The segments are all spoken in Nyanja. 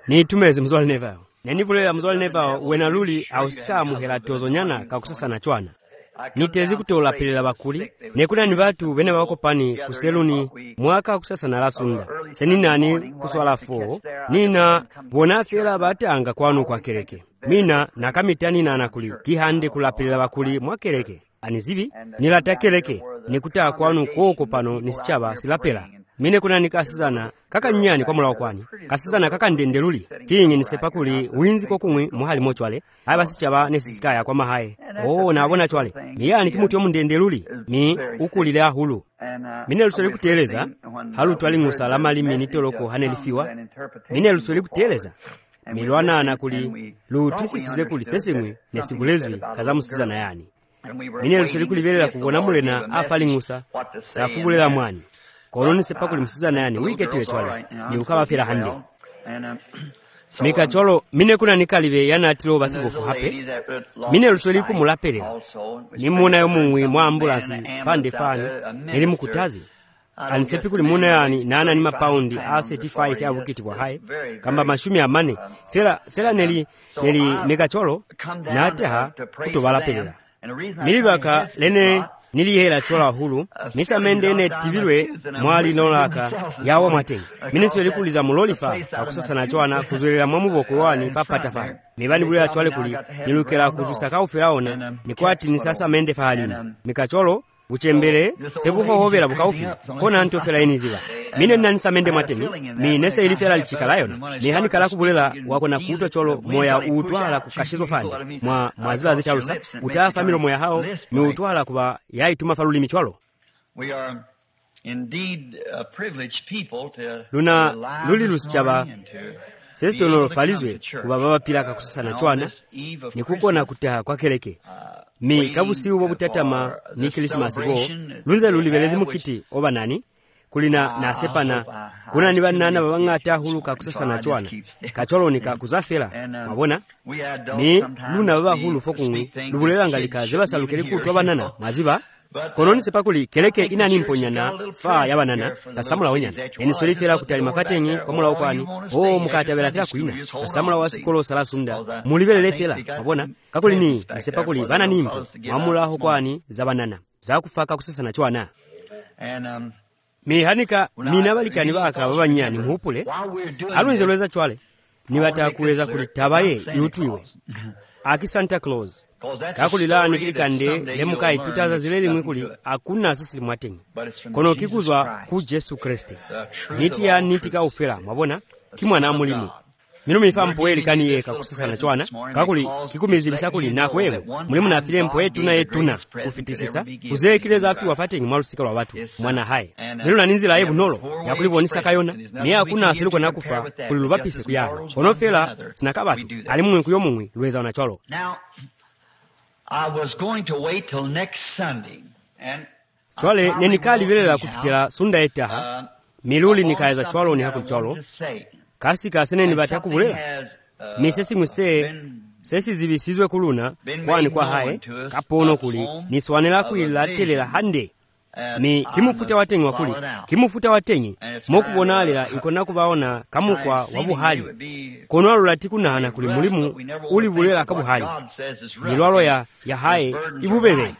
Ni tumezi mzwali nevao. Nenivulela mzwali nevao wena luli au sika muhela tozonyana kakusasa na chwana. Nitezi kutolapilila bakuli. Nekuna ni batu wene wako pani kuseluni mwaka kusasa na lasunda. Seninani kuswala 4. Nina wonafela batanga kwanu kwa kereke. Mina nakamitani na anakuli. Kihande kulapilila bakuli mwa kereke. Anizibi nilata kereke. Nikuta kwanu koko pano nisichaba silapela. Mine kuna nikasizana kaka nyani kwa mulawo kwani kasizana kaka ndendeluli kinyi nisepakuli winzi kokumwe muhali mochwale abasichaba nesisikaya kwa mahaye nabona chwale miyani kimuti omundendeluli mi ukulile ahulu mine lusoli kuteleza halu twali ngusalama limi nitoloko hanelifiwa mine lusoli kuteleza milwana anakuli lutwisisize kuli sesimwe nesibulezwi kazamusizana yani mine lusoli kulibelela kubona mulena afali ngusa sakubulela mwani Koloni sepakuli msizana yani wiketile chwale ni ukaba fira hande. Mika cholo mine kuna nikalive yana atilo basibofu hape. Mine lusoli kumulapele. Nimuna yomungwi mwa ambulansi fande fane nili mukutazi. Anisepikuli muna yani nana nima paundi A75 ya wikiti wa hai. Kamba mashumi ya mane. Fela neli mika cholo na ateha kutobalapele. Milibaka lene nilihela chola hulu misa mendene tibilwe mwali nolaka yawo matengi miniswe likuliza mulolifa kakusasa na chwana kuzolela mwamuboko wani papatafa mibani bulela chwale kuli nilukela kuzusaka ufiraona nikwati ni sasa mende fahalina mikacholo uchembele sebuho hovela bukaufi kona antofela iniziba mine nanisa mende matengi minese ilifela lichikalayona ni hani kala kubulela wakona kutwa cholo moya utwala kukashizo fandi mwaziba zitalusa utafa milo moya hao mi utwala kuba yaituma faluli michwalo we are indeed privileged people to luna luli lusichaba sesto no falizwe kuba baba pilaka kusasa na chwana nikuko na kuteha kwa keleke mi kabusi ubo butatama ni Christmas bo lunza lulibelezi mukiti oba nani kulina na sepana kuna ni banana babangata huluka kusasa na chwana kacholo nika kuzafela mabona mi luna baba hulu fokunwi lubulela ngalika zeba salukeli kutwa banana maziba kononi sepakuli keleke inani mponyana fa ya banana kasamula wonyana eni solifela kutali mafatenyi kwa mula ukwani mukatabela fela kuina kasamula wasikolo salasunda mulibelele fela mabona kakuli ni sepakuli bana nimpo mwamula hokwani za banana za kufaka kusasa na chwana mihanika minabalikani baka babanyani muhupule alwenzelweza chwale niwata kuweza kulitabaye yutuiwe aki Santa Claus kakulila nikilikande lemukai tutaza zileli mwikuli akuna sisi mwatengi kono kikuzwa ku Jesu Kristo nitika ufela mabona kimwana mulimu mino mifampo elikani yeka kusasa na chwana kakuli kikumizi bisakuli na kwewe mulimu na filempo etuna etuna kufitisisa kuzekileza afi wafatengi mwalusika lwa watu mwana hai mino na ninzila ebu nolo ya kulibonisa kayona niya akuna asiluko na kufa kulilubapise kuyana kono fela sinakabatu alimumwe kuyomumwe luweza wanachwalo. Now I was going to wait till next Sunday and chwale nenikali vilela kufitila sunda etaha miluli nikaeza chwalo ni hakuli chwalo kasi kasene ni batakubulela misesi mwise sesi zibisizwe kuluna kwani kwa hae kapono kuli niswanela kuila telela hande mi kimufuta watengi wakuli kimufuta watengi mokubona alila ikona kubaona kamukwa wabuhali kono alulati kunahana kuli mulimu uli bulela kabuhali milwalo ya hae ibubebe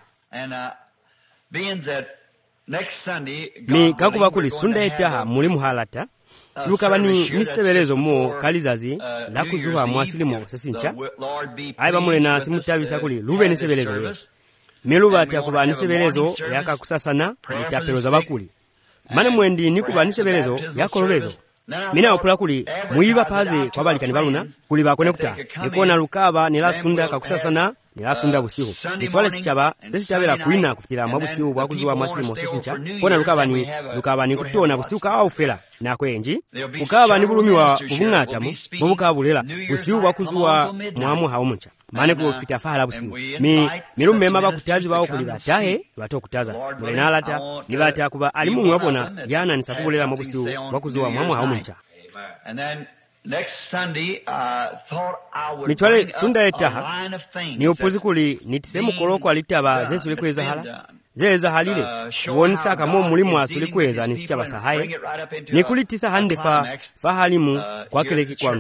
mi kakuba kuli sunda etaha mulimu halata lukabani nisebelezo mo kalizazi la kuzuha mwasilimo sesincha aiba mulena simutabisa kuli lube nisebelezo ye melubata kuba nisebelezo yakakusasana litapelo za bakuli mane mwendi nikuba nisebelezo yakolobezo mina okula kuli muiba paze kwa balikani baluna kuli bakone kuta nikona lukaba nilasunda kakusasana nilasunda busihu nitwale sichaba sesitabela kuina kufitira mwabusihu bwakuzuwa mwasilimo sesincha kona lukaba ni kutona busihu ka ufela nakwenji ukaba ni bulumiwa bubungatamu bubukabulela busihu bwakuzuwa mwamu haumuncha mane kufita fahala busihu milume maba kutazi bawo kuli batahe bato kutaza mulenalata nibata kuba alimu mwabona yana nisakubulela mwabusihu bwakuzuwa mwamu haumuncha and then next Sunday thought I would mitwale sunda etaha ni opozikuli nitisemu koloko alitaba zesu likweza hala zeza halile wonisa kama mulimu asulikweza nisichaba sahaye nikulitisa hande fa halimu kwa keleki kwanu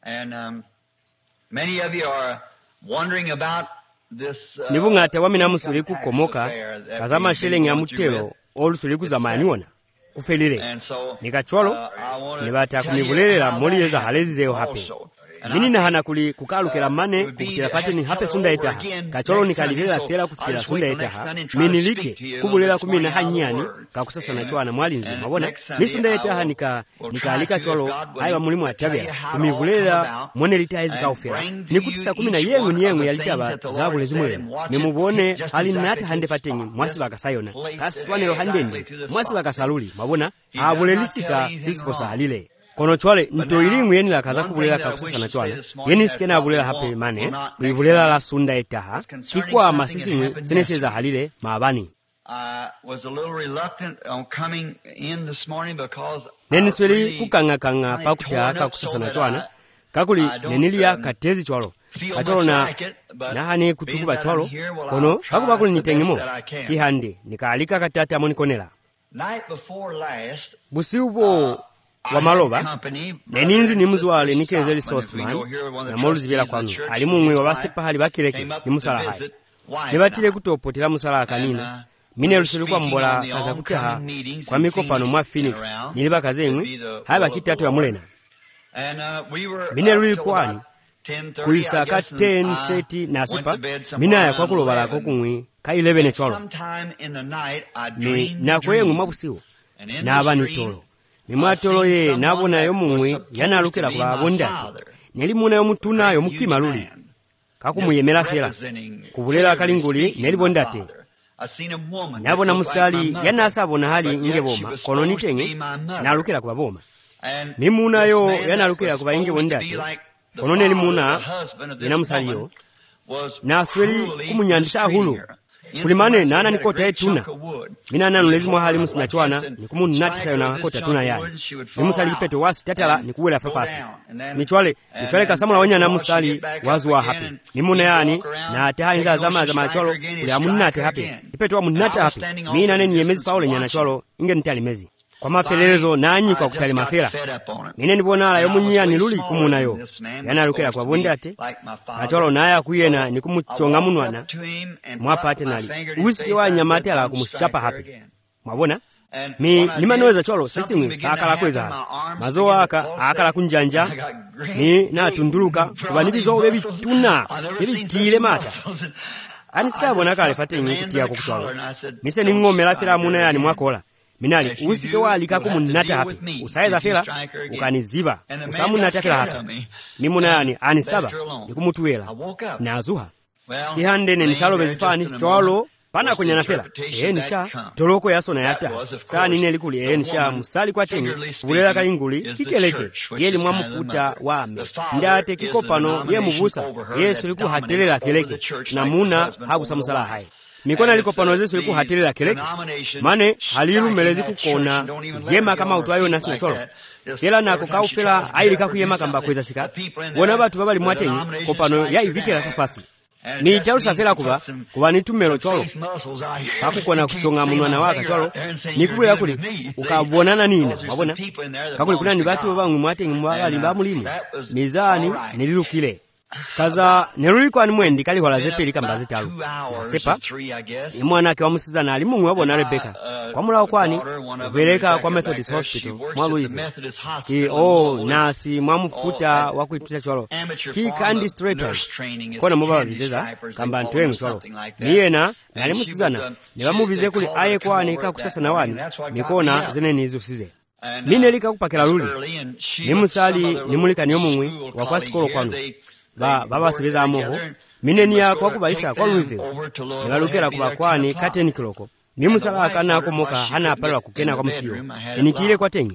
And many of you are wondering about this nibung'ate wamina musuli kukomoka kazama sheleng ya mutelo olusuli kuzamaniona kufelire nikachwalo nibata kumibulelela moliyeza halezizeyo hape minina hana kuli kukalukela mane kukutila fateni hape sunda etaha kachwalo nikalibilela fela kufitila sunda etaha minilike kubulela kumina hanyani kakusasa na chwana mwalinzi mabona misunda etaha nikalika chwalo aiwa mulimu atabela kumibulelela mwene lita ezi kaufela nikutisa kumina yengu yalitaba zabule zimulela nimubone hali nata hande fateni mwasi bakasayona kaswanelo handendi mwasi bakasaluli mabona abulelisika sisifosa halile kono chwale nto ilingu yeni la kaza kubulela kakusasa na chwana yeni sikena abulela hape mane kuibulela la sunda etaha kikuwa masisingwe seneseza halile maabani neni sweli kukanga fakuta kakusasa na chwana kakuli nenilia katezi chwalo kacholo na hani kutukuba chwalo kono kakubakuli nitengimo kihande nikaalika katata monikonela busiubo wa maloba neninzi nimuzwale nikenzeli Southman sinamoluzibela kwanu ali mumwe wabasepa hali bakireke nimusala hai nibatile kutopotela musala kanina mine lusulu kwa mbola kaza kutaha kwa mikopano mwa Phoenix niliba kazemwe haba kitatu ya mulena mine luli kwani kuisaka 10 seti na sepa mina ya kwa kulobala kokumwe ka 11 chwalo ni nakwengu mabusiwo n'abani tolo nimwatolo ye nabona yo mumwe yanalukira kwa bondati nelimuna yo mutuna yo mukima luli kakumuyemera fera kubulela kalinguli nelibondate nabona musali yanasabona hali ingeboma kono nitenge nalukira kwa boma nimuna yo yanalukira kwa ingebondate kono nelimuna yanamusaliyo nasweli kumunyandisa hulu kulimane nana nikota etuna mina nanu lezimu hali musina chwana nikumu natisa yona kota tuna yani nimusali ipeto wasi tatala nikuwela fafasi nichwale kasamula wanya na musali wazuwa hapi nimuna yani na ateha inza zama chwalo kuli amunate hapi ipeto wa munate hapi mina neni yemezi faule nyana chwalo inge nitali mezi kwa mafelelezo nanyi kwa kutali mafela mine nibonala yo munyia niluli kumuna yo yanalukela kwa bondate acholo naya kuyena nikumuchonga munwana mwapate nali usike wa nyamate ala kumushapa hapi mwabona nimanoweza cholo sisimwe sakala kweza mazoa akala kunjanja ni natunduluka kuba nibizo bebituna bebitile mata anisikabona kale fatenyi kutia kukuchwalo mise ningomela fela muna yani mwakola minali usike walika kumunata hapi usaiza fela ukaniziba usamunata fela hapi nimuna yani anisaba nikumutuwela nazuha kihande nisalo bezifani chwalo pana kunyana fela nisha toloko yasona yata saa nine likuli nisha musali kwa chenye kubulela kalinguli kikeleke yeli mwamufuta wame ndate kikopano ye mubusa yesu liku hatelela keleke na muna hakusamusala hai mikona liko pano Yesu liku hatelela keleke mane haliru melezi kukona yema kama utwayo nasi na cholo kela na kukaufela ailika kuyema kamba kweza sika wona batu babali mwatenyi kopano ya ibitela kufasi ni jarusa fela kuba nitumelo cholo kakukona kuchonga munwana waka cholo nikubula kuli ukabonana nina wabona kakuli kuna ni batu bamwe mwatenyi mwali bamulimu mizani nililukile kaza neruliko ani mwendi kali wala zepeli kambazi talu sepa imwanake wamusizana ali mumwe wabona Rebecca kwa mulawo kwani ubeleka kwa Methodist Hospital mwalu hivi nasi mwamufuta wakuipita cholo ki kandi straighters kona mubaba bizeza kamba ntwemu cholo niyena nali musizana nibamubize kuli aye kwani kakusasa na wani mikona zeneni izusize nine lika kupakela luli nimusali nimulika niyo mumwe wakwasikolo kwanu baba sebeza amoho mineni yako wakubaisa kwa Louisville nibalukera kubakwani kateni kiloko nimusala akana komoka hana apala kukena kwa musiyo enikile kwa tengi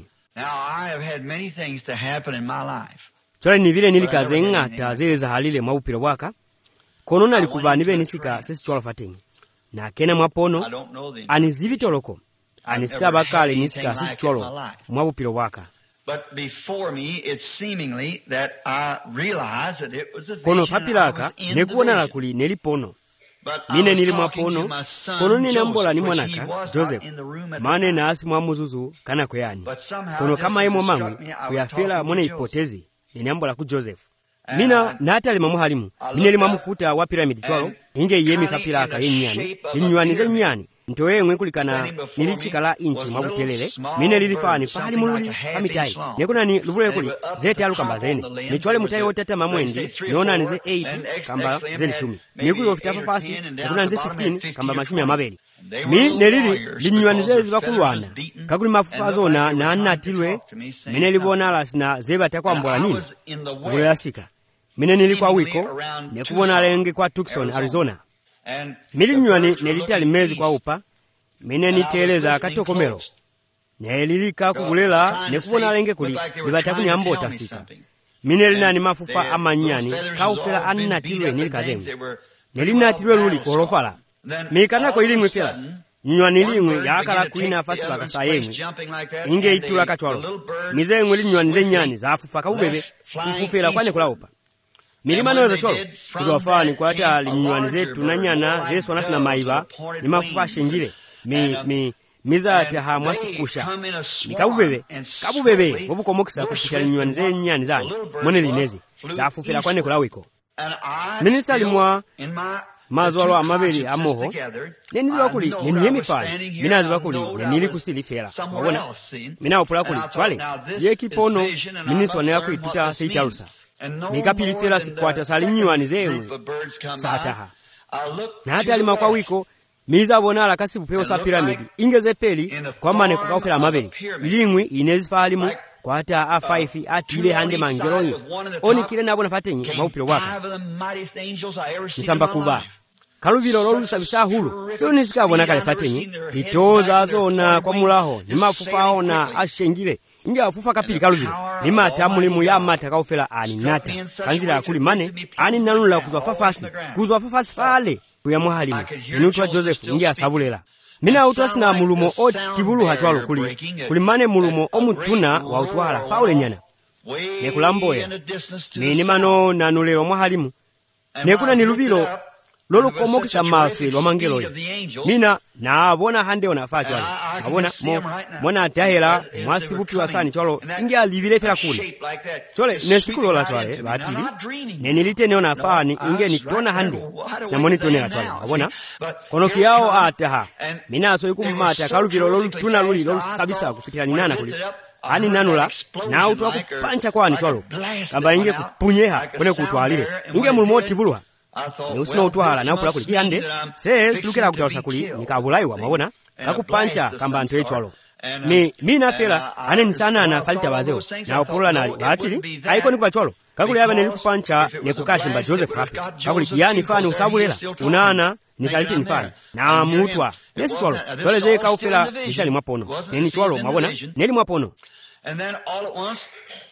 chole nivile nilikazenga tazeza halile mwaupilo waka konona likubani benisika sisi chwala fatengi na kena mwapono anizibitoloko anisika bakale nisika sisi chwalo mwaupilo waka But before me, it's seemingly that I realized that it was a vision. Kono fapilaka nekuona la kuli nelipono. Mine nilimwapono kono ninambola ni mwanaka Joseph mane na asi mwamuzuzu kana kweyani kono kama yemo mangwe kuyafela mwone ipotezi linambola ku Joseph mina natalema muhalimu mineli mwamufuta wa piramidi chwalo inge yemi fapilaka yenyani linyuanize nyani ntoyemwe kulikana nilichika la inchi mwabutelele mine lilifani fahali mululi famitai nekunani luvule kuli zete alukamba zene nichwale mutai wotata mamwendi niona ze 8 kamba zeli 10 nikuli ofitafa fasi nekuna nze 15 kamba mashumi ya mabeli mi nelili linyuanize zibakulwana kakuli mafufa zona na anatilwe mine libona alasina zeba takwa mbola nini kukulela sika mine nilikwa wiko nekubona lenge kwa Tucson Arizona milinyuani nelitali mezi kwa upa mine niteleza katokomero nelilika kukulela nekubona lenge kuli libatakunya ambota sika mine linani mafufa amanyani kaufela anatilwe nilikazemwe nelinatilwe luli kolofala mikanako ilimwe fela nyuani limwe yakala kuina fasi bakasa yemwe inge itula kachwalo mizemwe linyuani zenyani zafufa kaubebe kufufela kwane kulaupa milima noza cholo kuzwafani kwa hata linyuani zetu na nyana zesu wanasina maiba ni mafufa shingile miza ati hamwasi kusha ni kabubebe wabuko mokisa kufita linyuani zenyani zani mwene linezi zafufela kwane kulawiko minisa limwa mazwalo amabeli amoho neniziba kuli neniyemi fali minaziba kuli nenili kusili fela wabona mina upula kuli chwale yekipono miniswanela kuli tuta seitarusa mikapili fela sikwata salinyuani zewe sataha na hata alima kwa wiko miza bonala kasibu peo sa piramidi ingeze peli kwa mane kukaufela amabeli ilingwi inezifa alimu kwa hata A5 atile hande mangelonyi oni kile nabo nafatenyi maupilo waka nisamba kuba kalubilo lolusa bisahulu yonisika bona kalefatenyi bitoza zona kwa mulaho ni mafufa ona ashengile inge afufa kapili kalubilo ni mata mulimu ya mata kaufela ani nata kanzila akuli mane ani nanula kuzwa fafasi fale kuya muhalimu inutwa Joseph inge asabulela mina utwasi na mulumo o tibulu hachwalo kuli mane mulumo omutuna wa utwala faule nyana nekulamboya nini mano nanulelo muhalimu nekuna nilubilo lolo komokisa maswe lwa mangeloyo mina naabona hande ona fa chwalo abona mona tahera mwasibupi wasani chwalo inge alivile fera kuna chole nesikulola chwale batili nenilite neona fani inge nitona hande sinamoni tonela chwale abona kono kiyao ataha mina aso ikumata kalubilo lolo tuna luli lolo sabisa kufitira ninana kuli ani nanula na utwa kupancha kwa ni chwalo kamba inge kupunyeha kone kutwalile inge mulumoti bulwa neusina utwala na upula kuli kiyande se silukela kutawasa kuli nikabulaiwa mwabona kakupancha kamba anto echwalo mina fela ane nisana na falita bazeo na upula nali batili haiko ni kwa chwalo kakuli yaba nelikupancha nekukashimba Joseph hapi kakuli kiyani fani usabulela unana nisalite nifani na mutwa nesi chwalo toleze kaufela nisali mwapono neni chwalo mwabona neli mwapono and then all at once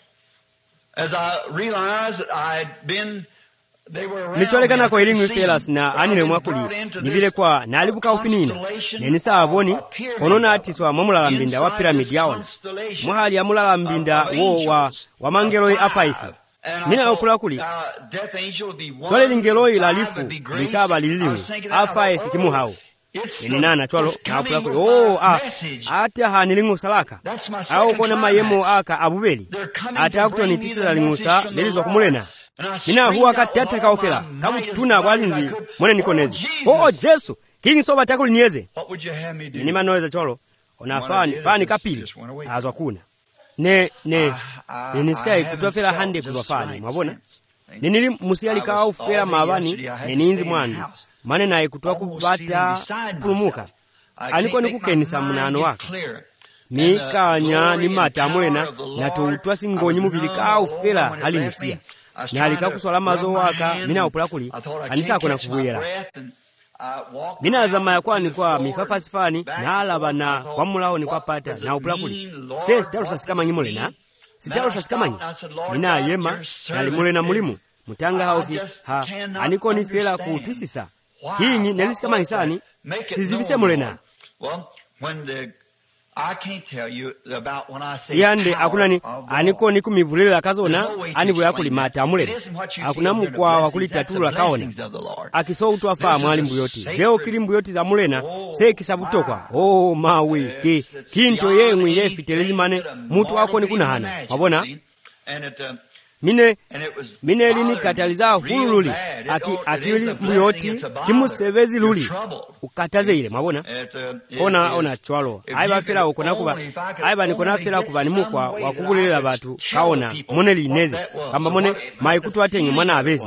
as I realized that I'd been nichwalekana kwa ilingu felas na anile mwakuli nivile kwa nalibuka ufinina nenisa aboni konona atiswa mwamulala mbinda wa piramidi yaona mwahali ya mulala mbinda wa mangeloi A5 mina okula kuli chwale lingeloi lalifu likaba lilimu A5 kimuhau ninana chwalo na okula kuli ata hanilingu salaka au kona mayemo aka abubeli ata kutoni tisa la lingusa lelizwa kumulena mina huwa katata kaofela kabutuna kwalinzi mwene nikonezi Jesu kingi soba takuli nieze nini manoeza cholo ona fani kapili azwa kuna niskai kutofela hande kuzwa fani mwabona ninili musiali kaofela mabani neninzi mwandi mane nae kutuwa kubata pulumuka aniko nikukenisa munano waka mikanya ni mata mwena na tuutwa singonyi mubili kaofela halinisia ni halika kuswala mazo waka mina upula kuli anisa kuna kubuyela mina zama ya kwa ni kwa mifafasi fani na alaba na kwa mulao ni kwa pata na upula kuli se sitalusa sikama nyimule na sitalusa sikama nyi mina yema na limule na mulimu mutanga hauki aniko ni fiela kutisisa kinyi nelisikama hisani sizibise mule na yande akunani aniko niku mivulela kazona anibwe akuli mata mulele akuna mukwa wakuli tatula kaone akiso utwafa mwali mbuyoti zeo kili mbuyoti za mulena se kisabutokwa mawi kinto yengwi yefitelezimane mutu wako ni kuna hana wabona mine lini kataliza hulu luli akili mbuyoti kimusevezi luli ukataze ile mwabona ona chwalo aiba fela ukona kuba aiba nikona fela kuba nimukwa wakubulira batu kaona mone lineze kamba mone maikutu atenye mwana abezi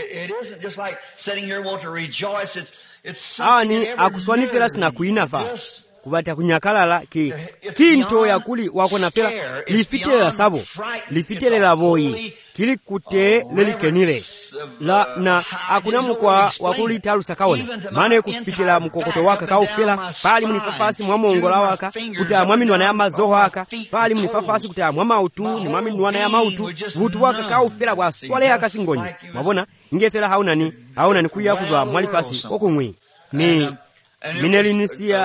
ani akuswani fela sina kuinafa kubata kunyakalala kinto yakuli wakona fela lifitela sabo lifitela boyi kili kute lelikenire la na akuna mukwa wakuli talusa kaona maana kufitela mkokoto waka kaufela pali munifafasi mwamongola waka kuta mwaminu wana ya mazoho waka pali munifafasi kuta mwamautu ni mwaminu wana ya mautu vutu waka kaufela kwa swale haka singonyi mwabona ingefela hauna ni kuya kuzwa mwalifasi okungwi ni minelinisia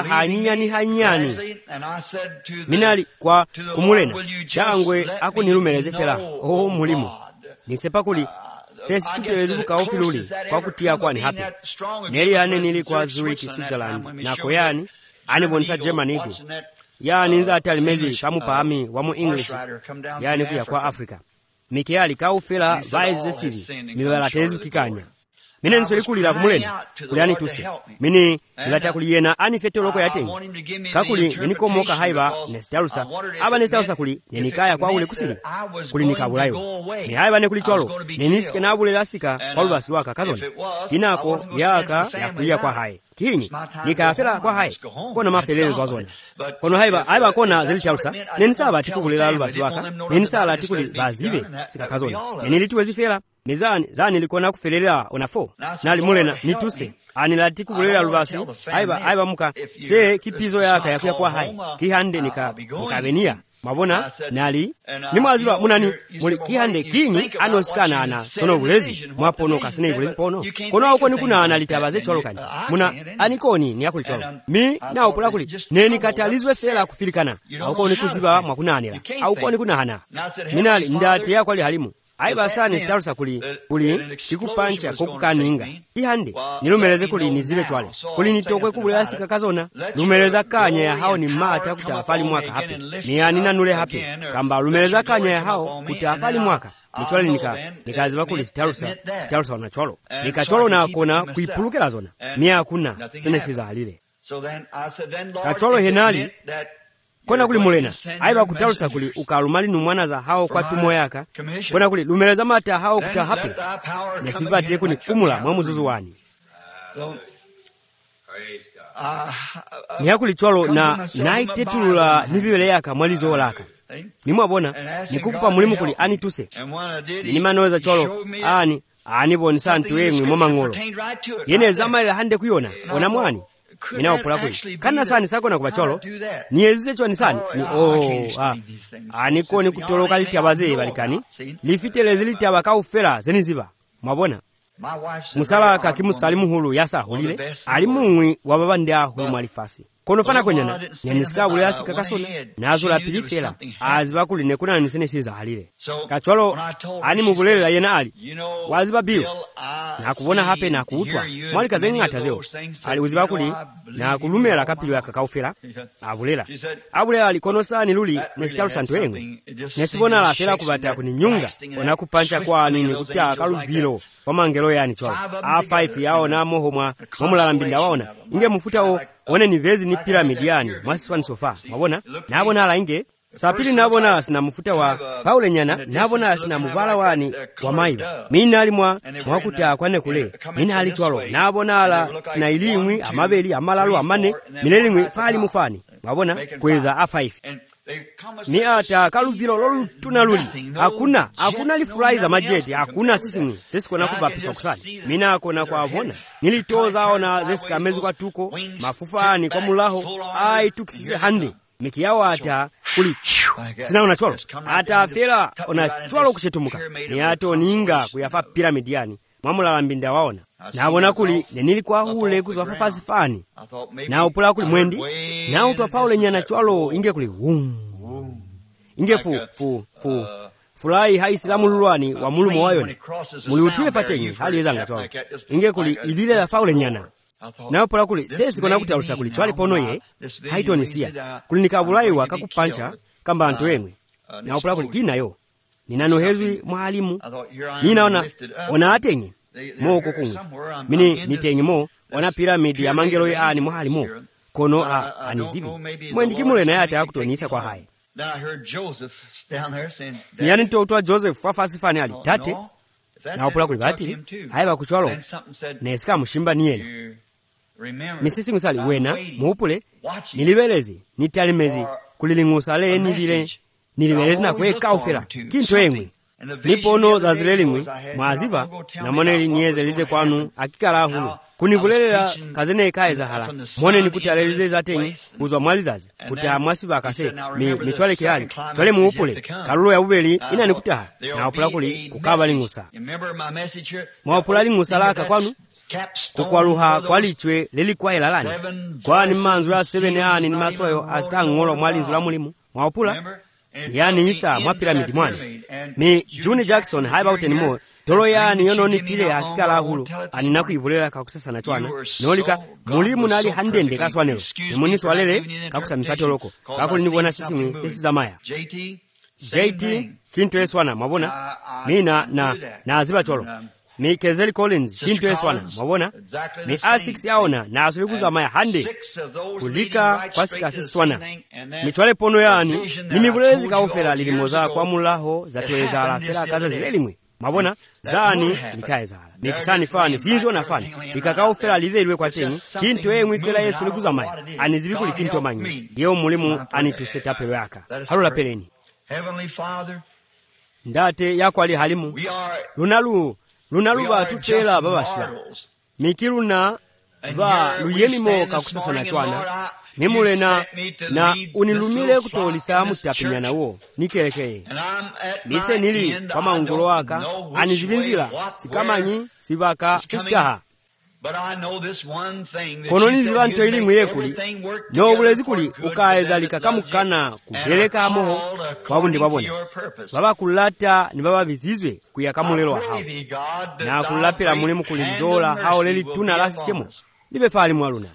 hanyani minali kwa kumulena changwe akunilumeleze fela mulimu nisepa kuli sesi sutelezi bukaufiluli kwa kutia kwani hapi neli hane nili kwa Zurich Switzerland nako yani anibonisa Germaniku yani nza atalimezi kamu paami wamu English yani kuya kwa Afrika mikiali kaufela vaize sivi miwala tezu kikanya mine nisoli kulila kumulena kuliani tuse mini nilata kuliyena anifete loko yatengi kakuli nenikomoka haiba nesitalusa aba nesitalusa kuli nenikaya kwa ule kusili kuli nikabulayo ni haiba nekuli cholo nenisike na abule lasika kwa lubasi waka kazona kinako yaka ya kulia kwa hai kinyi nikafela kwa hai kona mafelelezo wazona kono haiba kona zilitalusa nenisaba tikukulela lubasi waka nenisala tikuli bazibe sika kazona nenilituwezi fela zani likona kufelelea onafo nali mulena nituse anilati kukulela lubasi aiba muka se kipizo yaka yakuya kwa hai kihande nikabenia mabona nali nimwaziba munani muli kihande kinyi anosikana ana sono bulezi mwapono kasine bulezi pono kono uko nikuna analitabaze cholo kanti muna anikoni ni yakuli cholo mi na opula kuli neni katalizwe fela kufilikana uko nikuziba mwakunanira uko nikunahana minali ndati yakwali halimu aiba sani starusa kuli kikupancha kokukaninga ihande nilumeleze kuli nizibe chwale kuli nitokwe kubulala sika kazona lumeleza kanya ya hao ni mata kutafali mwaka hapi ni anina nule hapi kamba lumeleza kanya ya hao kutafali mwaka nichwale nikaziba kuli starusa wanachwalo nikachwalo na kona kuipulukela zona miya hakuna sene siza halile kachwalo henali kona kuli mulena aiba kutalusa kuli ukalumali numwana za hao kwa tumo yaka kona kuli lumeleza mata hao kutahape nesibati kuni kumula mwamuzuzu wani ni hakuli cholo na naitetulula nibibele yaka mwalizo olaka nimwabona nikukupa mulimu kuli anituse nimanoweza cholo anibonisa ntuwengwe mwamangolo yene zamalila hande kuyona ona mwani inaopula kuli kana sani sako na kubacholo niyezize chwa nisani aniko ni kutoloka litiabaze balikani lifitelezi litiabaka ufela zeniziba mwabona musala kakimusalimu hulu yasa hulile alimungwi wababa ndia hulu malifasi kono fana kwenyana nyenisika ule asika kasona nazo la pilifela aziba kuli nekuna nisene siza halile kacholo ani mubulela yena ali waziba biyo na kubona hape na kuutwa mwali kazengi atazeo ali uziba kuli na kulumela kapilo ya kakaufela abulela alikono sani luli nesitalu santuengwe nesibona la fela kubata kuninyunga onakupancha kwa nini kutia kalubilo wamangelo yani cholo A5 yao na moho mwamulala mbinda waona inge mufuta one ni vezi ni piramidi yani mwasiswani sofa mwabona nabona ala inge sapili nabona sina mufuta wa paule nyana nabona sina mubala wani wa maiba mina alimwa mwakuta kwane kule mina alichwalo nabona ala sina ilimwi amabeli amalalo amane minelimwi fali mufani mwabona kweza A5 ni ata kalubilo lolu tunaluli hakuna lifurahi za majeti hakuna sisi kona kuba pesa kusani mina kona kwa avona nilitoza ona zesika mezi kwa tuko mafufani kwa mulaho tukisize hande miki yao ata kuli sina unachwalo ata fela unachwalo kushetumuka ni ato ninga kuyafa piramidi yani mwamulala mbinda waona nabona kuli nenili kwa hule kuzwafafasi fani na upula kuli mwendi na utwafaule nyana chwalo inge kuli inge fulai haisilamu lulwani wa mulumo wayone muli utule fatenyi hali ezanga chwalo inge kuli ilile la faule nyana na upula kuli sesi kona kutalusa kuli chwali pono ye haitonisia kuli nikabulai waka kupancha kamba antoemwe na upula kuli gina yo ninanohezwi mwalimu ninaona ona atenye moko kumwe mini nitenye mo ona piramidi amangelo ani mwalimu kono anizibi mwendikimule naye ate akutonisa kwa haya niyani ntotwa Joseph wafasifani ali tate na upula kuli batili haya bakuchwalo nesika mushimba niyena misisi ngusali wena muupule nilibelezi nitalimezi kulilingusa le nilibelezi na kweka ufela kintu engwe nipono zazilelimwe mwaziba namoneli niyezelize kwanu akikala hulu kunivulelela kazene ikaye zahala mwone nikuti alelize zatenye kuzwa mwalizazi kuti amwasiba akase mitwale kihali twale muupule kalulo ya ubeli ina nikutaha na upula kuli kukaba lingusa mwapula lingusa laka kwanu kukwaluha kwalichwe lilikwaye lalani kwani manzu ya 7 ani ni maswayo asika ngolo mwalinzu la mulimu mwapula yani isa mwa piramidi mwani mi Juni Jackson haiba utenimo tolo yani yononi file akikala hulu anina kuivulela kakusasa na chwana nolika mulimu nali handende kaswanelo nemunisi walele kakusa mifati loko kakuli nikuona sisi za maya JT kintu eswana mwabona mina na aziba cholo mi Kezeli Collins kintu eswana mwabona mi A6 yaona na asulikuza maya hande kulika kwasika sisi swana michwale pono yani nimivulezi kaufela lilimoza kwa mulaho za tuweza alafela kaza zilelimwe mwabona zani likaye zala mikisani fani sinzo na fani ikakaufela livelwe kwa tenyi kintu mwifela Yesu likuza maya anizibikuli kintu manyi yeo mulimu anituseta pewe yaka halula peleni ndate yako ali halimu lunalu batufela babashwa mikiluna ba luyelimo kakusasa na chwana mimule na unilumile kutolisa mutapinyana wo nikelekeye mise nili kwa maungulo waka anizibinzila sikamanyi sibaka sisitaha kono niziba nto ili mwekuli no bulezi kuli ukaeza likakamukana kubeleka amoho wabundi babona baba kulata ni baba bizizwe kuyakamulelo hao na kulapira mulimu kulizola hao leli tuna lasishemo libe fali mwaluna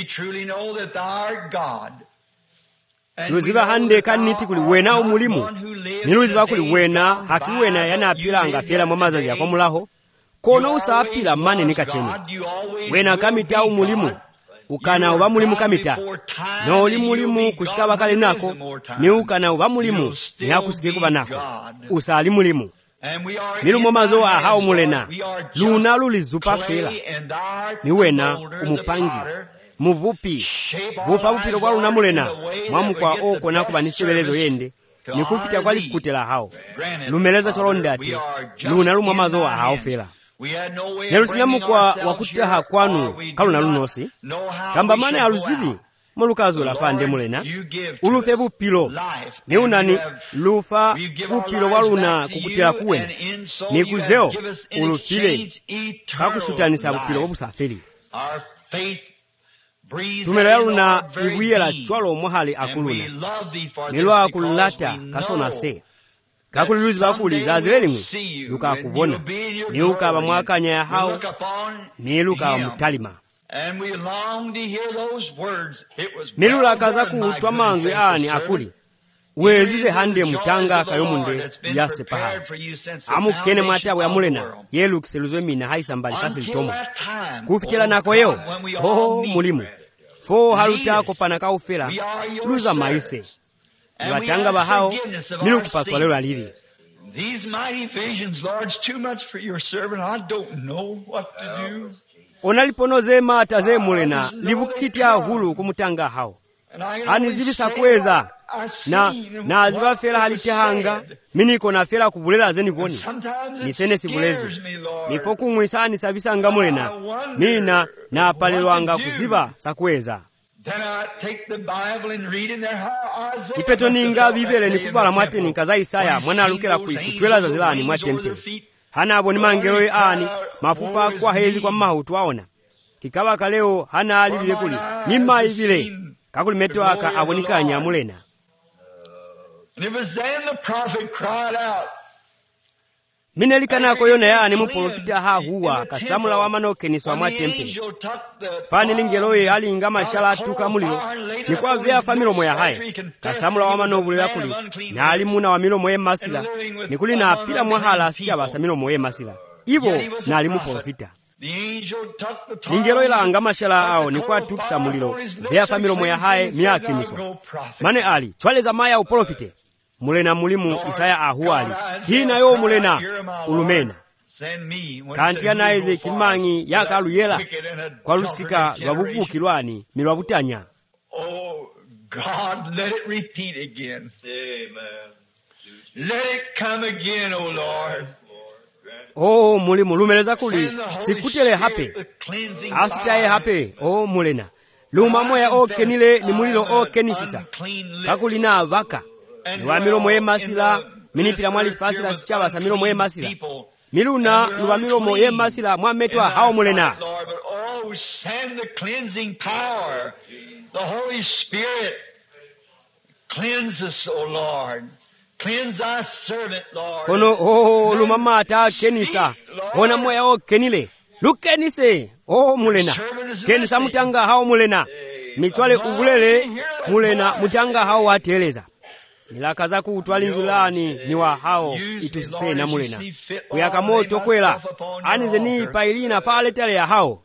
luziba hande kaniti kuli wena umulimu niluziba kuli wena hakiwena yana apilanga fela mwamazazi ya kwa mulaho kono usapila mane nikacheni wena kamita umulimu ukana uba mulimu kamita no oli mulimu kushika bakale nako ni ukana uba mulimu ni akusike kuba nako usali mulimu milumo mazo hao mulena luna lulizupa fela ni wena umupangi muvupi vupa upilo kwa luna mulena mwamu kwa oko na kuba nisibelezo yende ni kufita kwa likutela hao lumeleza cholonda ati luna lumwa mazo hao fela nerusinamu kwa wakutaha kwanu kaluna lunosi kamba mane aluzibi mulukazo la fande mulena ulufe bupilo ni unani lufa bupilo waluna kukutela kuwena ni kuzeo ulufile kakushutanisa bupilo wabusafiri tumela luna ibuyela chwalo mohali akuluna milwa akulata kasona se kakuluzi bakuli zazilelimwe luka kubona ni ukaba mwakanya ya hao ni luka mutalima milula kaza kutwa manzwe ani akuli wezize hande mutanga kayomunde yase paha amukene matabu ya mulena yelu kiseluzwe mina haisa mbali kasi litomo kufikila nako yeo hoho mulimu fo haluta kopana kaufela luza maise watanga bahao nilu kupaswa lelo alivi these mighty visions, Lord, it's too much for your servant. I don't know what to do. Onaliponoze mata ze mulena libukitia hulu kumutanga hao anizibisa kweza na azibafela halitehanga miniko na fela kubulela zeni boni nisene sibulezo nifoku mwisani sabisa ngamulena nina na palelwanga kuziba sakweza ipeto ninga bibele nikubala mwate ninkaza Isaya mwana alukela kutwela za zilani mwatempele hana aboni mangelo ani mafufa kwa hezi kwa mahutu waona kikaba kaleo hana alibile kuli nima ibile kakuli meto aka abonikanya mulena. minelikanako yona yani muprofita hahuwa kasamula wamano keniswa mwa tempe fani lingeloye alinga mashala atuka muliro nikwa vya familomo ya haye kasamula wamano bulira kuli na alimuna wa milomo ye masila nikuli na pila mwahala sichaba milomo ye masila ibo na alimu profita lingelo ila anga mashala ao nikwa tukisa muliro vya familomo ya haye miakiniswa mane ali chwaleza maya uprofite mulena mulimu Isaya ahuali hina yo mulena ulumena kanti anaize kimangi yakaluyela kwa lusika lwabukukilwani milwabutanya. Oh God, let it repeat again. Amen. Let it come again, oh Lord. Oh mulimu lumeleza kuli sikutele hape asitaye hape oh mulena luma moya okenile ni mulilo okenisisa kakulina vaka Luwa milomo ye masila, minipila mwali fasila sichaba sa milomo ye masila. Miluna luwa milomo ye masila mwametwa hao mulena. Oh, send the cleansing power. The Holy Spirit cleanse us, O Lord. Cleanse our servant, Lord. Kono oh lumamata kenisa. Ona moya o kenile. Lukenise oh mulena. Kenisa mutanga hao mulena. Mitwale ugulele mulena mutanga hao wateleza. Nilakaza kutwalinzulani niwa hao itusise na mulena kuyaka moto kwela anize ni pailina faletale ya hao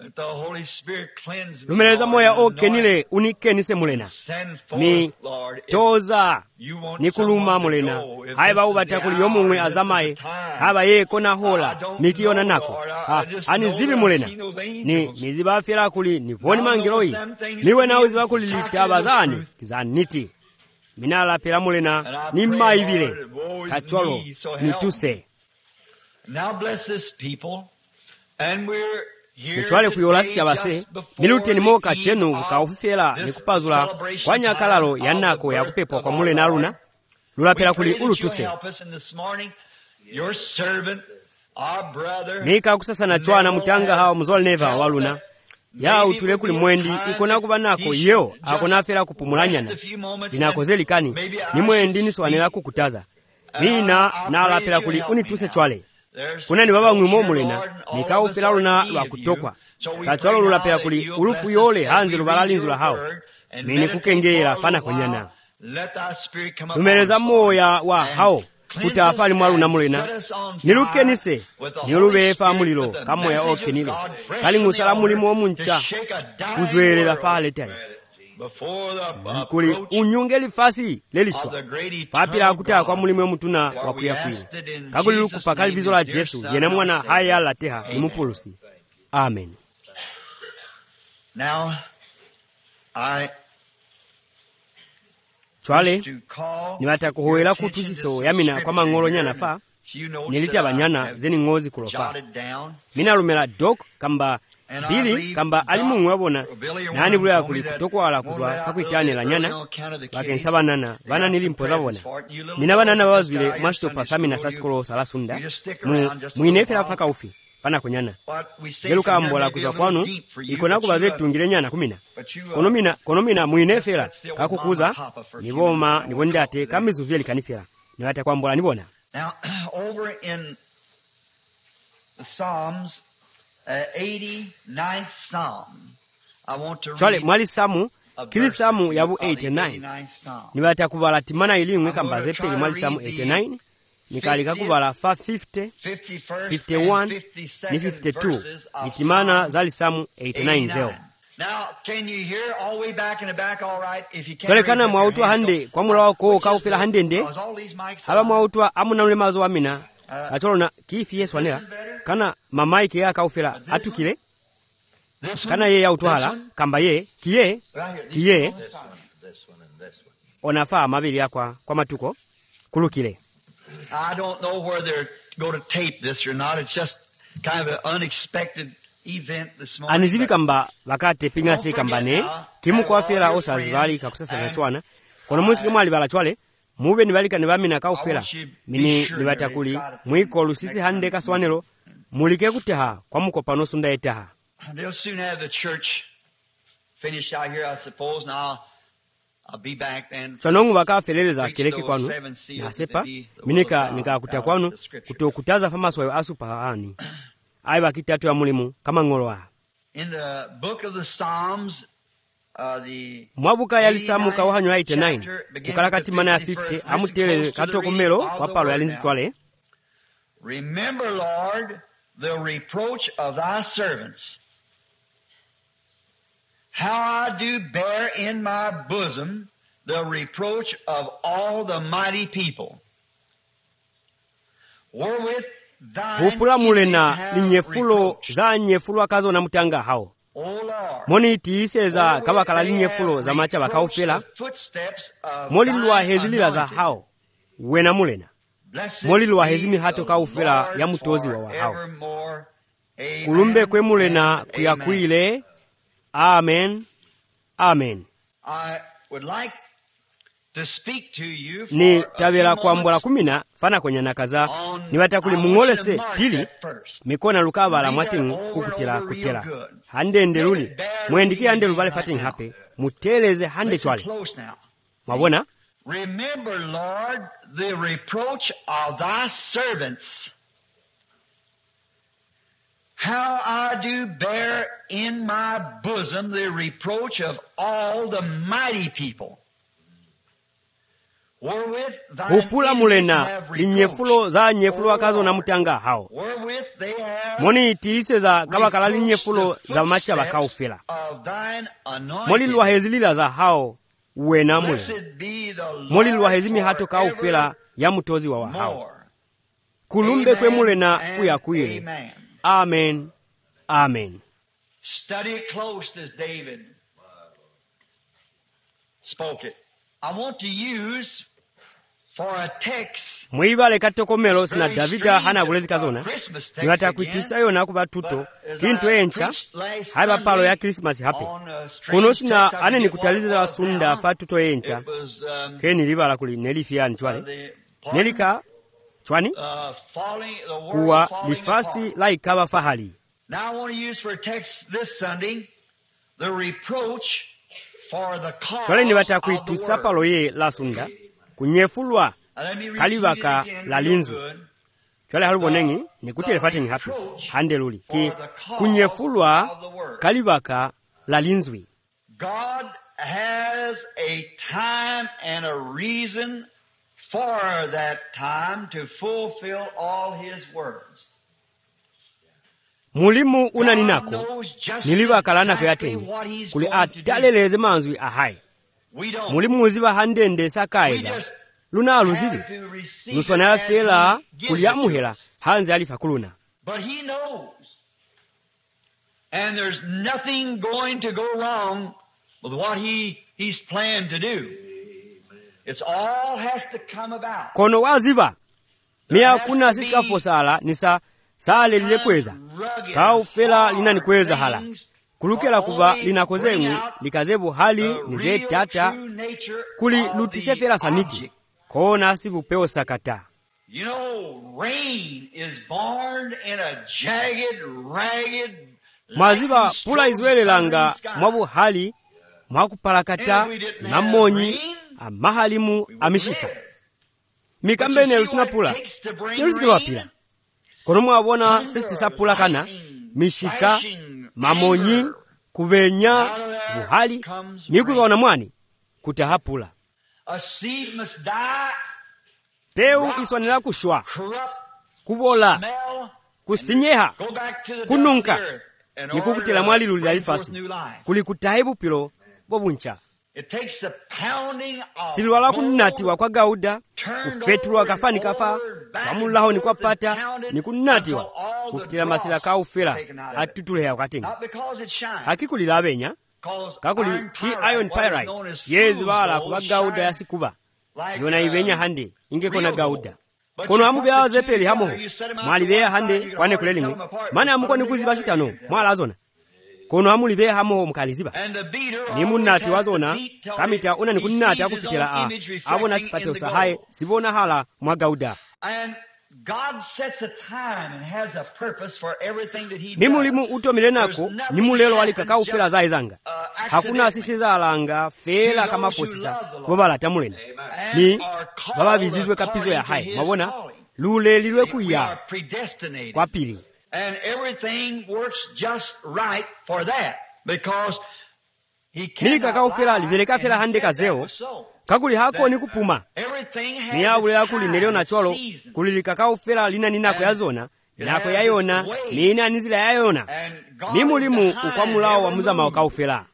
lumeleza moya okenile unikenise mulena mi toza nikuluma mulena haiba ubatakuli yomumwe azamaye haba ye kona hola mikiona nako anizibi mulena ni nizibafira kuli nivoni mangiroi niwe na uziba kuli litabazani kizaniti minala pela mulena ni maivile kacholo nituse. Now bless this people and we're here. Mitwale fuyolasi chabase milute ni moka chenu kaufifela nikupazula kwa nyakalalo yanako ya kupepwa kwa mulena luna lula pela kuli ulutuse. Your servant, our brother, mika kusasa na chwana mutanga hao mzol neva waluna ya utule kuli mwendi ikona kubanako yeo akona fera kupumulanyana linakozeli kani ni mwendi niswanela kukutaza nina nala pela kuli unituse chwale kuna ni baba ngwimo mulena nikao fera luna lwa kutokwa kachwalo lula pela kuli urufu yole hanzi lubalalinzu la hao mini kukengera fana konyana lumeleza moya wa hao kutafali mwalu na mulena nilukenise nilubefa mulilo kamoya okenile kali ngusala mulimu omuncha kuzwelela faletale kuli unyungeli fasi leliswa fapila akuta kwa mulimu omutuna wakuyakwila kakuli lukupa kali bizo la Jesu yena mwana haya lateha nimupulusi. Amen. Now chwale niwata kuhoela kutusiso yamina kwa mangolo nyana fa nilita banyana zeni ngozi kulofa mina lumela dok kamba bili kamba alimu wabona nani bulaya kuli kutokwa ala kuzwa kakuitane la nyana bakensaba nana bana nilimpoza bona mina banana wazwile masto pasami na sasikolo salasunda muinefera faka ufi fana kunyana zeluka mbola kuzwa kwanu ikona kubaze tungile nyana kumina konomina muinefera kakukuza niboma nibondate kamizuzwe likanifera niwata kwa mbola nibona. Now over in the Psalms 89th Psalm I want to read mwali samu kili samu yabu 89 niwata kubala timana ilimwe kambaze peli mwali samu 89 nikalika kubala 550 51 ni 52 nitimana zali samu 89 zeo. Now can you hear all the way back in the back all right if you can't. Tolekana mwautwa hande kwa mula wako kaufila handende haba mwautwa amuna mlemazo wamina katolona kifi yesu wanela kana mamaiki ya kaufila atukile kana ye ya utuhala kamba ye kiye onafaa mabili ya kwa matuko kulukile. I don't know where they're going to tape this or not. It's just kind of an unexpected event this morning. Anizibi kamba wakate pinga se kambane kimu kwa fela osazibali kakusasa na chwana kono musike mwali bala chwale mube nibalika nibamina kaufela mini nibatakuli mwiko lusisi hande kaswanelo mulike kuteha kwa mukopano sunda etaha. They'll soon have the church finished out here I suppose. Now Chonongu wakafeleleza keleke kwanu nasepa minika nikakutia kwanu kutokutaza famaswayo asupahani ayi bakitatu ya mulimu kama ngoloa. In the book of the Psalms, mwabuka yalisamu kawahanyo ya 89 kukalakati mana ya 50 amutele katokomelo kwa palo yalinzitwale. Remember, Lord, the reproach of thy servants, how I do bear in my bosom the reproach of all the mighty people, wherewith hupulamulena linyefulo za nyefulo akazo na mutanga hao. Moni tiiseza kabakala linyefulo za macha bakaufela. Moli luwa hezilila za hao wena mulena. Moli luwa hezimi hato kaufela ya mutozi wa hao. Kulumbe kwe mulena kuyakuile. Amen. Amen. Ni tabela kwa mbola 10 fana kwenye nakaza ni watakuli mungolese pili mikona lukaba la mwating kukutila kutela hande ndeluli muendiki hande lubale fating hape muteleze hande chwale mabona. Remember, Lord, the reproach of thy servants, how I do bear in my bosom the reproach of all the mighty people. Hupula mulena linyefulo za nyefulo akazo na mutanga hao. Moni itiise za kabakala linyefulo za macha bakaufela. Moli luwa hezilila za hao uwena mulena. Moli luwa hezimi hato kaufela ya mutozi wa hao. Kulumbe kwe mulena kuyakuile. Amen. Amen. Study it close as David spoke it. I want to use for a text. Mwibale katokomelo sina Davida hana kulezi kazona. Niwata kuitisayo na kubatuto. Kintu encha. Haiba palo ya Christmas hape. Kuno sina ane nikutaliza wa sunda fatuto encha. Keni libala kuli nelifia nchwale. Nelika chwani. Kuwa lifasi laikaba fahali. Now I want to use for a text this Sunday the reproach for the cause chwale niwata of the kuitusa palo word. ye la sunda. Kunyefulwa kalibaka la linzu. Chwale halubo nengi ni kutele fatingi hapi. Hande luli. Ki kunyefulwa kalibaka la linzwi. God has a time and a reason for that time to fulfill all his words. Mulimu unaninako nilibaka lana kuyatengi kuli ataleleze manzwi ahai. Mulimu uziba handende sakaiza luna aluzibi nuswana fela kuliamuhela hanze alifa kuluna. But he knows. And there's nothing going to go wrong with what he's planned to do. It's all has to come about. Kono waziba mia kuna sisika fosala nisa sale lilekweza kau fela linanikweza hala kulukela kuba linakozengu likazebu hali nize tata kuli lutise fela saniti kona sibu peo sakata. You know, rain is born in a jagged, ragged, maziba pula izwele langa mwabu hali mwakupalakata na monyi amahalimu amishika mikambe nelusina pula nelusike wapila kono mwabona sesti sapula kana mishika mamonyi kubenya buhali nikuzona mwani kutahapula. a seed must die, Peu iswanela kushwa corrupt, kubola smell, kusinyeha go back to the kununka dust of the earth in nikukutela order mwali to lulila bring forth ifasi new life. kuli kutahebu pilo bobuncha It takes the pounding of silwala gold, kunnatiwa kwa gauda turned kufetulwa over kafani and kafa forward, back kwamulaho and ni kwa forth and pata pounded ni kunnatiwa until all the kufutila masila dross kaufela taken out of it. atutuleha katinga Not because it shines, hakikulila abenya because kakuli iron ki pyrite, iron what is pyrite known as yezi fool's bala gold, kuba gauda shines yasikuba like, yona ibenya hande ingeko na real gauda gold. But kono you amu put the bya two zepeli hamo together, you set them out mwali to be one side, hande you can kwane hardly kulelingi tell them apart. mana Put amuko them nikuziba together, shitano you can tell. mwala azona kono amuli be hamo mukaliziba And the beater ni always munnati has wazona the beat till kamita una he nikunnati sees his akufitila own a image abona reflecting sifate in the usahaye gold. sibona hala mwa gauda. And God sets a time and has a purpose for everything that he ni does. mulimu utomile nako ni mulelo walikaka ufera za izanga hakuna asisiza alanga fela kama fosisa bobala tamulena ni baba bizizwe kapizo ya hai mabona lule lilwe kuya kwa pili. And everything works just right for that because he mili kaka ufera liveleka fera hande kazeo kakuli hako ni kupuma miyawu yakuli neleo na cholo kulili kaka ufera lina ninako yazona nako yayona nina nizila yayona ni mulimu ukwamulao wa muzama wakaufera.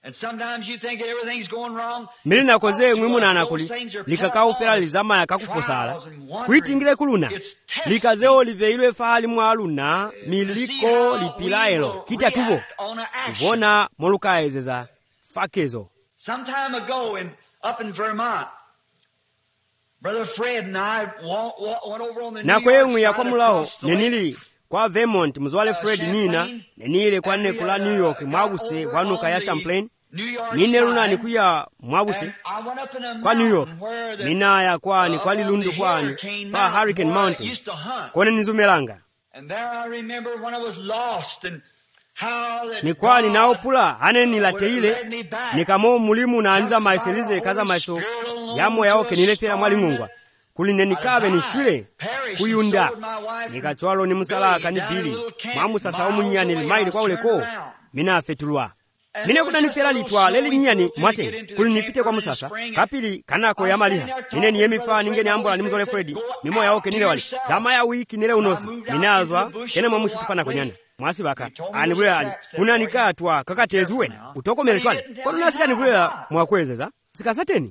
Mili nakoze mwimuna anakuli likaka ufera lizama ya kakufosala kuitingile kuluna likazeo liveilwe fahali mwaluna miliko lipilaelo kita tubo kubona moluka ezeza fakezo. Some time ago up in Vermont, Brother Fred and I went over on the New York side ya kwamulao across the nenili kwa Vermont mzwale Fred nina nenile kwa nekula New York mwaguse wanuka ya Champlain nine luna ni kuya mwaguse kwa New York nina ya kwa ni kwa lilundu kwa ni fa Hurricane Mountain kone nizumelanga and there I remember when I was lost and ni kwa ninaopula hane nilateile nikamo mulimu na anza maiselize kaza maiso yamo yaoke nilefera mwali ngungwa kuline nikabe nishwile kuyunda nikachwalo ni musalaka ni bili mwamu sasa omunyani limaili kwa uleko mina afetulwa mine kuna nifera litwa leli nyani mwate kulinifite kwa musasa kapili kanako ya maliha mine ni yemifa ningeni ambola ni mzole Fredi mimo yaoke nile wali tama ya wiki nile unosi minazwa kene mwamushi tufana kunyana mwasibaka anibule ali unanika atwa kakatezi wena utokomele chwale kono nasika nikulela mwakwezeza sikasateni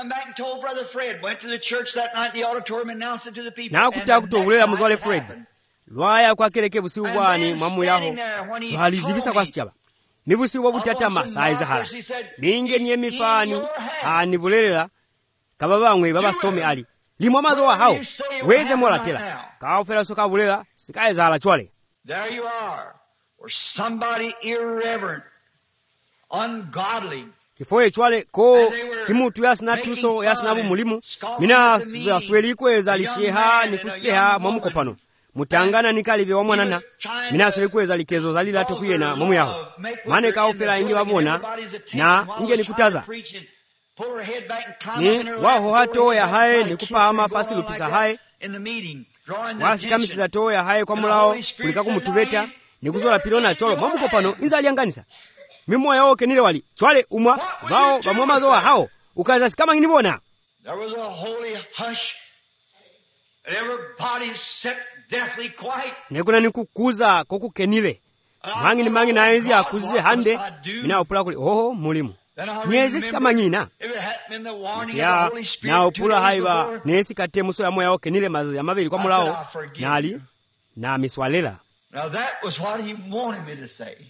na kutakutogulela mzwale Fred lwaya kwa keleke busi ubwani mwamu yaho lwalizibisa kwa sichaba nibusi wabutatama saiza hala ninge nye mifani anibulelela kababangwe babasome ali limwa mazo wa hao weze molatela kaofera soka bulela sikaiza hala chwale. There you are, or somebody irreverent, ungodly. Kifoye chwale ko kimutu yasina tuso yasina mulimu mina sweli kweza lisheha nikuseha mwamukopano mutangana nikalibe wa mwanana mina sweli kweza likezo zalila tokuyena mamu yaho mane kaofera ingi babona na inge nikutaza ni waho hato ya hae nikupa ama fasi lupisa hae wasikamisiza to ya haye kwa mulao kulika kumutuveta nikuzola pilona cholo mwamukopano inza alianganisa mimo yaoke nile wali chwale umwa bao bamwamazo wa hao ukaza sikama nginibona. There was a holy hush and everybody sat deathly quiet. Nekuna nikukuza kokukenile mangi na enzi akuzize hande mina opula kuli oho mulimu nyezi sikama nyina ya na opula haiba nesi kate muso ya moya oke nile mazi ya mabili kwa mulao nali na miswalela. Now that was what he wanted me to say.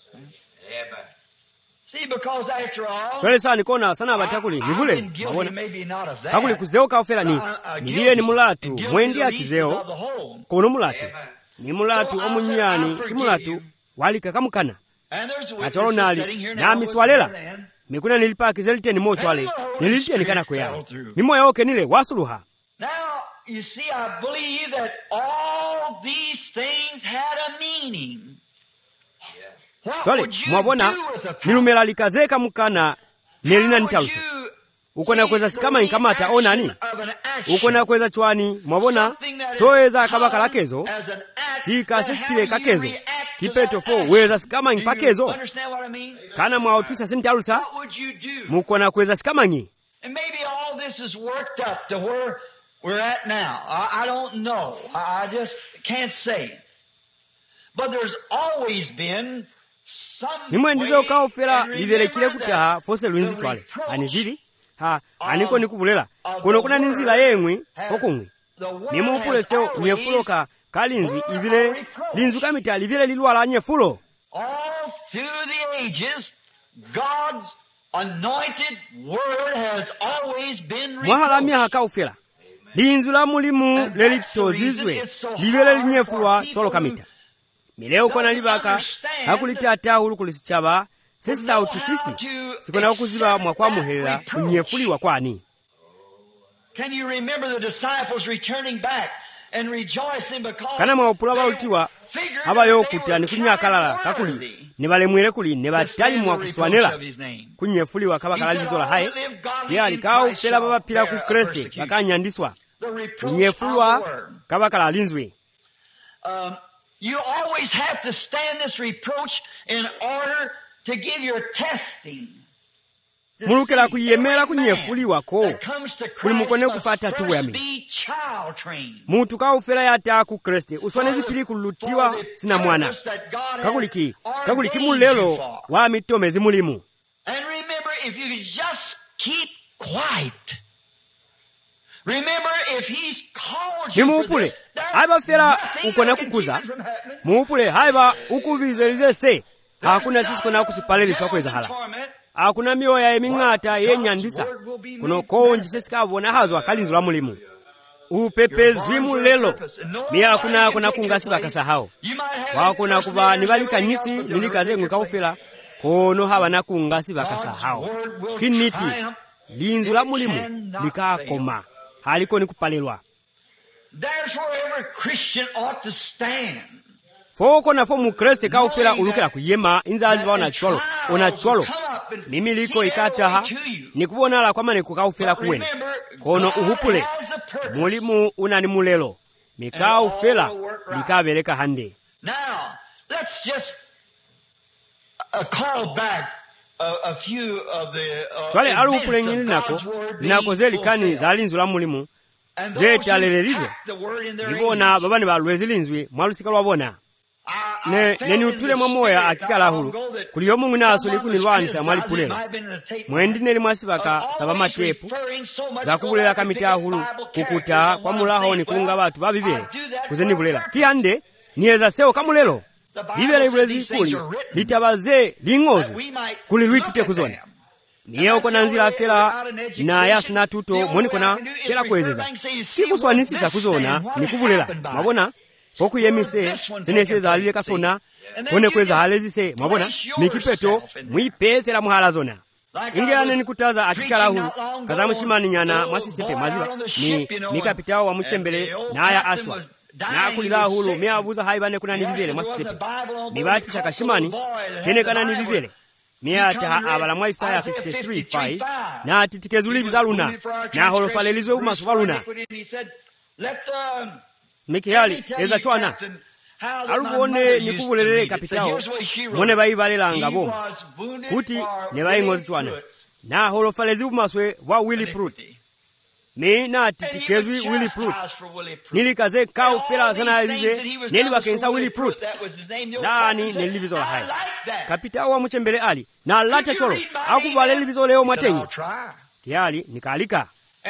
See, because after all, twele sana nikona sana batakuli nivule mabona kakuli kuzeo kaofera ni vile ni mulatu mwendi akizeo kono mulatu ni mulatu omunyani kimulatu walika kamukana kacholo nali na miswalela mikuna nilipa kizelite ni mochwale nilite nikana kwea mimo yaoke nile wasuluha. Now you see, I believe that all these things had a meaning. Twale mwabona nilumela likazeka mukana nelina nitausa uko na kweza sikama inkamata onani uko na kweza chwani mwabona soeza kabaka lakezo sika sestile kakezo kipeto fo weza sikama infakezo kana mwaotisa sintalusa muko na kweza sikama nyi. And maybe all this is worked up to where we're at now. I don't know. I just can't say. But there's always been nimwe ndizo kaofera livelekile kutaha fose lwinzi twale anizili ha aniko nikubulela kuno kuna ninzila yengwi fokungwi nimupule seo nyefuloka kalinzwi ibile linzu kamita livile lilwala nyefulo. All through the ages God's anointed word has always been mwahalamia hakaofera linzu la mulimu lelitozizwe livile linyefulwa cholo kamita mileo kona libaka hakulitata hulu kulisichaba sisi sauti sisi sikona kuziba mwakwa muhela unyefuliwa kwani. Can you remember the disciples returning back kana mwaupula bautiwa abayo kutani kunyakalala kakuli ne balemwere kuli ne batalimwa kuswanela kunyefuliwa kabakala lizola haye yali kaufela babapira ku Kristo bakanyandiswa kunyefulwa kabakala linzwe. You always have to stand this reproach in order to give your testing. mulukela kuyemera kunyefuliwa ko kuli mukone kufata tuwami mutu kaufela yata ku Kristo usonezi pili kulutiwa sina mwana kakuliki mulelo wa mitomezi mulimu. And remember, if you just keep quiet, remember if he's called you for this, abafera ukona kukuza muupule haiba ukuvizelize se hakuna sisi kona kusipaleliswa kweza hala hakuna mioyo ya emingata yenyandisa kuno konji sisi kabona hazo akalinzo la mulimu upepezwi mulelo ni hakuna kuna kungasi bakasa hao wakona kuba nibalika nyisi nilikaze ngikaufela kono haba na kungasi bakasa hao kiniti linzo la mulimu likakoma haliko ni kupalelwa. There's where every Christian ought to stand. Foko na fomu Kristo kaufela ulukela kuyema inzazi baona cholo ona cholo mimi liko ikataha nikubona la kwama nikukaufela kuwena kono uhupule mulimu unani mulelo mikaufela likabeleka hande. Now let's just call back a few of the twale alupule ngini nako zeli kani za linzo la mulimu zeta lelelizwe nibona babani balwezi linzwe mwalusika lwabona ne utule mwamoya akikala hulu kuliyo mungu naso likunilwanisa mwalipulelo mwendi neli mwasibaka sabama tepu za kubulela kamita hulu kukuta kwa mulaho ni kunga batu babibele kuzeni bulela kiyande nieza seo kamulelo bibele ibulezi kuli litabaze lingozo kuli lwitute kuzona niye uko na nzila fela na yasina tuto mwoni kona fela kwezeza kikuswanisisa kuzona nikubulela mwabona foku yemise seneseza alile kasona kone kweza halezi se mwabona mikipeto mwipethela muhala zona ingeane nikutaza akikala hulu kaza mshimani nyana mwasisepe maziba ni mikapitao wa mchembele na aya aswa na kulila hulu miabuza haibane kuna nibibele mwasisepe nibati sakashimani kene kana nibibele miata abala mwa Isaya 53:5 na titikezuli bizaluna na holofalelizwe umasuka luna mikihali eza chwana alubone nikubulelele kapitao mwone baibalela ngabo kuti ne bayingozi chwana na holofalezi umaswe wa Willie Prut ni na titikezwi Willie Prut nilikaze kao fela sana azize neli bakensa Willie Prut nani nelibizola hai kapitao wa mchembele ali na lata cholo akubaleli bizoleo mwatenyi kiali nikalika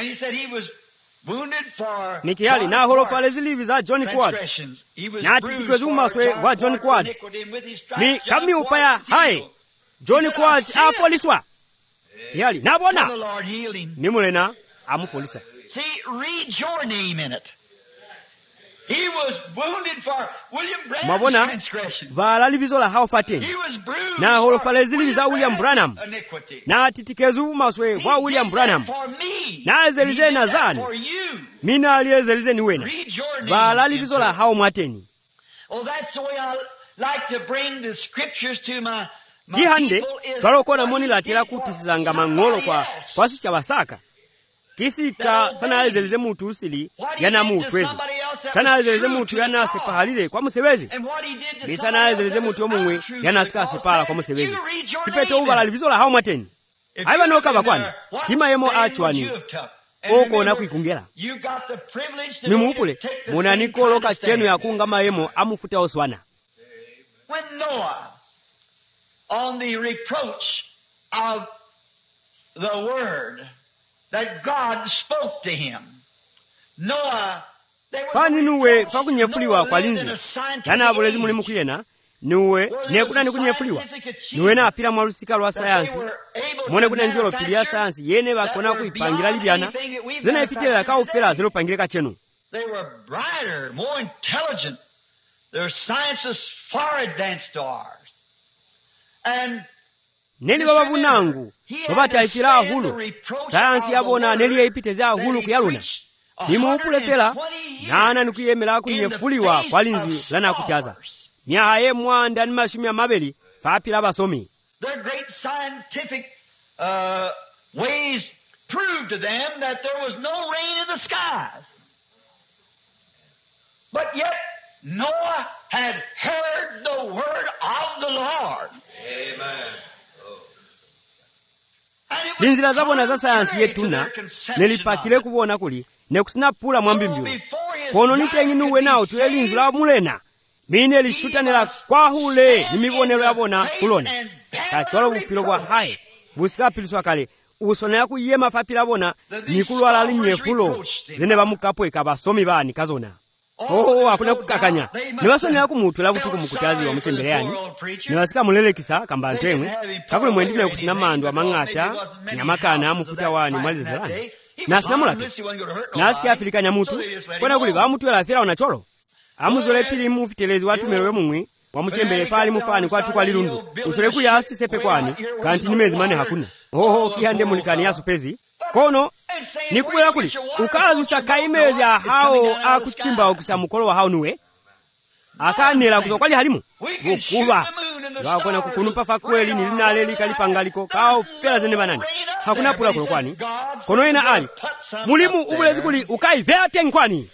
Mikiali na holofalezi livi za John Quartz na titikwezi umaswe wa John Quartz ni kami upaya hai John Quartz afoliswa kiali na bona nimulena amufolisa. See, read your name in it. He was wounded for William Branham's transgression. Valali bizola hao fateni. Na holofalezi livi za William Branham na titikezu umaswe wa William Branham na ezelize na zani mina aliezelize ni wena valali bizola hao mwateni. Oh, that's the way I like to bring the scriptures to my kihande twalokona moni latela kutisizanga mangolo kwa sicha basaka kisika sana ezelize mutu usili yana mutwezi sana ezelize mutu yana sepahalile kwa musebezi bisana ezelize mutu omumwe yana sika sepala kwa musebezi kipeto ubalali bizola hao mwateni haiba noka bakwani kima yemo achwani oko na kuikungela nimupule muna nikoloka chenu ya kungama yemo amufuta oswana. When Noah on the reproach of the word that God spoke to him, Noah fani nuwe fakunyefuliwa kwa linzi kana abulezi mulimu kuyena nuwe nekuna nikunyefuliwa nuwe na apira mwalusika lwa sayansi mwone kuna njolo pili ya sayansi yene bakona kuipangira libyana zena ifitela ka ufela zero pangireka chenu. They were brighter, more intelligent. Their science is far advanced to ours. And neli baba bunangu babata ifira hulu sayansi yabona neli yaipiteza hulu kuyaluna nimuupulefera nana nikuyemera kunyefuliwa kwa linzi lanakutaza nyaye mwanda ni mashumi amabeli fapila basomi. Their great scientific ways proved to them that there was no rain in the skies. But yet Noah had heard the word of the Lord. Amen. linzira zabona za sayansi yetuna nelipakile kubona kuli nekusinapula mwambimbiwa kono niteng'inuwe nawo tule linzu la mulena mine lishutanira kwahule nimibonero yabona kulona kachwalo bupilo bwa hayi busikapiliswa kale usonera kuyema fapila bona nikulwala linyefulo zene bamukapweka basomi bani kazona. Hakuna kukakanya niwasonera kumutwela butuku mukutazi wa muchembeleyani niwasika mulelekisa kamba ntwemwe kakule mwendine kusina mandu amang'ata nyamakana amufuta wani mwalizirani nasina mulatu nasiki afilika nyamutu kona kuli bamutwela afira onacholo amuzole pili mufitelezi watumerewe mumwi wamuchembele fali mufani kwatu kwa lilundu usole kuyasi sepe kwani kanti nimezi mane hakuna kihande mulikani yasu pezi kono nikubwera kuli ukazusa kaimezi hao akuchimba okisa mukolo wa hao nuwe akanela kuzokwali halimu bukuba wakona kukunupa fa kweli nilinale likalipangaliko kao fera zene banani hakuna pula kulokwani kono ina ali mulimu ubulezi kuli ukaivea tenkwani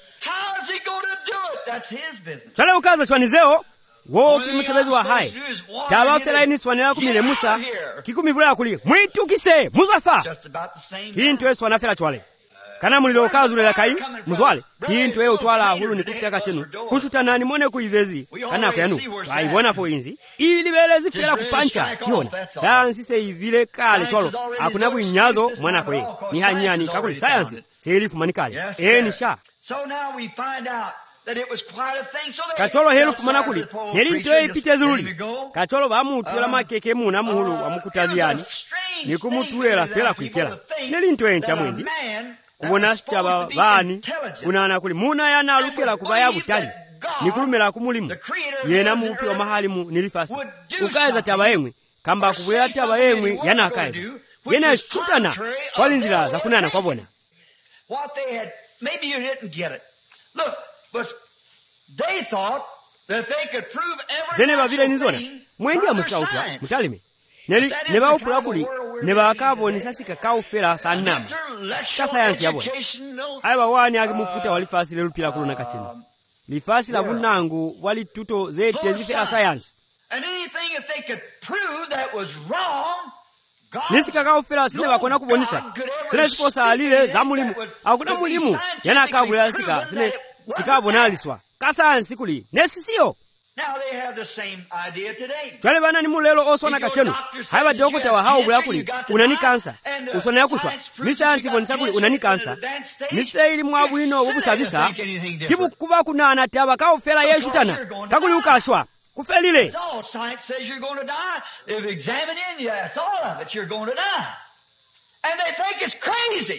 chale ukaza chwanizeo wo kimusebezi wa hai taba fera ini swanela kumile musa kikumibula kuli mwitukise muzafa kintu esu wanafera chwale kana mulilo ukazulela kai muzwale kintu e utwala hulu ni kufitaka chenu kushuta nani mwone kuivezi kana kuyanu waibona fo inzi ili belezi fera kupancha yona sayansi se ivile kale chwalo hakuna kuinyazo mwana kwe ni hanyani kakuli sayansi seelifu manikali nisha. So now we find out that it was quite a thing. So kacholo helufu manakuli nelinto ipite zuli kacholo bamutwela makeke muna muhulu wamukutaziyani nikumutwela fera kwikela nelinto encha mwendi kubona sichaba bani kunana kuli muna yana alukela kubaya butali nikulumela kumulimu yena mupi wa mahali mu nilifasi ukaeza taba yemwe kamba kubwela taba yemwe yana akaeza yena shutana kwa linzira za kunana kwa bona. What they had, maybe you didn't get it. Look, but they thought that they could prove every zene bavile nizona mwendi amusika utwa mutalime neli neba upula kuli neba akaboni sasika kaufera sanama kasayansi yabona aiba wani akimufuta walifasi lelupila kulona kachino lifasi la bunangu wali tuto zete zifera sayansi and anything that they could prove that was wrong nisika kaufera sine bakona kubonisa sine siposa alile za mulimu hakuna mulimu yana akabula sika sine sikabonaliswa kasayansi kuli nesisiyo. Now they have the same idea today. Twale bana ni mulelo osona kachenu haiba dokota wa hao bula kuli unani kansa usona yakushwa misayansi bonisa kuli unani kansa misaili mwabwino obusabisa kibu kuba kuna anataba kaufera yeshutana kakuli ukashwa kufelile. All science says you're going to die. They've examined in you. That's all of it. You're going to die. And they think it's crazy.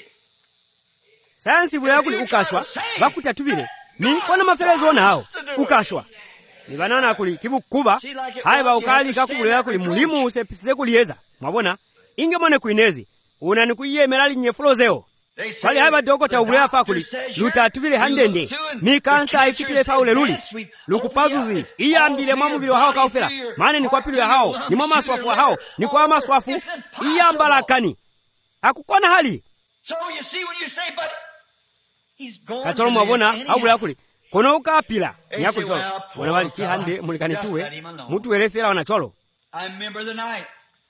Sayansi bula kuli ukashwa bakutatubile ni kona mafelezo na hao ukashwa ni banana kuli kibu kuba haiba ukali kakubulera kuli mulimu usepisize kuliyeza mwabona inge mone kuinezi unani kuyemera linyefulo zeo kwali haiba dokota ubulera fa kuli lutatubile handende mikansa ifitile fa ule luli lukupazuzi iyambile mwamubili wa hao kaufera mane ni kwa pilu ya hao ni mwa maswafu wa hao ni kwa maswafu iyambalakani akukona hali. So you see when you say but he's going kacholo mwabona haubulera kuli kono ukapila nyakulicholo wana wali kihande mulikani tuwe mutu welefera wanacholo. I remember the night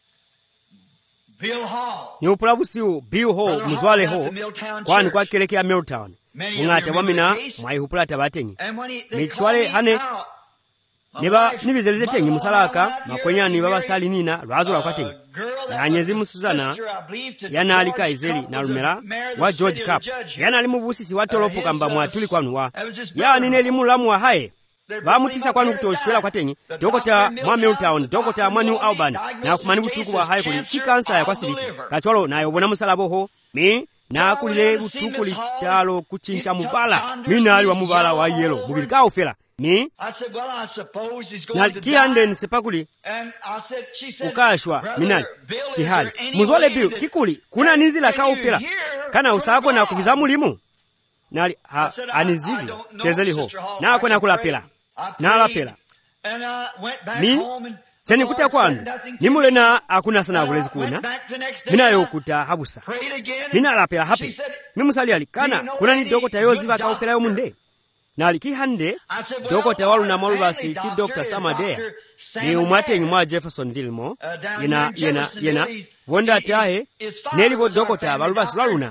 Bill Hall ni upulabusiu Bill Hall muzwale ho kwani kwa kelekea Milltown ungate wamina mwaihupulata batenyi michwale hane neba nibizeleze tengi musalaka makwenyani babasali nina lwazula kwa tengi na nyezi musuzana yana alika izeli na lumera wa George Cup yana alimu busisi watolopo kamba mwatuli kwa nuwa ya nine limu lamu wa hae bamutisa kwanu kutoshwela kwa tengi dokota mwa Milltown dokota mwa New Albany na kumani butuku wa hae kuli kikansa ya kwa sibiti kacholo na yobona musalaboho mi na kulile butuku litalo kuchincha mubala minali wa mubala wa yelo mubilika ufela ni na kihande nisepakuli ukashwa minali kihali muzole Bill kikuli kuna ninzila kaufela kana usako na kubiza mulimu nali anizivi tezeliho na kwena kulapela nalapela mi senikuta kwanu nimulena akuna sana kulezi kuna minayo kuta habusa minalapela hape mimusali alikana kuna ni dokota yoziva kauferayo munde nali kihande dokota waluna malubasi ki Dr. Samadea ni umwatengi mwa Jeffersonville mo yena wonda tahe nelibo dokota balubasi waluna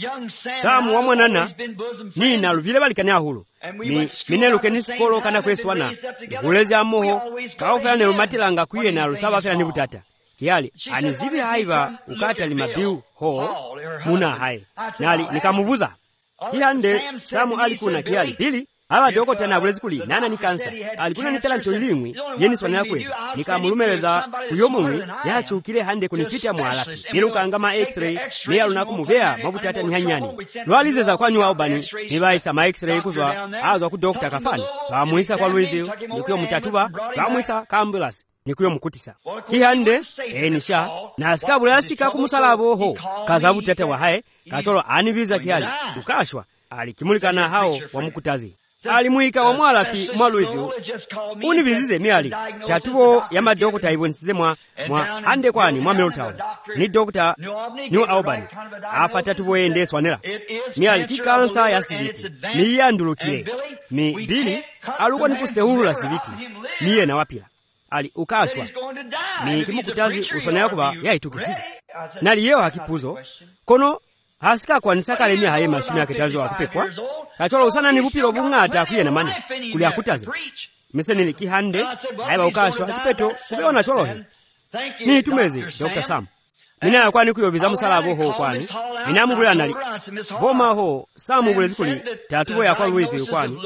Samu wa mwanana ni naluvile balikanya hulu mineluke nisikolo kana kweswana ulezi amoho kaufela ne umatilanga kwiye na lusaba fela nibutata kiyali anizibi haiba ukata limabiu ho muna hai nali nikamubuza kihande Samu alikuna kiyali pili aba dokota na ulezi kuli nana ni kansa alikuna nifela ntoilimwi yeni swanela kweza nikamulumeleza kuyomumwi yachukile hande kunifita mwalafi nilukanga ma x-ray ni alunako mubea mabutata ni hanyani lwalizeza kwa nyuwa ubani nibaisa ma x-ray kuzwa azwa ku Dr. Kafani bamuisa kwa Louisville nikuyo mutatuba bamuisa ka ambulance nikuyo mukutisa kihande nisha na asikabula yasika kumusalabo ho kazabu tete wa hae katolo anibiza kihali ukashwa alikimulikana hao wa mukutazi alimuika wa mwalafi mwa Louisville unibizize miali tatubo ya madokota ibonisize mwa hande kwani mwa Middletown ni Dr. New Albany afa tatubo ende swanela miali kikansa ya siviti ni yandulukile mi Billy alukwa nikusehulu la siviti niye na wapila ali ukashwa mi kimukutazi uswanela kuba yaitukisiza nali yeo hakipuzo kono hasika kwa nisaka lemia haye mashumi ya ketalizo wakupepwa kacholo usana ni bupilo bungata kuye na mani kuli akutaze miseni ni kihande haiba ukashwa kipeto kubeona cholohe ni tumezi Dr. Sam mina ya kwani kuyo biza musalabo ho kwani mina mubula nali boma ho Samu bulezi kuli tatubo ya kwa Louisville kwani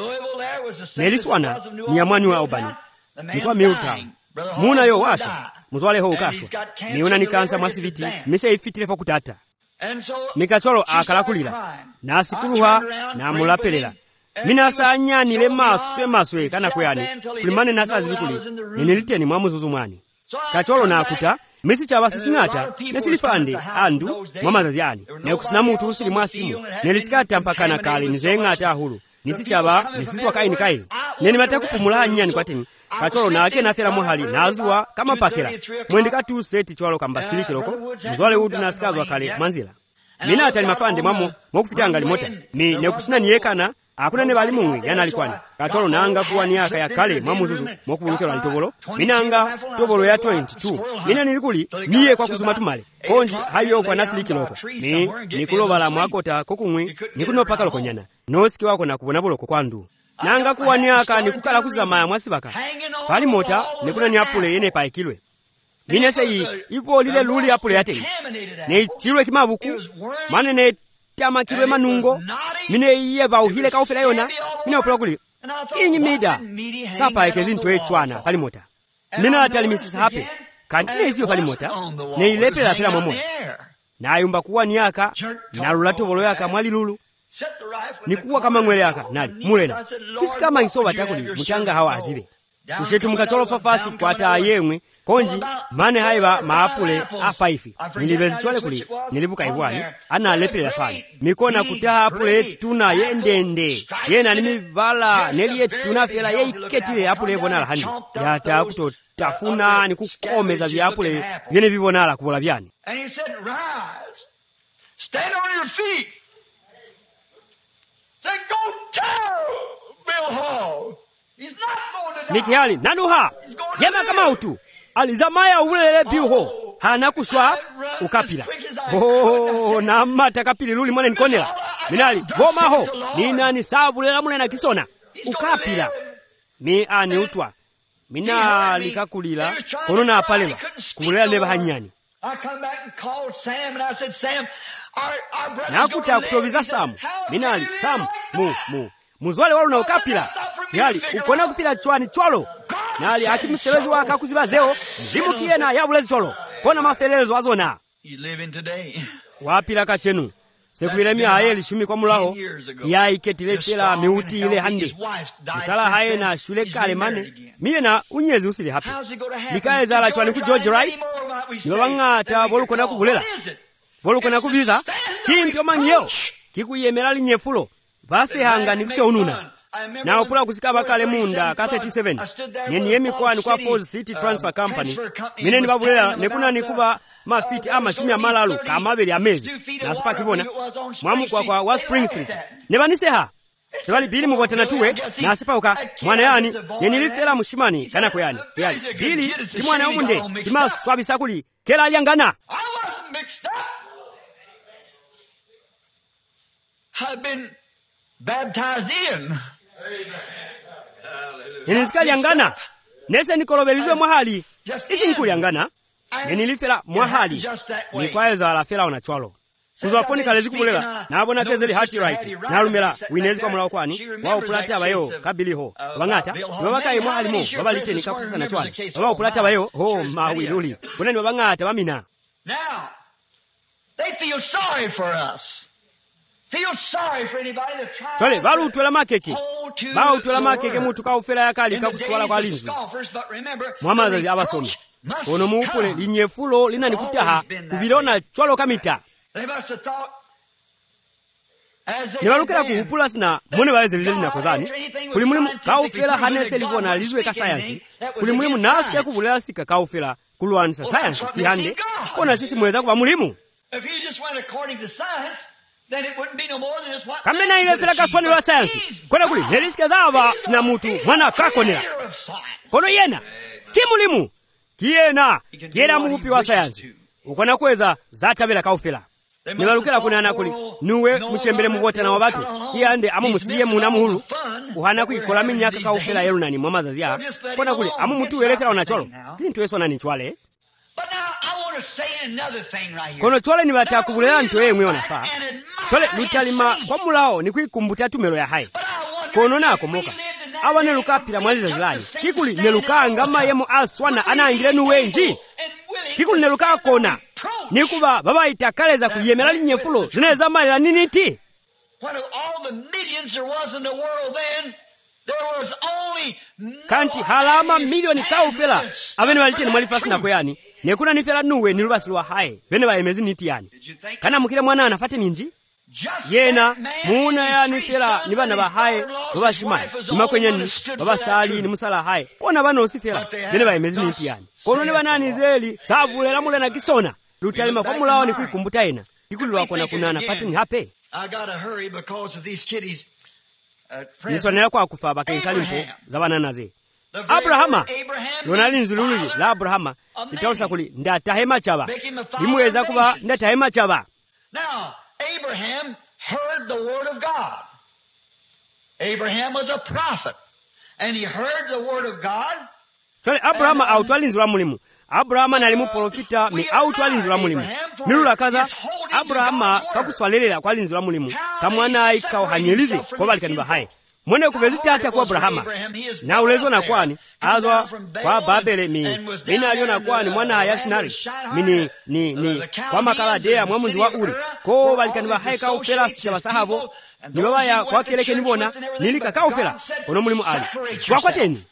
neliswana ni ya mwani wa Albany ni kwa Middletown muna yo washa muzwale ho ukashwa niuna ni kansa mwasiviti mise ifitile fo kutata mikacholo akalakulila nasikuluha na mulapelela minasa nyanile maswe kana kuyani kulimane nasa zibikuli niniliteni mwamuzuzu mwani kacholo na akuta misi chaba sisingata nesilifande andu mwamazazi ani nekusinamutu usili mwasimu nelisikata mpaka na kali nizengata hulu nisi chaba nisiswa kaini kaili neni matakupumula nyani kwatini kacholo na ake nafera muhali nazua kama pakela mwendika tu seti chwalo kambasiriki loko mzwale udu nasikazwa kale manzila mina atali mafande mwamo mwokufitanga limota mi nekusina niyekana akuna ne bali mumwe yana alikwani kacholo nanga kuwa niyaka ya kale mwamuzuzu mwokubulukelo alitobolo minanga tobolo ya 22 mina nilikuli niye kwa kuzumatumale konji hayo kwa nasiliki loko nikulobala mwakota kokumwe nikunopaka loko nyana nosiki wako na kubona boloko kwandu nanga kuwa niyaka nikukala kuzamaya mwasibaka fali mota nikuna ni apule yene paikilwe minese yi ipo lile luli apule yate ne chilwe kimabuku mane ne tamakilwe manungo mine iye ba uhile ka ofela yona mine opula kuli inyi mida sapa ekezinto echwana fali mota mina atalimisisa hape kantine izio fali mota ne ilepela fela momo na ayumba kuwa niyaka na lulato bolo yaka mwali lulu nikuwa kama mwele yaka nali mulena kisi kama isoba takuli mutanga hawa azibe kushetu mkacholo fafasi kwa taa yemwe konji mane haiba maapule a5 nilibezi chwale kuli nilibuka iwani ana lepele la fani mikona kutaha apule tuna yendende yena nimivala neliye tunafela yeiketile apule bonala handi yata kuto tafuna ni kukomeza vya apule vyene vibonala kubola vyani and he said rise stand on your feet said go tell Bill Hall he's not going to die Mikihali nanuha yema kama utu alizamaya ulele biuho hana kushwa ukapila na mata kapili luli mwane nikonela minali boma ho nina ni sabulela mule na kisona ukapila mi ani utwa mina likakulila kono na apalela kubulela neba hanyani I come back and called Sam and I said Sam our brother nakuta kutoviza Samu minali Samu muzwale walu na ukapila yali ukona kupila chwani chwalo nali akimusewezi waka kuziba zeo limukie na yabulezi chwalo kona mafelelezo azona wapila kachenu sekuilemi haye lishumi kwa mulaho ya iketile fela miuti ile hande misala haye na shule kale mane miye na unyezi usili hapi likaeza la chwani ku George Wright niwabangata boluko na kugulela boluko na kubiza kinti omanyeo kikuyemela linyefulo vasehanga ndikuseununa na upula kusikaba kale munda ka 37 nyenye mikwani kwa Falls City Transfer Company mine ndibabulera nekuna nikuba mafiti amashumi amalalu kamabeli amezi nasipa kibona mwamukwa kwa wa Spring Street nebaniseha sebali bili mukotana tuwe nasipa uka mwana yani yenilifera mushimani kana kuyani yali bili ndi mwana omunde ndimaswabisa kuli kera alyangana I've been baptized in. Yenizikalyangana nese nikolobelizwe mwahali isi nikulyangana yenilifera mwahali nikwaeza alafera onachwalo kuzafonika lezi kumulela nabona kezeli hati right nalumela winezi kwa mulawo kwani wao pulata abayo kabiliho bangata babakaye mwahalimo babalite nikakusisa na chwalo wao pulata abayo ho mawiluli bunani babangata bamina. Now they feel sorry for us. Feel sorry for anybody that tries. Chole balu utwela makeke ba utwela makeke mutu ka ufera yakali kakuswala kwa linzu mwamazazi abasomi ono muupule linyefulo linanikutaha kubilona chwalo kamita nibalukira kuhupula sina mune baezelize linakozani kuli mulimu kaufera hanese libona lizwe ka science kuli mulimu nasike kubulera sika kaufera kulwanisa science kihande kona sisi mweza kuba mulimu. If you just went according to science, then it wouldn't be no more than just what. Kamena ile fera kaswani wa science kona kuli neliske zava sina mutu mwana kakonera kono yena kimulimu kiyena kiera muhupi wa science ukona kweza zatabela kaufera nibalukira kunana kuli nuwe muchembere mubota na wabatu kiyande amu musiye muna muhulu uhana kuikola minyaka kaufera yerunani mwamazazi ya kona kuli amu mutu welefera onacholo kintu eso nani chwale. But now I want to say another thing right here. Kono chole ni batakubulera nto yemwe onafa chole lutalima kwa mulao ni kuikumbuta tumelo ya hai kono nako moka abane lukapira mwaliza zilani kikuli nelukanga mayemo aswana anaangire nuwenji kikuli neluka kona nikuba baba itakaleza kuyemera linyefulo zineza malira niniti. When of all the millions there was in the world then, there was only kanti halama milioni kaufela abene balite ni mwalifasi na kweyani nekuna nifela nuwe nilubasilwa hae bene baemezi niti yani kana mukire mwana anafate ninji yena muuna ya nifela nibana bahaye babashimai nimakwenyeni babasali ni musala hae kona bano osifela bene baemezi niti yani kono ni banani zeli savulera mule na kisona lutalima kwa mulao ni kuikumbuta ena ikulwa kona kuna nafate ni hape. I gotta hurry because of these kiddies. Nisonera kwa kufa bakaisalimpo zabanana ze Abrahama lonali nzululili la Abrahama itausa kuli ndatahema chaba imweza kuba ndatahema chaba. Now Abraham heard the word of God. Abraham was a prophet and he heard the word of God. So Abrahama autwalinzula mulimu Abrahama nalimu profita mi autwalinzula mulimu nilula kaza Abrahama kakuswalelera kwalinzula mulimu kamwana ikauhanyelize kwa balikaniba hai mwene kubezita hata kwa Abrahama na ulezo na kwani azwa kwa Babele mina aliona kwani mwana hayashinari ni kwa makaladea mwamunzi wa Uri ko balikaniba hai kaufela sicha basahabo ni baba ya kwa keleke nibona nilika kaufela ono mulimu ali kwa kwateni.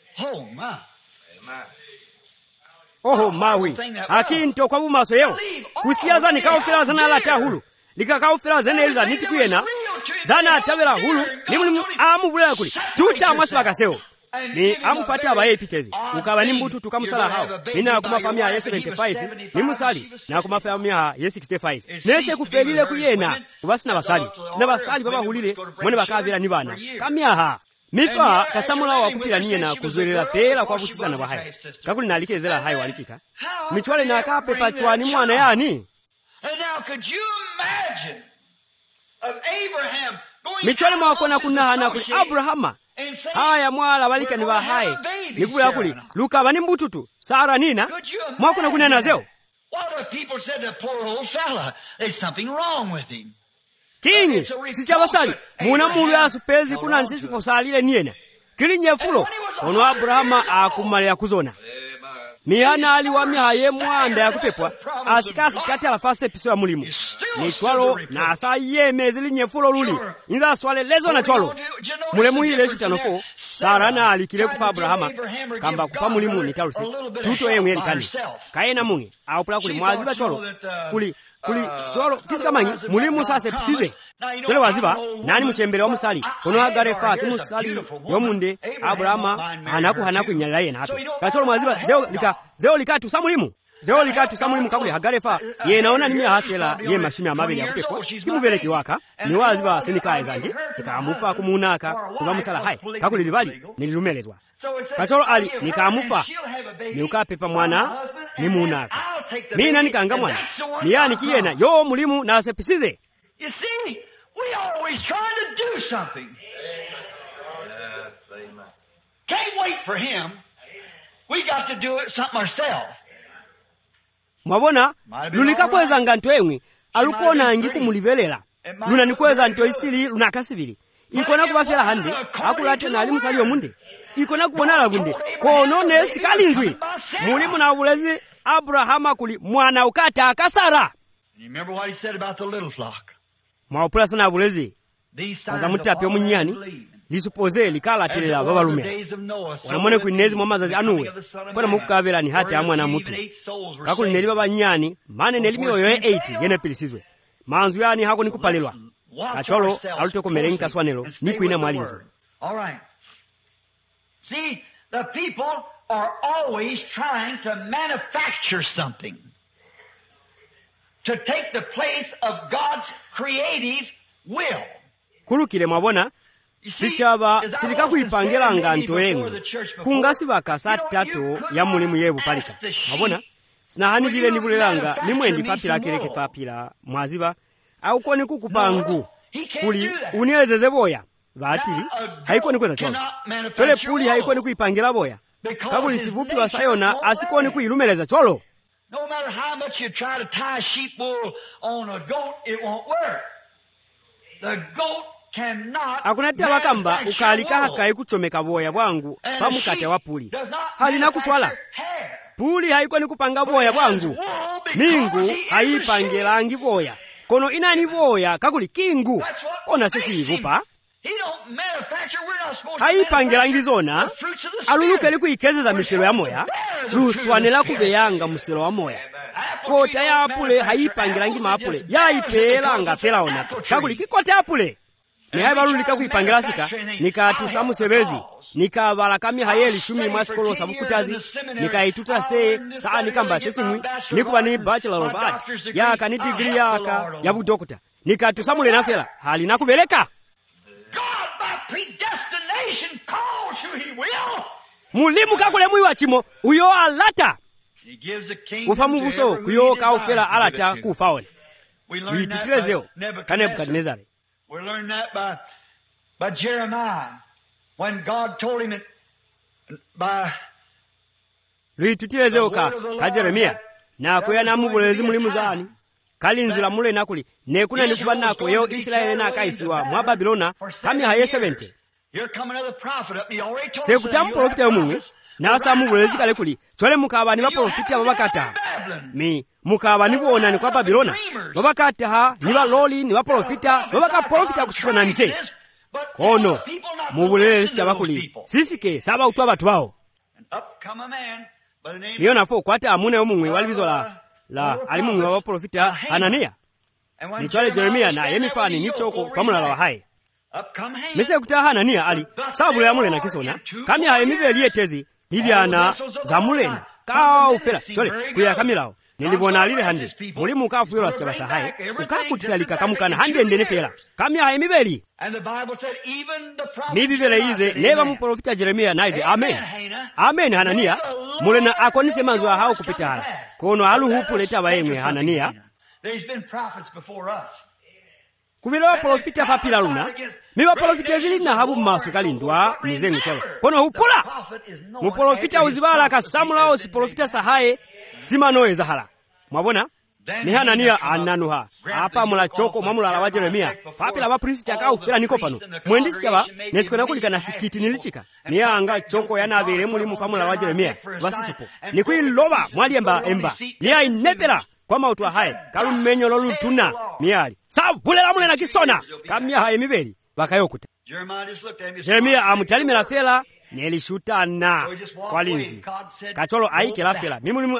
Oho mawi akinto kwa bumaso yeo kusiaza nikaufela zana lata hulu likakaufela zene eliza niti kuyena zana tabela hulu ni mulimu amubulera kuli tuta mwasiba kaseo ni amufata abaye pitezi ukaba ni mbutu tukamusala hao nina kumafamia ya 75 ni musali na kumafamia ya 65 nese kufelile kuyena kubasina basali tina basali baba hulile mwene bakavira ni bana kamyaha mifa kasamula wa kupira niye na kuzwerera fera kwa busiza na bahaya kakuli nalikezela hayo walichika michwale na kape pachwani mwana yani. And now could you imagine of Abraham going michwale mwakona kunahana kuli Abrahama haya mwala walika ni bahaya nikula kuli luka bani mbututu Sara nina mwakona kunana zeo. Well, the people said the poor old fella, there's something wrong with him. Kinyi sichabasali muna mulu ya supezi kuna nsisi fosalile niena kili nyefulo ono Abrahama akumalira kuzona mihana aliwami haye mwanda ya kupepwa asikasi kati alafase episo ya mulimu ni chwalo na asaye mezili nyefulo luli inza swale lezo na chwalo mulemu hile shitanofo Sara na alikile kufa Abrahama kamba kufa mulimu ni taluse tuto ye mweli kani kaye na mungi au pula kuli mwaziba chwalo kuli kuli cholo kisikamanyi mulimu sase psize chole waziba nani muchembere wa musali kono agarefa kimusali yomunde Abrahama hanaku nyalira yena hapo kacholo mwaziba zeo likatu samulimu kakuli hagarefa ye naona nimi hafela ye mashimi amabeli yakupepo kimubeleki waka ni waziba senikaye zanje nikamufa kumunaka kuba musala hai kakuli libali nililumelezwa kacholo ali nikamufa niukapepa mwana ni munaka mina nikanga mwana niyani kiyena yo mulimu na sepisize. You see, we always trying to do something. Can't wait for him. We got to do it something ourselves. Mwabona lulikakweza nganto emwe alukona ngi kumulibelela luna nikweza nto isili luna kasibili ikona kubafela hande akulate na alimusali omunde ikona kubonala bunde kono nesikalinzwi mulimu na bulezi Abrahama kuli mwana ukata akasara. Remember what he said about the little flock. Mwaupula sana bulezi kaza mutapi omunyani lisupoze likala telela babalume wanamone kuinezi mwamazazi anuwe kona mukukabela ni hati amwa na mutu kakuli neli babanyani mane neli mioyo 8 yene pilisizwe manzu yani hako nikupalelwa kacholo aluteko merengi kaswanelo nikuina mwalizwe. Alright. See, the people are always trying to manufacture something to take the place of God's creative will. Kulukile mwabona sichaba silika kuipangela nganto emwe kungasi bakasa tato ya mulimu yebu palika mwabona sinahani vile nibulelanga nimwendi fapila keleke fapila mwaziba au koni kukupangu kuli uniwezeze boya batili haikoni kweza chole puli haikoni kuipangela boya kakuli sibupi wa sayona asikoni kuilumeleza cholo. No matter how much you try to tie sheep wool on a goat, it won't work. The goat cannot. Akunatia wakamba ukalika hakai kuchomeka boya bwangu pamukate wa puli halina kuswala puli haikoni kupanga boya bwangu mingu haipangelangi boya kono inani boya kakuli kingu kona sisi ivupa haipangelangi zona aluluke liku ikezeza miselo ya moya luswanela kubeyanga muselo wa moya kota ya apule haipangelangi maapule ya ipelanga felaona kakuli kikota ya apule ni haibalulika kuipangela sika nikatusamu sebezi nikabala kami hayeli shumi mwasikolo sabukutazi nikaituta se saa nikamba sesimwi nikuba ni Bachelor of Art yaka ni degree yaka ya budokota nikatusamule nafela hali nakubeleka. God by predestination calls who he will. Mulimu kakule mwi wachimo uyo alata ufamu buso kuyo kaufela alata kufaone uitutilezeo ka Nebukadnezar. We learned that by Jeremiah when God told him by uitutilezeo ka Jeremia na kuya namubulezi mulimu zani kalinzula mule nakuli nekuna nikuba nako yo Israeli na kaisiwa mwa Babilona kami haye 70 sekutamu profita yomungu nasa mubulezi kale kuli chole mukabani ba profita babakata mi mukabani bona ni kwa Babilona babakata ha ni ba loli ni ba profita babaka profita kushikana nise kono mubulezi chabakuli sisike saba utwa batu bao miona fo kwata amune yomungu walibizola la alimungu wa profita Hanania ni chale Jeremia na yemifani ni choko famula la wahai mese kuta Hanania ali sababu ya mule na kisona kami haye mibeli tezi libyana za mulena ka ufela chole kuya kamilao nilibona lile hande mulimu kafu yoro ashabasa haye ukakutisalika kamukana hande ndene fela kami haye mibeli mibibele ize neba mu profita Jeremia naize amen amen Hanania mulena akonise manzwa hao kupitala kono aluhupu leta baemwe Hanania kubilo profita fapila luna miwa profita zili na habu masu kalindwa nizengu chalo kono hupula mu profita uzibala kasamula osi profita sahaye zimanoe zahala mwabona ni Hanania ananuha hapa mula choko mamula la wa Jeremia fapila wa priest yaka ufela niko pano mwendisi chaba nesikona kulika na sikiti nilichika ni anga choko yana vile muli mufamula wa Jeremia vasisupo ni kuiloba mwali emba ni ya inepela kwa mautwa hae kalumenyo lolu tuna miali sabulela mule na kisona kamia hae mibeli wakayokuta Jeremia amutalimela fela nelishutana kwa linzi kacholo aike la fela mimulimu ali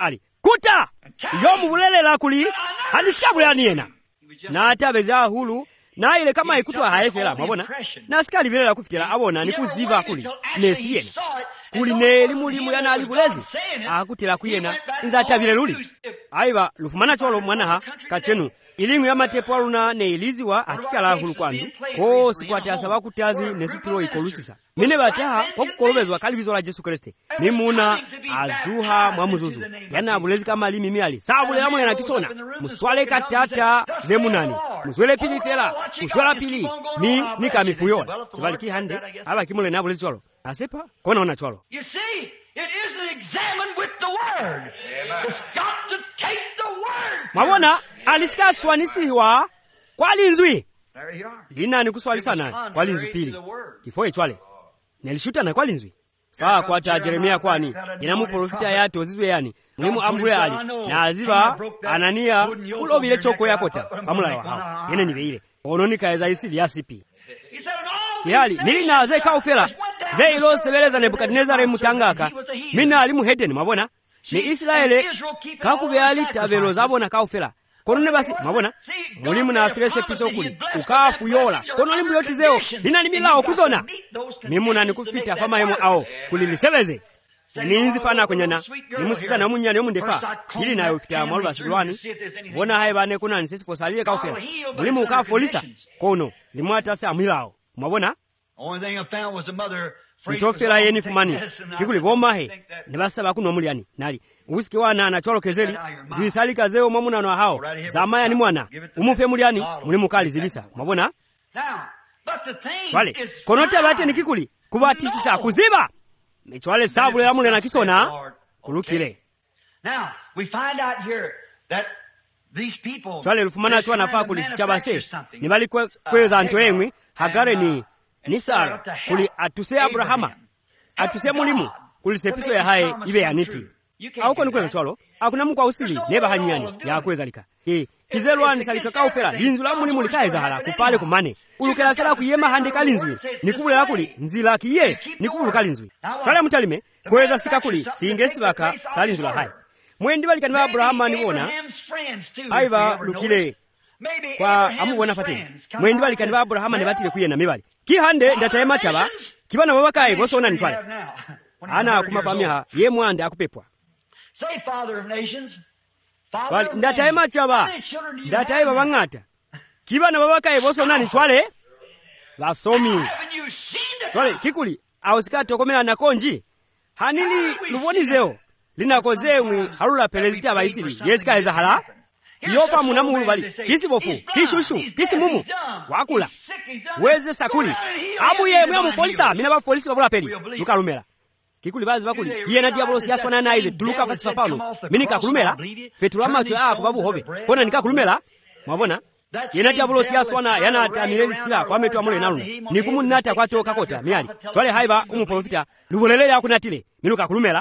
kuta yomu bulelela kuli hanisikabulani yena na atabeza hulu na ile kama ikutwa haefera mwabona na sikali vilela kufitira abona nikuziva kuli nesi yena kuli ne limulimu yana alibulezi akutira kuyena inza atabile luli aiba lufumana cholo mwanaha kachenu ilimu ya matepo aluna ne iliziwa akikala hulu kwandu ko sikwati asaba kutazi nesitilo ikolusisa mine bataha kwa kukolobezwa kalibizo la Yesu Kristo mimuna azuha mwamuzuzu yana abulezi kama limi miali sabule lamu yana kisona muswale katata zemunani muswele pili fela muswala pili ni kamifuyola tibaliki hande aba kimule na abulezi cholo asepa kona ona cholo. You see, it isn't examined with the word. It's got to take the word. Mabona alisika swanisiwa kwa linzwi. There you are. Lina ni kuswali sana kwa linzwi pili. Kifo echwale. Nelishuta na kwa linzwi. Faa kwa ta Jeremia kwani inamu profita yato zizwe yani. Mulimu ambule ali na aziba Anania ulobile choko yakota. Amula wa hao. Yene nibeile. Ononika eza isili yasipi. Kihali nilina ze kaufela ze ilo sebeleza Nebukadnezar mutangaka mina ali muhedeni mabona ni Israeli kakube ali tabelo zabona kaufela konone basi mabona mulimu na afirese piso kuli ukafu yola kono limbu yoti zeo lina limilao kuzona mimuna nikufita fama yemo ao kulilisebeze ninzi fana kwenyana nimusisa na munyane mundefa hili nayo fita mwalba silwani bona haye bane kuna nisisi fosalie kaufela mulimu ukafolisa kono limwata sa amilao mabona mtofela yeni fumani kikuli bomahe nibasaba kuno muliani nali usiki wana na cholo kezeli zisalika zeo mwamuna no hao zamaya ni mwana umufe muliani muli mukali zibisa mabona wale konota bate nikikuli kubatisisa kuziba michwale sabule la mule na kisona kulukile. Now we find out here that these people chwale lufumana chwa nafaa kulisichaba se nibali kweza antoemwi Hagare ni Sara kuli atuse Abrahama atuse mulimu kuli sepiso ya hae ibe ya niti auko nikweza chwalo akuna mungu wa usili neba hanyani ya kweza lika kizelwa nisalika kaufela linzu la mulimu likaeza hala kupale kumane ulukela fela kuyema hande kalinzwi nikubule la kuli nzila kiye nikubulu kalinzwi chwale mutalime kweza sika kuli singesi baka salinzu la hae mwendi walika niwa Abrahama niwona aiva lukile kwa amubona fatini mwendi walika niwa Abrahama nibatile kuyena mibali kihande ndatayema chaba kibana babakaye bosona nitwale ana kumafamia ye mwande akupepwa say father of nations wali ndatayema chaba ndatayeba bangata kibana babakaye bosona nitwale basomi twale kikuli ausikato komela na konji hanili lubonizeo linakozemwe halula peleziti abaisiri yesika ezahala yofa munamu bali kisibofu kishushu kisimumu wakula weze sakuli amuye mwe mufolisa mina ba folisa babula peli lukalumela kikuli bazi bakuli yena diabolo siyaswana naize tuluka fasifa paulo minika kulumela fetula macho babu hobe kona nikakulumela mwabona yena diabolo siyaswana yana atamileli sila kwa metu amule nalu nikumunata kwa toka kota miali twale haiba umuprofita lubulelele akunatile minuka kulumela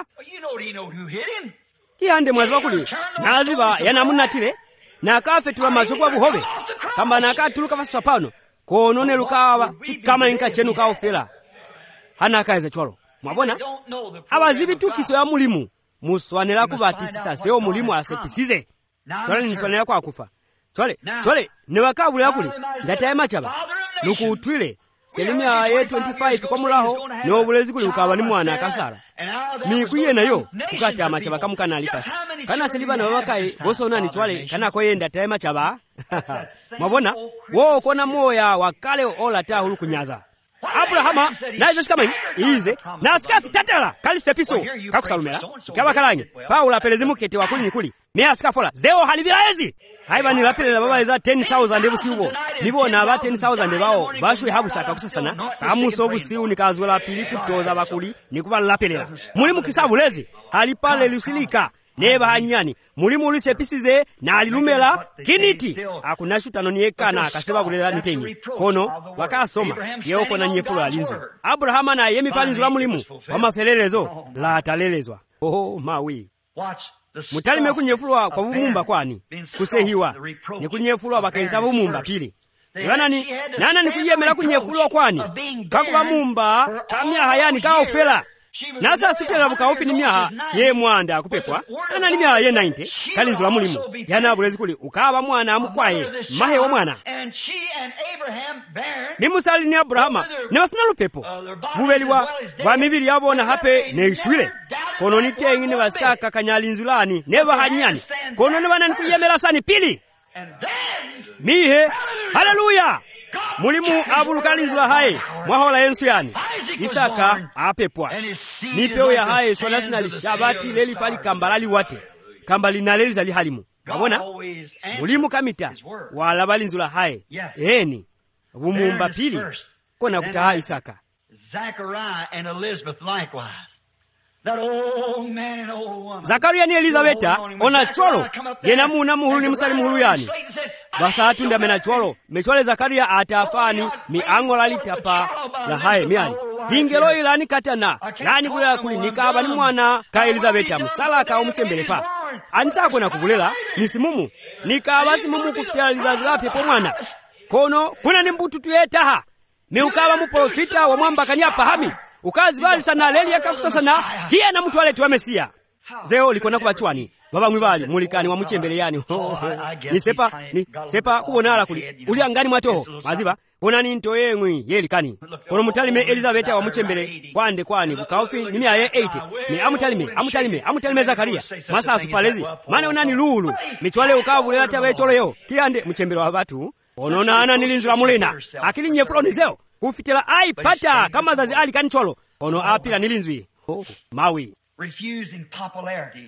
kihande mwazi bakuli naziba yana munatile na kafetula macho kwa buhobe kamba nakatuluka fasifa paulo konone lukawa sikama inka chenu kaofela hana kaeze chwalo mwabona abazibi tukiso ya mulimu muswanela kubatisisa seo mulimu asepisize chwale niswanela kwa kufa chwale newakabula kuli ndatayema chaba luku utwile selimia ye 25 kwa mulaho neobulezi kuli ukaba ni mwana akasara ni kuye nayo kukata amachaba kamukana alifasa kana seliba na babakaye bosona ni chwale kana koyenda tayema chaba mwabona wo kona moya wakale ola ta hulu kunyaza Abrahama nazo sikama ize na sikasi tatala kali sepiso kakusalumela kaba kalanye Paula pelezi mukete wakuli nikuli me asikafola zeo halibilaezi haiba ni lapele baba eza 10,000 ebusiubo nibona ba 10,000 bao bashwe habusaka kusasana amuso busiu nikazwela pili kutoza bakuli nikuba lapelela muri mukisabulezi halipale lusilika neba hanyani muri muri sepisize na alilumela kiniti akunashuta noniekana akaseba kulela nitenyi kono wakasoma yeko na nyefulo alinzo Abrahama na yemi falinzo la mulimu wamafelelezo la atalelezwa mawi mutalime kunyefulwa kwa bumumba kwani kusehiwa ni kunyefulwa bakensa bumumba pili nana ni kuyemela kunyefulwa kwani kakuba mumba kamya hayani kaofela nasa asutela bukaufi ni myaha ye mwanda akupepwa ana ni myaha ye 90 kalinzo la mulimu yana bulezi kuli ukaba mwana amukwaye mahe wa mwana ni musali ni Abrahama ne basina lupepo bubeliwa bwa mibili yabona hape ne ishwile kono ni tengi ne basikaka kanyalinzulani ne bahanyani kono ne banani kuyemera sani pili mihe haleluya mulimu abulukalinzula haye mwahola yensu yani Isaka apepwa nipeo ya haye swanasina lishabati leli fali kambalali wate kambali naleli zali halimu wabona mulimu kamita wala balinzula haye eni bumumba pili kona kutaha Isaka Zachariah and Elizabeth likewise. That old man and old woman. Zakaria ni Elizabeta ona cholo yena muna muhulu ni musali muhulu yani basa atunda mena cholo mechole Zakaria atafani mi angola litapa la haye miani hingelo ilani katana lani kulela kulinika abani mwana ka Elizabeta musala ka umuchembelefa anisa kona kubulela nisimumu nikabasi mumu kufitela lizazi lape po mwana kono kuna nimbutu tuyetaha meukaba mu profita wa mwamba kanyapa hami ukazi bali sana leli yakakusasana hiya na mtu waletu wa Mesia zeo likona kubachwani baba mwibali mulikani wa muchembele yani ni sepa kubonala kuli uli angani mwatoho maziba kona ni nto yengwi yelikani kono mutalime Elizabeta wa muchembele kwani bukaufi ni mia ye 80 ni amutalime Zakaria masasu palezi mane onani lulu mitwale ukavu lelata wecholo yo kiande muchembele wa batu onona ana nilinzula mulena akili nyefuloni zeo kufitela ai pata kama zazi ali kancholo ono apila nilinzwi mawi refusing popularity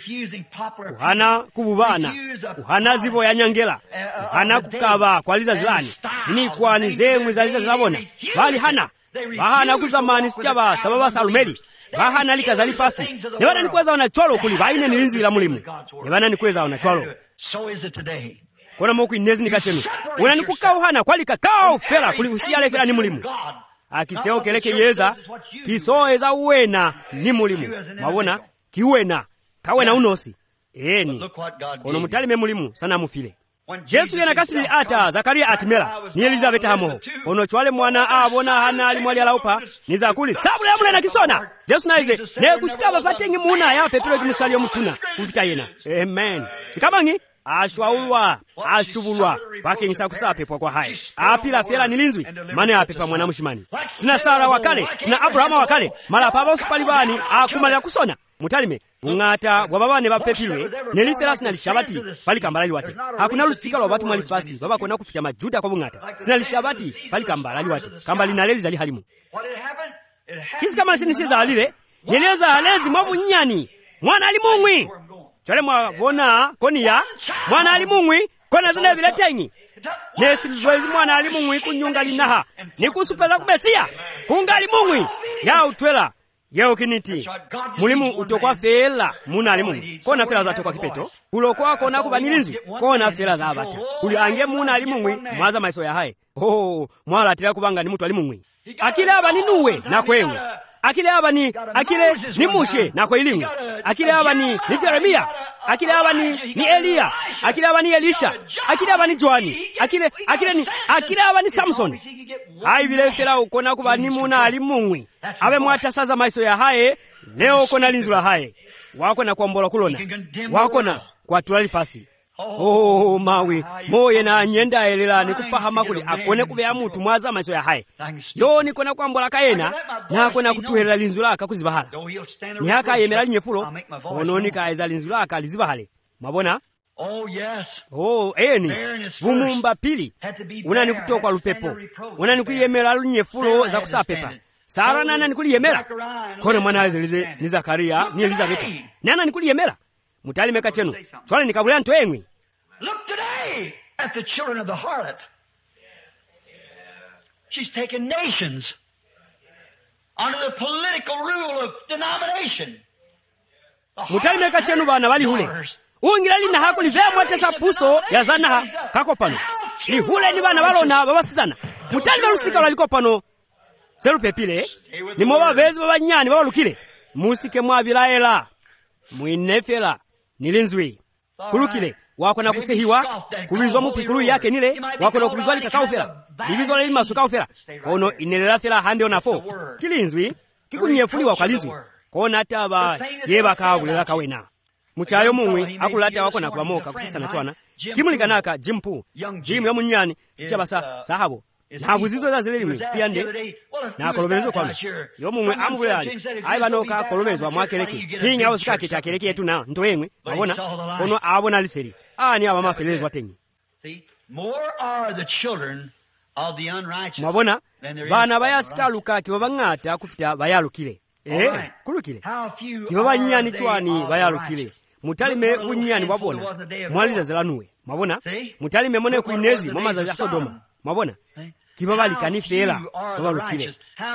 kuhana kububana kuhana zibo ya nyangela kuhana kukaba kwa liza zilani ni kwani zemwe za liza zilabona bali bahana kuzamani sichaba sababa salumeli bahana likazali fasi nebana nikweza wana cholo kuli baine nilinzwi la mulimu nebana nikweza wana cholo so is it today. Kona moku inezi nikachenu unani kukao hana kwali kakao fela kuli usiyale fela ni mulimu akiseo keleke yeza kisoeza uwena ni mulimu mawona kiwena kawena unosi eni kono mutalime mulimu sana mufile Jesu yana kasibili ata Zakaria atimela ni Elizabeta hamo ono chwale mwana abona hana alimwali alaupa ni zakuli sabula yamule na kisona Jesu naize ne kusikaba fatengi muna ya pepilo kimusali yomutuna ufita yena amen sikabangi ashwaulwa ashubulwa pake ngisa kusape kwa hai apila fela nilinzwi mane apepa mwana mushimani sina Sara wakale sina Abrahama wakale mala papa usipalibani akumalira kusona mutalime ungata wababane bapepilwe nelifera sina lishabati pali kambalali wate hakuna lusika lwa batu mwalifasi baba kona kufita majuda kwa bungata sina lishabati pali kambalali wate kambali naleli zali halimu kisi kama sinisiza alile nyeleza alezi mwabu nyani mwana alimungwi chale mwabona koniya mwana alimungwi kona zina viletengi nesi lwezi mwana alimungwi kunyunga linaha nikusupeza kumesia kunga alimungwi ya utwela yeo kiniti mulimu utokwa fela muna alimungwi kona fela za tokwa kipeto kulokwa kona kubanilinzwi kona fela za abata uli ange muna alimungwi mwaza maiso ya hae mwala atila kubanga ni mutu alimungwi akile aba ni nuwe na kwewe akile aba ni mushe na kwa ilimu akile aba ni Jeremia akile aba ni Elia akile aba ni Elisha akile aba ni Joani akile aba ni Samson hai vile fela ukona kuba ni muna alimungwi abe mwatasaza maiso ya hae leo kona linzula hae wako na kuambola kulona wako na kwa tulali fasi mawi moye na nyenda elela ni kupahama kuli akone kubea mutu mwaza maiso ya hae yo ni kona kuambola kaena na kona kutuherela linzula kakuzibahala ni haka yemela linyefulo ononi kaeza linzula kalizibahale mabona eni bumumba pili unani kutoka lupepo unani kuyemela lunyefulo za kusapepa Sara nana nikuliyemela kona mwana weze ni Zakaria ni Elizabeta nana nikuliyemela mutalime kachenu chwale nikabulea nto engwi. Look today at the children of the harlot. She's taken nations under the political rule of denomination. Mutalime kachenu bana bali hule ungira lina hako livea mwatesa puso ya zana kako pano li hule ni bana balona babasizana mutalime lusika laliko pano selu pepile ni mwa bezi babanyani babalukile musike mwabilaela mwinefela nilinzwi kulukile wako na kusehiwa kubizwa mupikulu yake nile wako na kubizwa likakao fela libizwa lima sukao fela kono inelela fela hande onafo kilinzwi kikunyefuliwa kwa lizwi kona taba yeba kagulela kawena muchayo mumwe akulata wako na kubamoka kusisa na chwana kimulikanaka jimpu jim ya munyani sichabasa sahabo na buzizo za zileliwe piande na kolobezo kwano yo mumwe amubulali aibanoka kolobezwa mwakeleke kingi awo sikake takeleke yetu na ntoyemwe babona kono abona liseri ani aba mafelezwa tenyi more are the children of the unrighteous mabona bana bayasikaluka kibabangata kufita bayalukile kulukile kibabanyani chwani bayalukile mutalime bunyani wabona mwaliza zelanuwe mabona mutalime mone kuinezi mamaza ya Sodoma mabona kibabali kanifela babalukile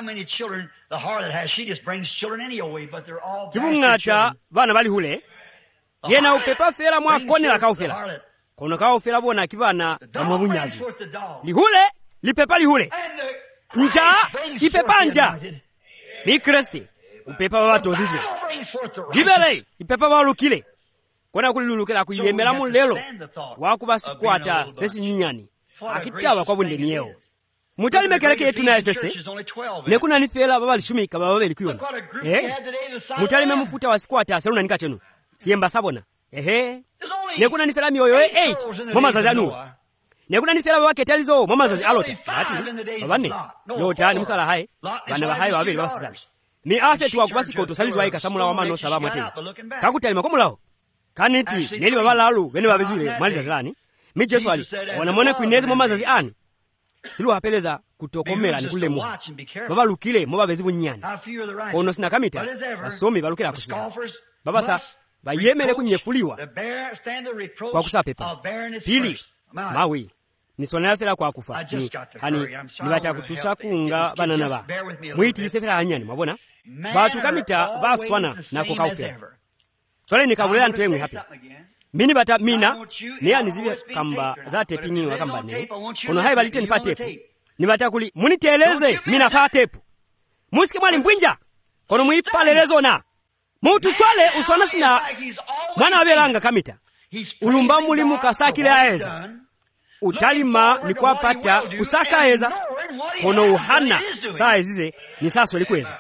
kibungata bana bali hule yena upepa fela mwakonela kaufela kono kaufela bona kibana amwabunyazi lihule lipepa lihule nja ipepa nja ni Kristi upepa wabatozizwe libele ipepa balukile kona kululukira kuyemera mu lelo wakubasikwata sesi nyinyani akitaba kwa bunde niyo mutali mekeleke yetu na Efese nekuna nifela baba lishumika baba beli kuyona mutali memufuta wasikwata seluna nikachenu siemba sabona nekuna nifela mioyo 8 mama zazanu nekuna nifela baba ketalizo mama zazi alota ati babane yota ni musala hai bana bahayo babeli basizana ni afya tu wakubasiko to salizwa ikasamula wa mano salama tena kakutali makomulao kaniti neli babalalu bene babezule mali zazilani mi Jesu ali wanamone kuinezi mama zazi ani silu hapeleza kutokomera ni kule mwa baba lukile mwa babezi bunyani kono sina kamita basomi balukira kusia baba sa bayemere kunyefuliwa kwa kusapepa pili mawi nisonera fera kwa kufa ni hani nibata kutusa kunga banana ba mwiti isefera hanyani mabona batu kamita baswana na kokaufera chole nikabulela ntwemwe hapi mini bata mina ne anizibe kamba za tepingi wa kamba ne kono hai balite nifa tepu ni bata kuli muniteleze mina fa tepu musike mwali mbwinja kono muipalelezo na mutu chole usona sina mwana abelanga kamita ulumba mulimu kasakile aeza utalima ni kwapata kusaka eza kono uhana saa ezize ni saso likweza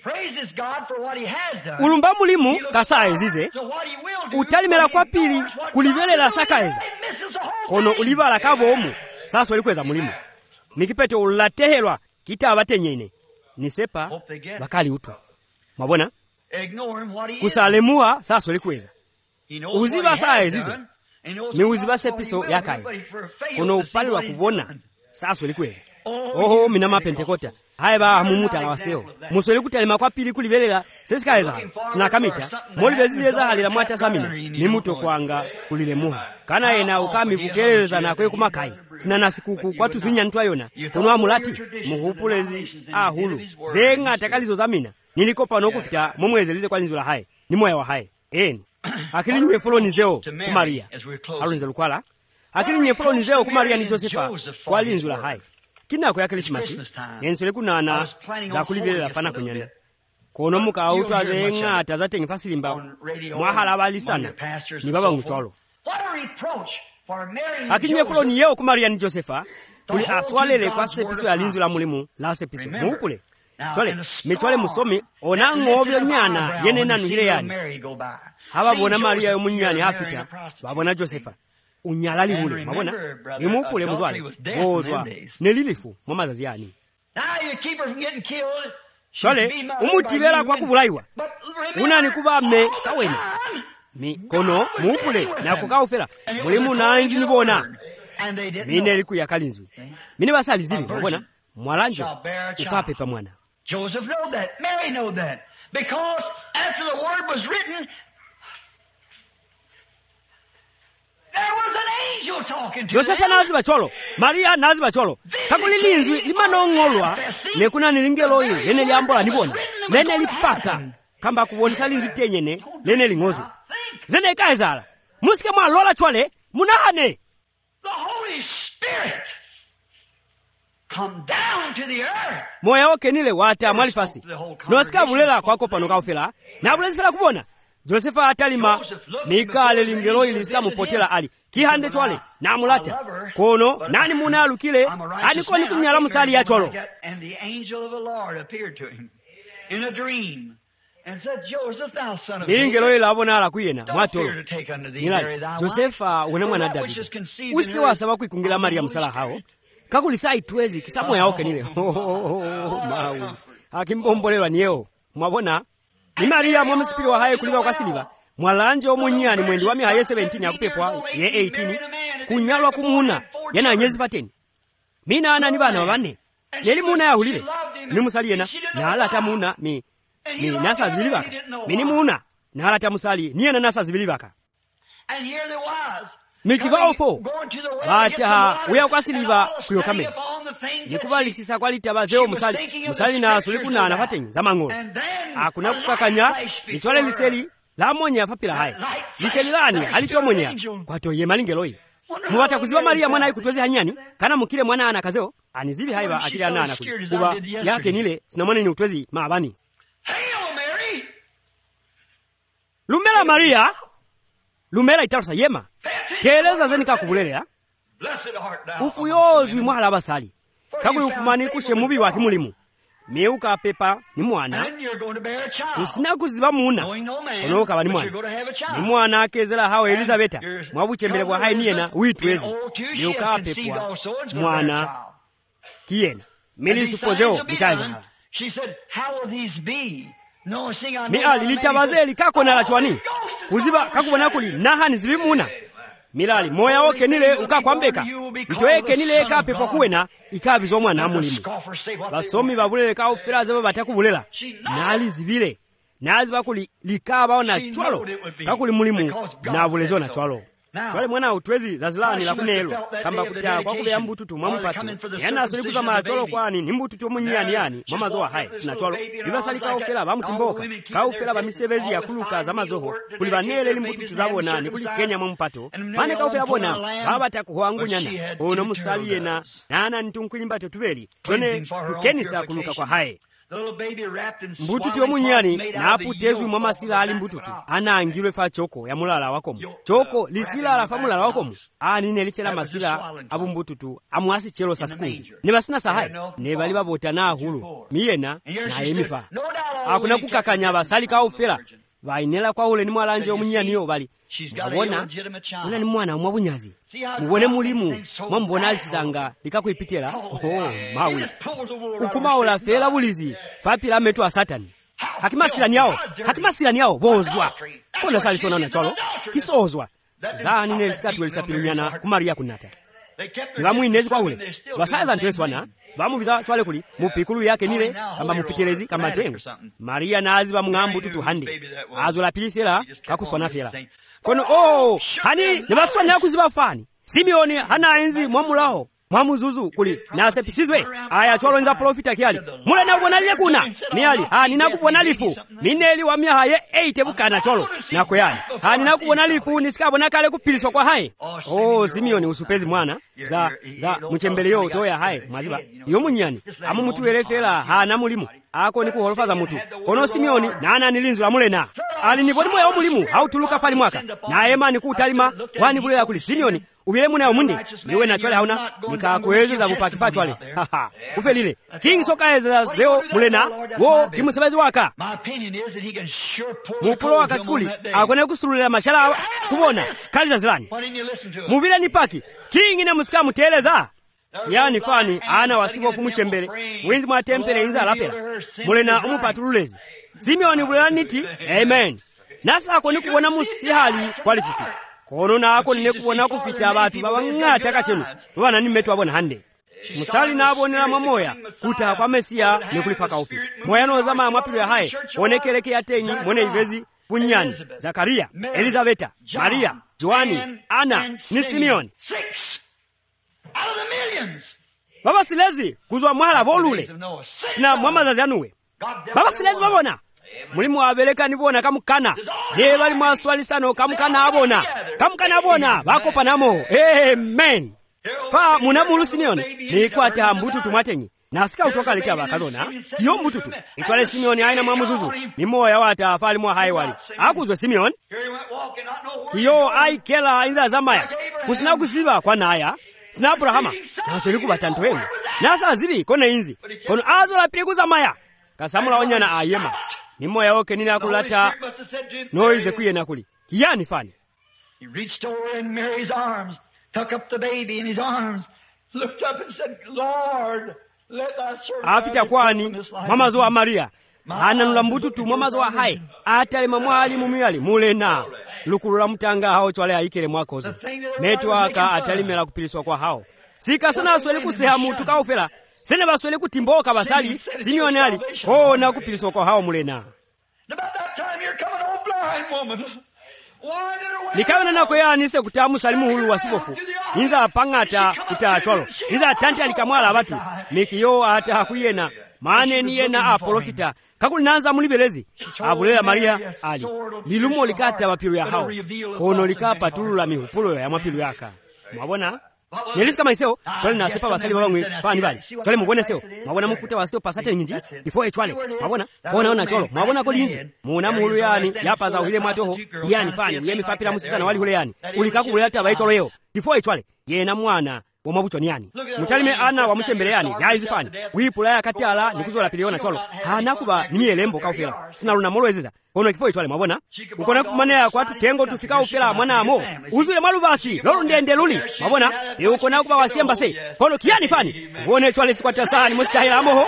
ulumba mulimu kasa ezize utalimela kwa pili kulivelela saka eza kono ulivala kabomu saso likweza mulimu mikipete ulatehelwa kita abatenyene nisepa bakali utwa mabona kusalemua saso likweza uziba saa ezize ni uziba sepiso yakaiza kono upali wa kubona saso likweza oho minama pentekota haiba mumuta la waseo musole kutalima kwa pili kulibelela sesikaeza sinakamita molibezileza halila mwata samina ni muto kwanga kulilemuha kana ena ukami bukeleza na kwe kumakai sina nasikuku kwa tuzinya ntwayona kono amulati muhupulezi ahulu zenga takalizo zamina nilikopa nokufita momwezelize kwa nzula hai ni moya wa hai akili nye foloni zeo ku Maria alunze lukwala akili nye foloni zeo ku Maria ni Josefa kwa linzula hai kinako ya Christmas yensole kunana za kulibelela fana kunyana kono muka auto zenga atazate ngifasilimba mwahala balisana ni baba ngucholo akili nye foloni yeo ku Maria ni Josefa kuli aswalele kwa sepiso ya linzula mulimu la sepiso muupule chole mitwale musomi ona ngobyo nyana yene nanu hile yani haba bona Maria yo munyani afita babona Josefa unyalali hule mabona imupule muzwale bozwa nelilifu mamazazi yani chole umutibera kwa kubulaiwa unani kubame kawena mi kono muupule na kukaufera mulimu nanzi nibona mine liku yakalinzwi mine basali zibi mabona mwalanjo ukapepa mwana Joseph knew that. Mary knew that. Because after the word was written, there was an angel talking to Joseph naziba cholo, Maria naziba cholo. Kakulilinzwi limanongolwa nekuna nilingelo hili lene liambola nibona. Lene lipaka kamba kubonisa linzwi tenyene lene lingozi. Zene kaizala. Musike mwa lola chole munahane. The Holy Spirit come down to the earth. Moya oke nile wata mwalifasi. Nwasika bulela kwa kopa nukaufela. Na bulezifela kubona. Josefa atalima mikale lingelo ilisika mupotela ali. Kihande chwale na mulata. Kono nani muna alukile. Aniko ni kunyala musali ya chwalo. And the angel of the Lord appeared to him. in a dream and said, Joseph, thou son of milingelo David, ilo abona ala kwiyena don't mwatolo fear to take unto thee nilali Mary thy wife, Josefa wena mwana for that which Davide is conceived in usike her wasaba kuikungira of the Maria Holy msala hawo Spirit. kakulisa itwezi kisamwe yao kenile mawu akimbombolerwa niyewo mwabona ni Maria mwamusipiri wa haye kuliwa kwa siliva mwalanje omunyani mwendi wa mihaye 17 akupepwa ye 18 kunyalwa kumuna yana anyezi pateni mina ana ni bana babane leli muna yahulile ni musali yena na alata muna mi nasa zibilibaka mini muna na alata musali ni yana nasa zibilibaka And here there was mikivao ata uya kwa siliva kuyokamezi nikubalisisa kwalitaba zeo musali na sulikuna na patenyi za mangolo akuna kukakanya nichwale liseli la monya fapila hai liseli lani alitomonya kwato ye malingeloyi muwata kuziba Maria mwana ikutwezi hanyani kana mukile mwana ana kazeo anizibi haiba akili ana kuba yake nile sinamone ni utwezi maabani lumela Maria lumela itarusa yema teleza zeni kakubulelera ufuyozwi mwahala abasali kakuli ufumani kushe mubi waki mulimu meuka pepa ni mwana kusina kuziba muna kono kaba ni mwana akezela hawo Elizabeta mwabuchembele bwa hai niyena uitwezi meuka pepwa mwana kiyena mili supozeo nikaza hala miali litabazeli kako na lachwani kuziba kakubona kuli nahani zibimuna milali moya oke nile ukakwambeka mtoeke nile ekape kwa kuwena ikabizo mwana mulimu basomi babulele ka ofera zaba batakubulela nali zibile nazi bakuli likaba na chwalo kakuli mulimu na bulezo na chwalo twale mwana utwezi zazilani la kunelo kamba kutia kwa kube mbututu mwamupatu yana asoli kuzama chwalo kwani ni mbututu munyani yani mamazo wa hai sina chwalo bibasali ka ofera bamutimboka ka ofera bamisebezi ya kuluka za mazoho kuli banele limbututu zabona ni kuli Kenya mwamupato mane ka ofera bona baba takuhangunyana ono musaliye na nana ntunkulimbato tubeli tone kukenisa kuluka kwa hai mbututu yomunyani na aputezwi mwamasila ali mbututu anaangirwe fa choko ya mulala wakomu choko lisila la fa mulala wakomu anine lifela masila abu mbututu amwasi chelo sa siku ne basina sahai ne bali babota na hulu miyena na yemifa akuna kukakanya basali ka ofera vainela kwa ule ni mwalanje omunyani yo bali abona una ni mwana mwabunyazi mubone mulimu mwambona alisanga likakuipitela mawi ukuma ola fela bulizi fapila metu wa satani hakimasirani yao bozwa kona sali sona na cholo kisozwa zani ne lisikatu elisapilunyana kumaria kunata nibamwinezi kwa ule basaza ntweswana bamubiza chwale kuli mupikulu yake nile kamba mufitelezi kamba tengu Maria nazi bamngambu tutu hande azola pilifela kakuswana fela kono hani nibaswana kuziba fani Simeoni hana enzi mwamulaho mwamuzuzu kuli na sepisizwe aya chwalo nza profita kiali mula na ubona lile kuna miali ninakubona lifu mineli wa miha ye 8 bukana cholo nako yani ninakubona lifu nisikabona kale kupiliswa kwa hai Simeoni usupezi mwana za muchembele yo toya hai maziba yo munyani amu mutu elefela hana mulimu ako ni kuholofaza mutu kono Simeoni nana nilinzu la mulena ali nibodi moya wa mulimu hautuluka fali mwaka na ema ni kutalima wani bulela kuli Simeoni ubile muna yomundi niwe na chwale hauna nikakuwezeza kupakifa chwale ufelile king sokaeza zeo mulena wo kimusebezi waka mupulo wakakuli akone kusulula mashala kubona kaliza zilani mubile ni paki king na musika muteleza yani fani ana wasibofu muchembele mwinzi mwa tempele inza lapela mulena umupatululezi Simeoni bulela niti amen nasa akoni kubona musihali kwalififi kono nako nine kubona kufita abatu babangata kachenu bana nimetu abona hande musali nabonera mamoya kuta kwa Mesia nekulifaka ofi moya no zama mwapilu ya hai onekeleke yatenyi mone ivezi bunyani Zakaria Elizabeta Maria Joani Ana ni Simeoni baba silezi kuzwa mwala bolule sina mwamazazi anuwe baba silezi babona mulimu abeleka nibona kamukana ne bali mwaswali sano kamukana abona bakopa namo amen fa munamulu Simeoni nikwata mbutu tumwatenyi nasika utoka leta bakazona kiyo mbututu itwale Simeoni aina mwamuzuzu mimoya wata afali mwa haiwali akuzwe Simeoni kiyo aikela inza zamaya kusina kuziba kwa naya sina Abrahama nasoli kubatanto wengu nasa zibi kona inzi kono azola pili kuzamaya kasamula onyana ayema ni moya woke nini akulata noize kuyena kuli kiyani fani. He reached over in Mary's arms, took up the baby in his arms, looked up and said, Lord, let thy servant afita kwani mamazo wa Maria ananula mbututu mamazo wa hai atale mamwali mumuyali mulena lukulula mutanga hao chwale aikele mwakozo netwaka atalimela kupiliswa kwa hao sikasana aswele kuseha mutu kaofela sene baswele kutimboka basali Simeoni ali kona kupiliswa kwa hao mulena. Nikawena nako yanise kutamu salimu hulu wasipofu inza apangata kutacholo inza tanti alikamwala abatu mikiyo ata hakuyena mane ni yena aprofita kakulinanza mulibelezi abulela Maria ali lilumo likata mapiru ya hao kono likapa tulula mihupulo ya mapiru yaka mwabona Nelisi kama iseo chwale na sepa basali babamwe fani bali chwale mubone seo mwabona mufuta wasito pasate nyinji before chwale mwabona kona ona cholo mwabona ko linzi muona muhulu yani yapaza uhile mwatoho yani fani yemi fapira musisana wali hule yani ulikakulela taba icholo yeo before chwale yena mwana womabucho ni yani mutalime ana wa muchembele yani yaizi fani wipula ya katala nikuzola piliona cholo hanakuba nimielembo kaufela sina luna molwezeza kono kifo ichwale mwabona ukona kufumanea kwa tutengo tufika ufela mwana amo uzule malubasi lolu ndende luli mwabona ukona kuba wasiemba se kono kiani fani uone chwale sikwata sani mustahila amoho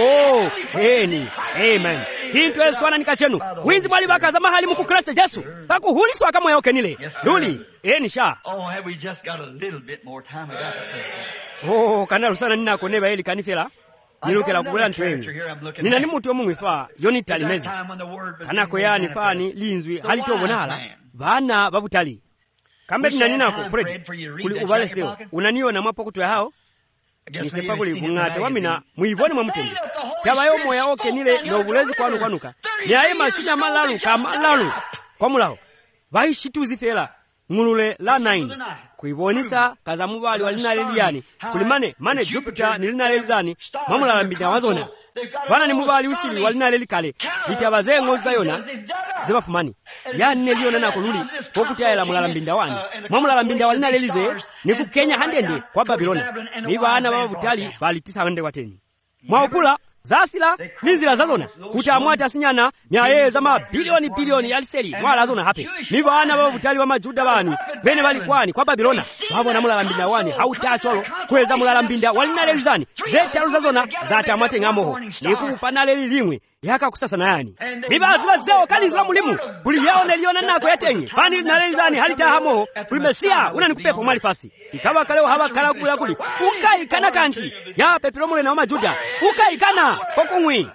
eni amen kintu eswana nikachenu wizi mwali bakaza mahali muku Kristo Yesu kakuhuliswa kama yoke nile luli eni sha have we just got a little bit more time I got to say kana lusana nina koneba eli kanifela nilukela kubula ntwengu nina ni mutu omumwifa yoni talimezi kana koyani fani linzwi halitobonala bana babutali kambe ninako Fred kuli ubale seo unaniona mwapo kutwa hao nisepa kuli kungate wamina muivoni mwa mutende tabayo moya oke nile no bulezi kwanuka ni aye mashina malalu kamalalu kwa mulaho baishituzi fela ngulule la 9 kuivonisa kaza mubali walinaleliani kulimane mane Jupiter nilinalelizani mamulambinda wazona bana ni mubali usili walinalelikale litabaze ngoza yona zebafumani yani neliona nako luli kokutayela mulalambinda wani mamulambinda walinalelize niku Kenya handende kwa Babilona ni bana babutali bali 900 wateni mwaukula zasila ninzila zazona kutamwata sinyana myaye za mabilioni yaliseli mwala zona hape ni bana babutali wa majuda bani bene balikwani kwa Babilona babona mulalambinda wani hautacholo kweza mulalambinda walinalelizani zetalu zazona zatamwate ngamoho nikupanaleli limwe yaka kusasana yani bibazi bazeo kalizwa mulimu buli yaone liona nako yatenye fani nalelizani halita hamoho buli Mesia unanikupepo mwali fasi ikawa kaleo habakala kula kuli ukai kana kanti ya pepiro mule na majuda ukai kana kokungwi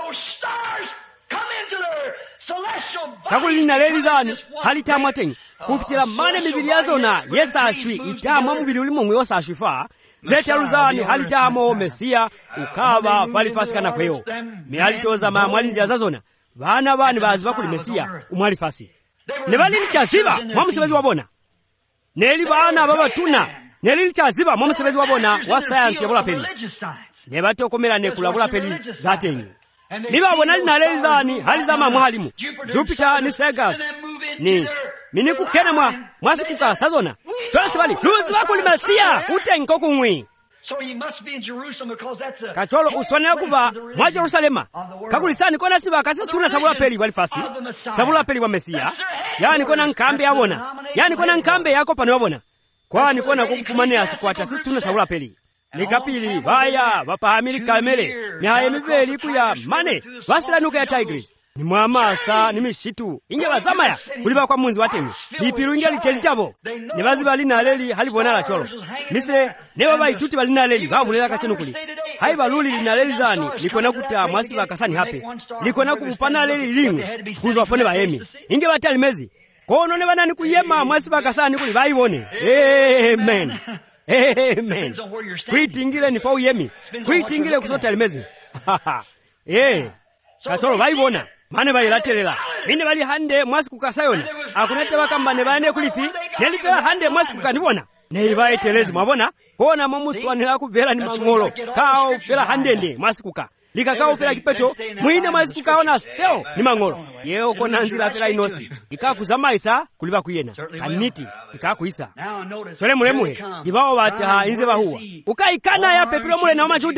kakuli nalelizani halita mwatenye kufitila mane mibili yazona yesa ashwi itamwa mubili ulimu mwiyosa ashwifa zetaluzani halitamo Mesia ukaba falifasi kana kweyo mihalitoza mamwalizi ya zazona bana bani bazi bakuli Mesia umwalifasi nebalili chaziba mwamusebezi wabona neli bana babatuna nelili chaziba mwamusebezi wabona wa science ya bulapeli nebatokomera nekula peli zatenye nibabona linalelizani halizama mwalimu Jupiter ni Sagas ni miniku kena mwasikuka sazona twese bali luzi bakuli Mesia utenko kumwi kacholo uswanela kuba mwa Jerusalema kakulisani kona siba kasisi tuna sabula peli walifasi sabula peli wa Mesia yani kona nkambe yabona yani kona nkambe yako pano yabona kwani kona kukufumanea sikwata sisi tuna sabula peli nikapili baya bapahamili kamele nyaye mibeli kuya mane basilanuka ya Tigris ni mwamasa ni mishitu inge bazamaya kuliba kwa munzi wateni lipiru inge litezitabo ne baziba linaleli halibona la cholo mise ne baba ituti balinaleli babulela kachenukuli haiba luli linaleli zani likona kuta mwasiba kasani hape likona kupana leli limwe kuzo afone baemi inge batali mezi kono ne banani kuyema mwasiba kasani kuli bayibone amen amen kwitingile ni fo yemi kwitingile kusota limezi kacholo bayibona mane bayilatelela mine bali hande mwasikuka sayona akunete bakamba ne bane kulifi nelifera hande mwasikuka ndibona ne bayitelezi mwabona kona mamuswanira kubera ni mangolo kao fera handende mwasikuka likakao fera kipeto mwine mwasikuka ona seo ni mangolo yeo kona nzira fera inosi ikakuzamaisa kuliba kuyena kaniti ikakuisa chole mulemuhe dibawo bata inze bahuwa ukaikana ya pepiro mule na majuda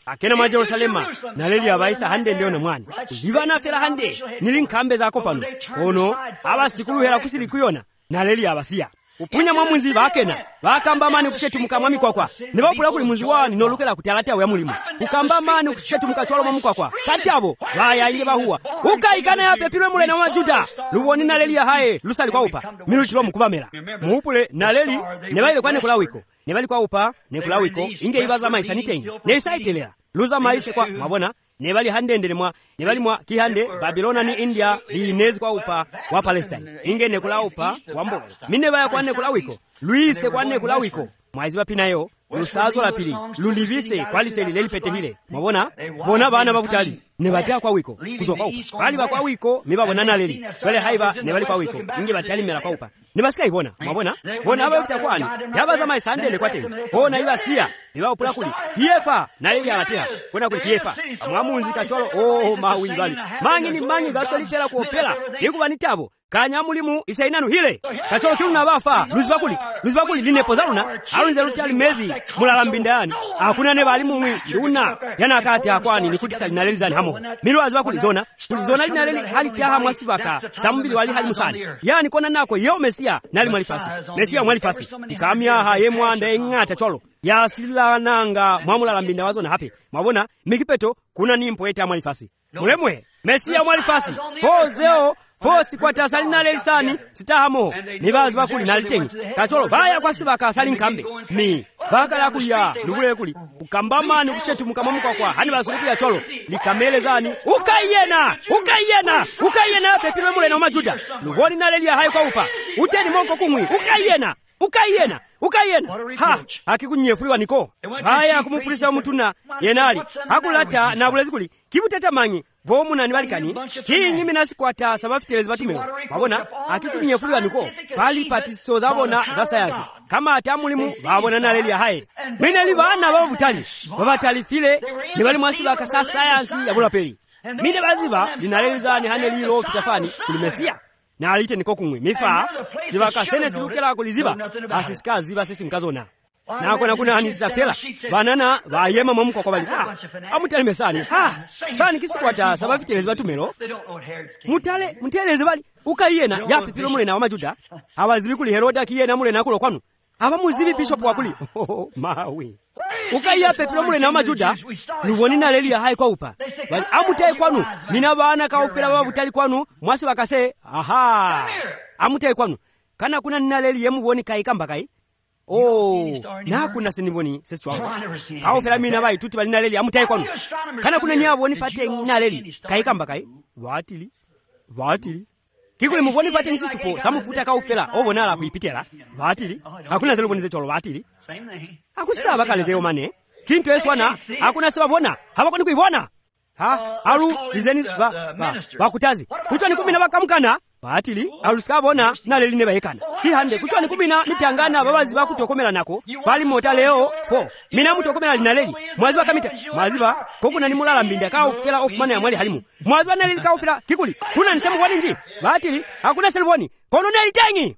akena mwa Jerusalema naleli abaisa hande ndiona mwana livana fera hande nili nkhambe zako pano kono abasikuluhera kusili kuyona naleli abasiya upunya mwa munzi bakena bakamba mani kushetumuka mwami kwakwa nibapula kuli munzi wani nolukela kuti alati awo ya mulimu ukamba mani kushetumuka chwalo mwamu kwakwa kati abo baya inge bahuwa ukaikana ya pepilwe mule na wajuda luwoni naleli ya hae lusali kwa upa milutilo mukubamela muupule naleli nebaile kwa nekulawiko nebali kwa upa nekulawiko inge ibaza maisa nitengi neisaitelera luza maise kwa mabona nebali handendele mwa nebali mwa kihande Babilona ni India liinezi kwa upa wa Palestine inge nekula upa wambo mine baya kwa nekula wiko luise kwa nekula wiko mwaizi bapinayo lusazo la pili lulivise kwa liseli lelipete hile mabona bona bana bakutali nebatia kwa wiko kuzo kwa upa bali bakwa wiko mibabona naleli twale haiba nebali kwa wiko inge batali mela kwa upa nibasika ibona mabona bona abafita kwani yabaza maisa handele kwa tenge bona ibasiya ibapula kuli kiefa naleli alatea kwenda kuli kiefa mwamunzi kacholo mawi bali mangi ni mangi basoli fera kuopela ikubanitabo kanya mulimu isainanu hile kacholo kiruna bafa luzibakuli linepo zaruna alunze lutali mezi mulalambindani hakuna ne bali mumwi nduna yana kati akwani nikutisa linalelizani hamo milwazi bakuli zona kulizona linaleli hali taha mwasibaka sambili wali hali musani yani kona nako yo mesia nali mwalifasi mesia mwalifasi ikamya haye mwanda engata cholo ya silananga mwamulalambinda wazona hape mwabona mikipeto kuna nimpo eta mwalifasi mulemwe mesia mwalifasi pozeo fosi kwa tasali nalelisani sitahamo nibazi bakuli nalitengi kacholo baya kwa sibaka asali nkambe ni baka la kuya lugule kuli ukambama ni kushetu mukamamukwa kwa hani basuluku ya cholo likamele zani ukayena pepilwe mule na majuda lugoni nalelia hayo kwa upa uteni monko kumwi ukayena ha akikunyefuliwa niko baya kumupulisa mutuna yenali hakulata na bulezikuli kibuteta manyi bomu na nibalikani kinyi minasi kwata sabafitelezi batumelo babona akikunyefuliwa niko pali patiso zabona za sayansi kama atamulimu babona naleli ya hae mineli bana babutali babatalifile nibali mwasibaka sa sayansi ya bulapeli mine baziba linaleliza ni hane lilo fitafani kulimesia na alite niko kumwe mifa sibaka sene sibukela kuliziba asisika ziba sisi mkazona na kuna hanisa fela banana bayema mamuko kwa bali amutale mesani sani kisikwata sabafitelezi batumelo muteleze bali ukayena yapipilo mule na majuda abazibi kuli Heroda kiyena mule na kulo kwanu abamuzibi bishop wakuli mawi ukaiya pepilo mule na majuda luboni naleli ya hai kwa upa bali amutaye kwanu mina bana kaufela babutali kwanu mwasi bakase amutaye kwanu kana kuna naleli yemuboni kai kamba kai na kuna siniboni seswa kaufela mina bai tuti bali naleli amutaye kwanu kana kuna nyaboni fate naleli kai kamba kai watili kikuli muboni fate nisisupo samufuta kaufela obona la kuipitela watili hakuna zeluboni zecholo watili akusika bakalezeo mane kintu eswana hakuna sababona habakoni kuibona alu lizeni bakutazi kuchoni 10 bakamkana batili alusika bona naleli ne bayekana hande kuchoni 10 mitangana babazi bakutokomera nako bali mota leo 4 mina mutokomera linaleli mwazi bakamita mwaziba kokuna ni mulala mbinda ka ofela of mana ya mwali halimu mwazi banaleli ka ofela kikuli kuna nisema kwani nji batili hakuna selboni kono nelitengi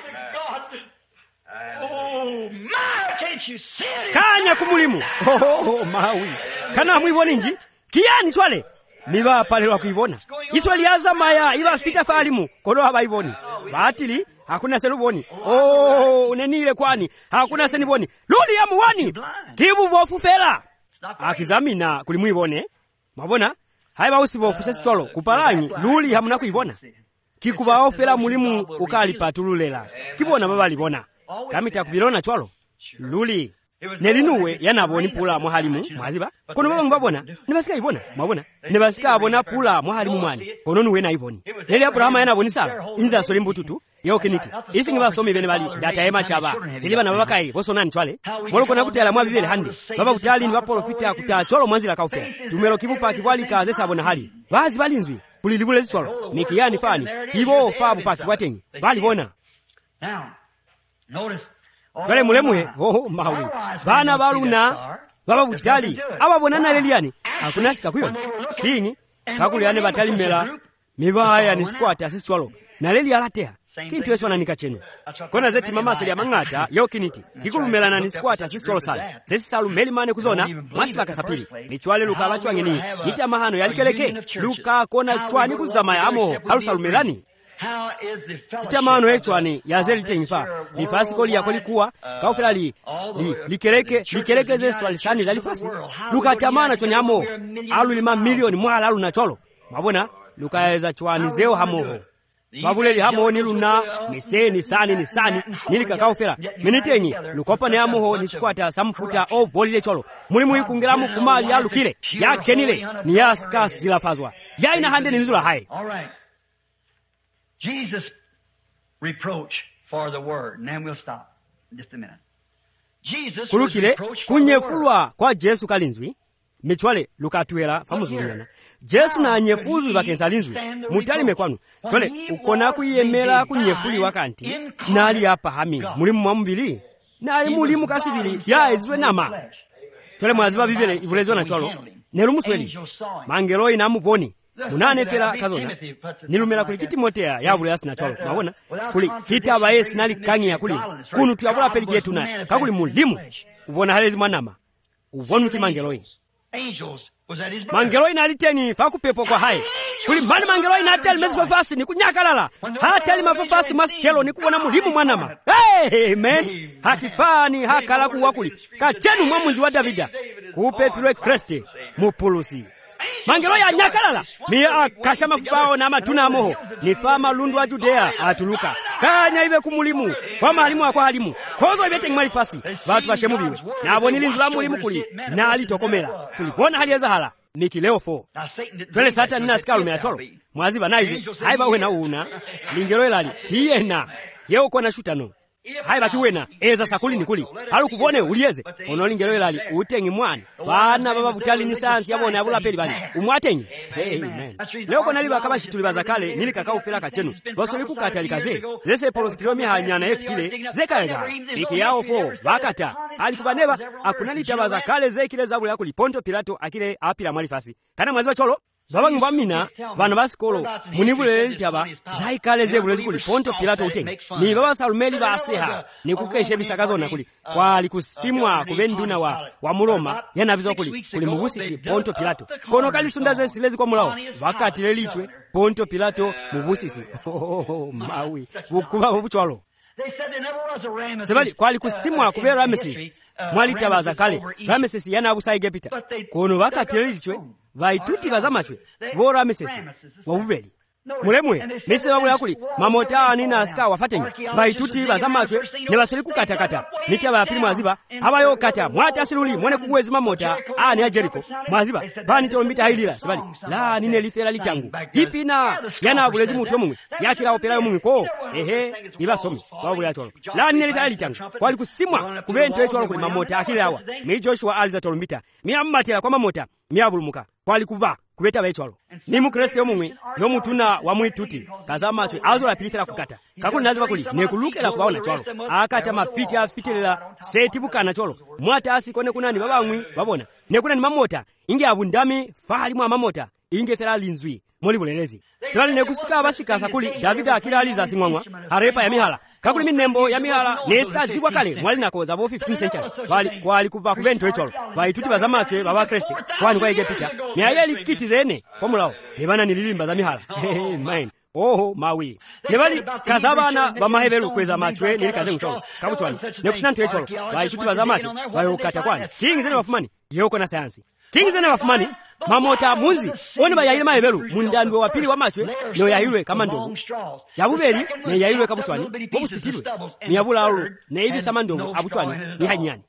kanya kumulimu mawi kana mwiboni nji kiyani swale niba pale wa kuibona iswali azama ya iba fita falimu kono habaiboni batili hakuna seluboni nenile kwani hakuna seniboni luli ya muwani kibu bofu fela akizamina kulimwibone mabona haiba usibofu sesitolo kupalanyi luli hamuna kuibona kikuba ofela mulimu ukali patululela kibona baba libona kamita kubilona chwalo luli nelinuwe yanaboni pula mwahalimu mwaziba kono baba mbabona nibasika ibona mwabona nibasika abona pula mwahalimu mwani kono nuwe na iboni neli Abrahama yanaboni sala inza solimbu tutu yokiniti isi ngiba somi bene bali data ema chaba ziliba na babakai bosona ntwale moloko na kutela mwa bibele hande baba kutali ni baprofita kutacholo mwanzila kaufela tumelo kibupa kibwali kaze sabona hali bazi balinzwi kulilibule zitwalo mikiyani fani ibo fabu paki watengi bali bona twale mulemwe mawi bana baluna baba butali ababona naleliani hakuna sika kuyo kinyi kakuliane batali mela mibaya ni squat asiswalo naleli alatea kinthu yesu ananika chenu kona zeti mamaseli amang'ata yokiniti ndikulumelana nisikwata sisicholosan zesisalumeli mane kuzona mwasi pakasapili michwale luka abachwang'eni niti amahano yalikeleke luka kona chwani kuzamaya amoho halusalumelani chitamano echwani yazelitengifa lifasi koli yako likuwa kaufela likeleke zesu alisani za lifasi luka tamana chwani amoho alu lima milioni mwala alu na cholo mabona luka yaeza chwani zeo hamoho babuleli hamoho niluna niseni sani nilika kaufela minitenyi lukopa ne amoho nisikwata samfuta o bolile cholo mulimu ikungela mufumali alu kile ya kenile ni yaska silafazwa ya ina hande nizula hai. Jesus reproach for the word, and then we'll stop in just a minute. Jesus kulukile kunyefulwa kwa Jesu kalinzwi michwale lukatwela famuzulana Jesu na nyefuzu bakenza linzwi mutalime kwanu chole ukona kuyemela kunyefuliwa kanti nali apa hami mulimu mwa mbili nali mulimu kasibili ya ezwe nama chole mwaziba bibele ibulezo na cholo nelumusweli mangelo inamuponi munane fela kazona nilumela kuli Timotea yabule asina cholo mabona kuli kitaba yesi nali kangia kuli kunu tuyabula peli yetu na kakuli mulimu ubona halezi mwanama ubonu kimangeloi mangeloi naliteni fakupepo kwa hai kuli mani mangeloi nateli mezi fafasi ni kunyakalala hateli mafafasi masi chelo ni kubona mulimu mwanama hey man hakifani hakala kuwa kuli kachenu mwamuzi wa Davida kupepilwe Kriste mupulusi mangelo ya nyakalala miya kashama fufao na matuna amoho ni fama lundu wa Judea atuluka kanya ibe kumulimu kwa mahalimu wa kwa halimu kozo ibete ngmalifasi watu washemubiwe na abonilinzu la mulimu kuli na alitokomela kulibona hali ya zahala niki leo fo twele satani na sikalu meatolo mwaziba naize haiba uwe na uuna lingelo elali kiyena yeo kona shutano haiba kiwena eza sakuli nikuli halu kubone ulieze ono lingelo elali utengi mwani bana baba butali ni sansi yabone abula peli bali umwatengi amen leo kona liba kaba shitulibaza kale nili kakao fela kachenu boso likukata likaze zese profitiro mi hanyana eftile zekaeza iki yao fo bakata alikubaneba akunali tabaza kale zekile zabula yakuli Ponto Pilato akile apira malifasi kana mwaziba cholo baba ngwamina bana basikolo munibulele litaba zaikale zebulezi kuli Ponto Pilato utengi ni baba salumeli baseha ni kukeshe bisakazona kuli kwali kusimwa kubenduna wa Muloma yanabizo kuli mubusisi Ponto Pilato kono kali sunda zesilezi kwa mulao wakati lelichwe Ponto Pilato mubusisi mawi bukuba buchwalo sebali kwali kusimwa kube Ramesses mwalitabaza kale Ramesses yana abusaige pita kono wakati lelichwe vaituti bazamachwe bo Ramesses wabubeli mulemwe nese babula yakuli mamota nina asika wafatenyi vaituti bazamachwe ne basoli kukatakata niti abapili mwaziba abayo kata mwata siluli mwone kugwezi mamota ani ya Jericho mwaziba bani tolombita hailila sebali la nine lifera litangu ipina yana abulezi mutu mumwe yakira opera mumwe ko ibasomi babula yatolo la nine lifera litangu kwali kusimwa kubento echolo kuli mamota akilawa mi Joshua aliza tolombita mi ammatira kwa mamota mi abulumuka kwali kuva kubeta bechwalo ni mukristo omumwe yomutuna wa mwituti kazamachwe azola pilifera kukata kakuli naziba kuli nekulukela kubaona chwalo akata mafiti afitilela setibukana cholo mwata asikone kunani babamwi babona nekunani mamota inge abundami fahali mwa mamota inge fera linzwi moli bulelezi sibali nekusika abasikasa kuli Davida akira aliza singwangwa arepa ya mihala kakuli minembo ya mihala nesika zibwa kale mwali nakoza bo 15th century bali kwali kuva kubento echolo baituti bazamachwe baba Kristo kwani kwa Egypta myayeli kiti zene pomulao nebana nililimba za mihala man mawi nebali kazabana bamahebelu kweza machwe nilikaze mcholo kabuchwani nekusinantu echolo baituti bazamachwe bayokata kwani kingi zene wafumani yoko na sayansi kingi zene wafumani mamota muzi oni bayayile mahebelu mundandwe wa pili wa machwe no yayilwe kama ndongo yabubeli ne yayilwe kabuchwani bobusitilwe ni yabula alu ne ibisa mandongo abuchwani ni hanyani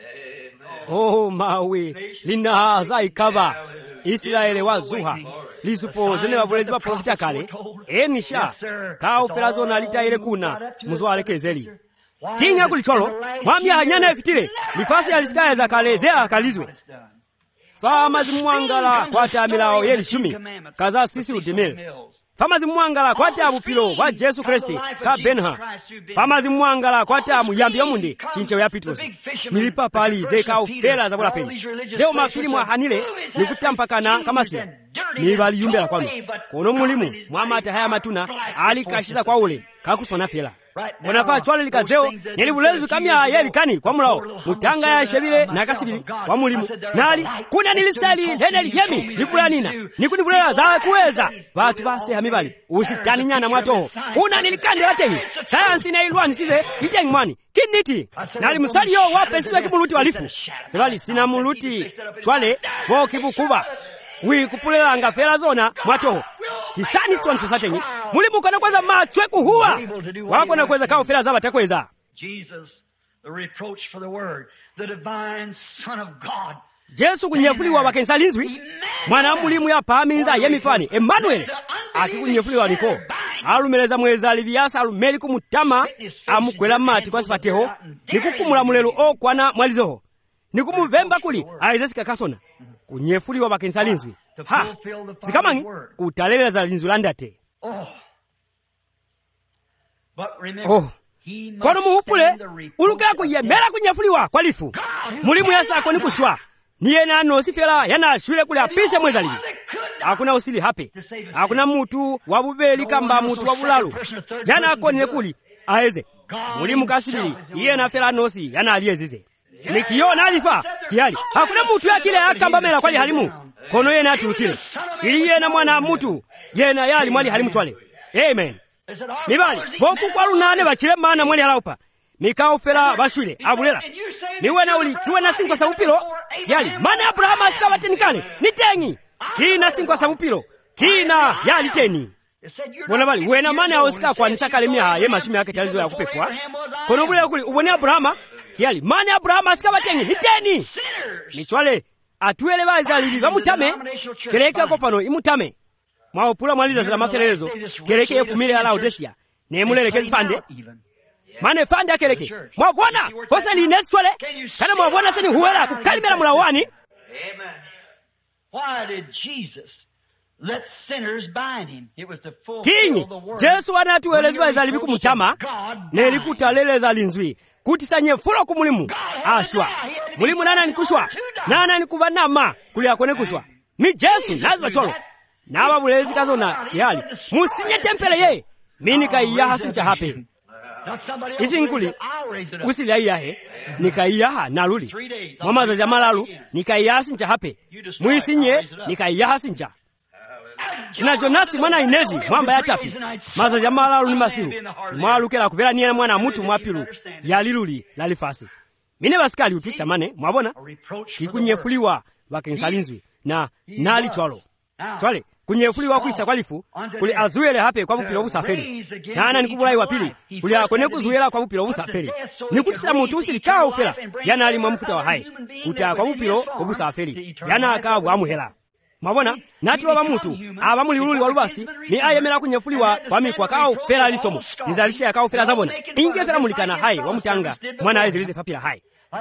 mawi lina zaikaba Israeli wa Zuha lisupoze ne babulezi ba profita kale enisha kao felazona litaile kuna muzwalekezeli kinga kulicholo mwamya hanyana efitile lifasi alisikaya za kale zea akalizwe fama zimwangala kwa tamilao yeli shumi kaza sisi udimile famazi mwangala kwati abupilo wa Yesu Kristi ka Benha famazi mwangala kwati amuyambi yomunde chinchewo ya Petrosi milipa pali zeka ufera za bola peni zeo mafilimu ahanile nikutampakana kamasira nibali yumbela kwanu kono mulimu mwamata haya matuna ali kashiza kwa ule kakusona fela Bonafa chwale likazeo neli bulezu kamya yeli kani kwa mulao mutanga ya shebile na kasibili kwa mulimu nali kuna nilisali leneli yemi nikulanina nikunibulela za kuweza watu base hamibali usitani nyana mwato kuna nilikande watengi sayansi na ilwani size itengi mwani kiniti nali musali yo wape siwe kibuluti walifu sebali sina muluti chwale bo kibukuba wikupulela ngafela zona mwato kisani soni sosatengi mulimu kana kweza machwe kuhua wako na kweza kao fela zaba takweza Jesus, the reproach for the word, the divine Son of God. Jesu kunyefuliwa wakensalinzwi mwana mulimu ya paminza yemifani Emmanuel akikunyefuliwa niko alumeleza mweza alivyasa alumeli kumutama amukwela mati kwa sifateho nikukumula mulelu okwana mwalizoho nikumuvemba kuli aizesika kasona kunyefuliwa wakensalinzwi ha sikamangi kutaleleza linzwi landate kono muupule ulukela kuyemela kunyefuliwa kwa lifu mulimu yasako ni kushwa niye nano sifela yana shule kule apise mweza livi hakuna usili hape hakuna mutu wabubeli kamba mutu wabulalu yana akoni kuli aeze mulimu kasibili iye na fela nosi yana aliyezize nikiona alifa kiyali hakuna mutu ya kile akamba mela kwali halimu kono yena aturukile ili yena mwana mutu yena yali mwali halimu chwale amen mibali boku kwa lunane bachile mana mwali halaupa mikao fela bashwile abulela niwe na uli kiwe na sinkwa sabupilo yali mana Abraham asikabatenikale nitengi kina sinkwa sabupilo kina yali teni bona bali wena mana osika kwa nisakale mia ye mashime yake talizo ya kupepwa kono bule kuli ubone Abraham yali mana Abraham asikabatengi niteni nichwale atuele bazalibi bamutame kereka kopano imutame mwaopula mwaliza zila mafelelezo kereke efumile ala Odesia nemulelekezi fande mane fande akereke mwabwana hosa linestwale kana mwabwana seni huwela kukalimela mulawani Amen. Why did Jesus let sinners bind him? It was to fulfill kinyi the word. Jesu anatuelezi bazalibi kumutama nelikutaleleza linzwi kutisanye fulo kumulimu ashwa mulimu nana nikushwa nana nikubanama kuli akone kushwa mi Jesu nazwa cholo naba bulezi kazona yali musinye tempele ye minika iyaha sincha hape isi nkuli usili ya iyahe nika iyaha naluli mwamaza jamalalu nika iyaha sincha hape muisinye nika iyaha sincha sina Jonasi mwana Inezi mwamba ya tapi maza jamalalu ni masihu mwalukela kupela niye mwana mutu mwapilu yaliluli lalifasi mine basikali utuisa mane mwabona kikunyefuliwa wakensalinzwi na nali chwalo chwale kunyefuliwa kuisa kwa lifu kuli azuele hape kwa bupilo busaferi nana nikubulai wapili kuli akone kuzuela kwa bupilo busaferi nikutisa mutu usilikao ufela yana ali mwamufuta wa hai kuta kwa bupilo busaferi yana akabu amuhela mwabona natulo bamutu abamuli ululi walubasi ni ayemela kunyefuliwa kwamikwa kao fela lisomo nizalisha ya kao fela zabona inge fela mulikana hai wamutanga mwana aizilize fapila hai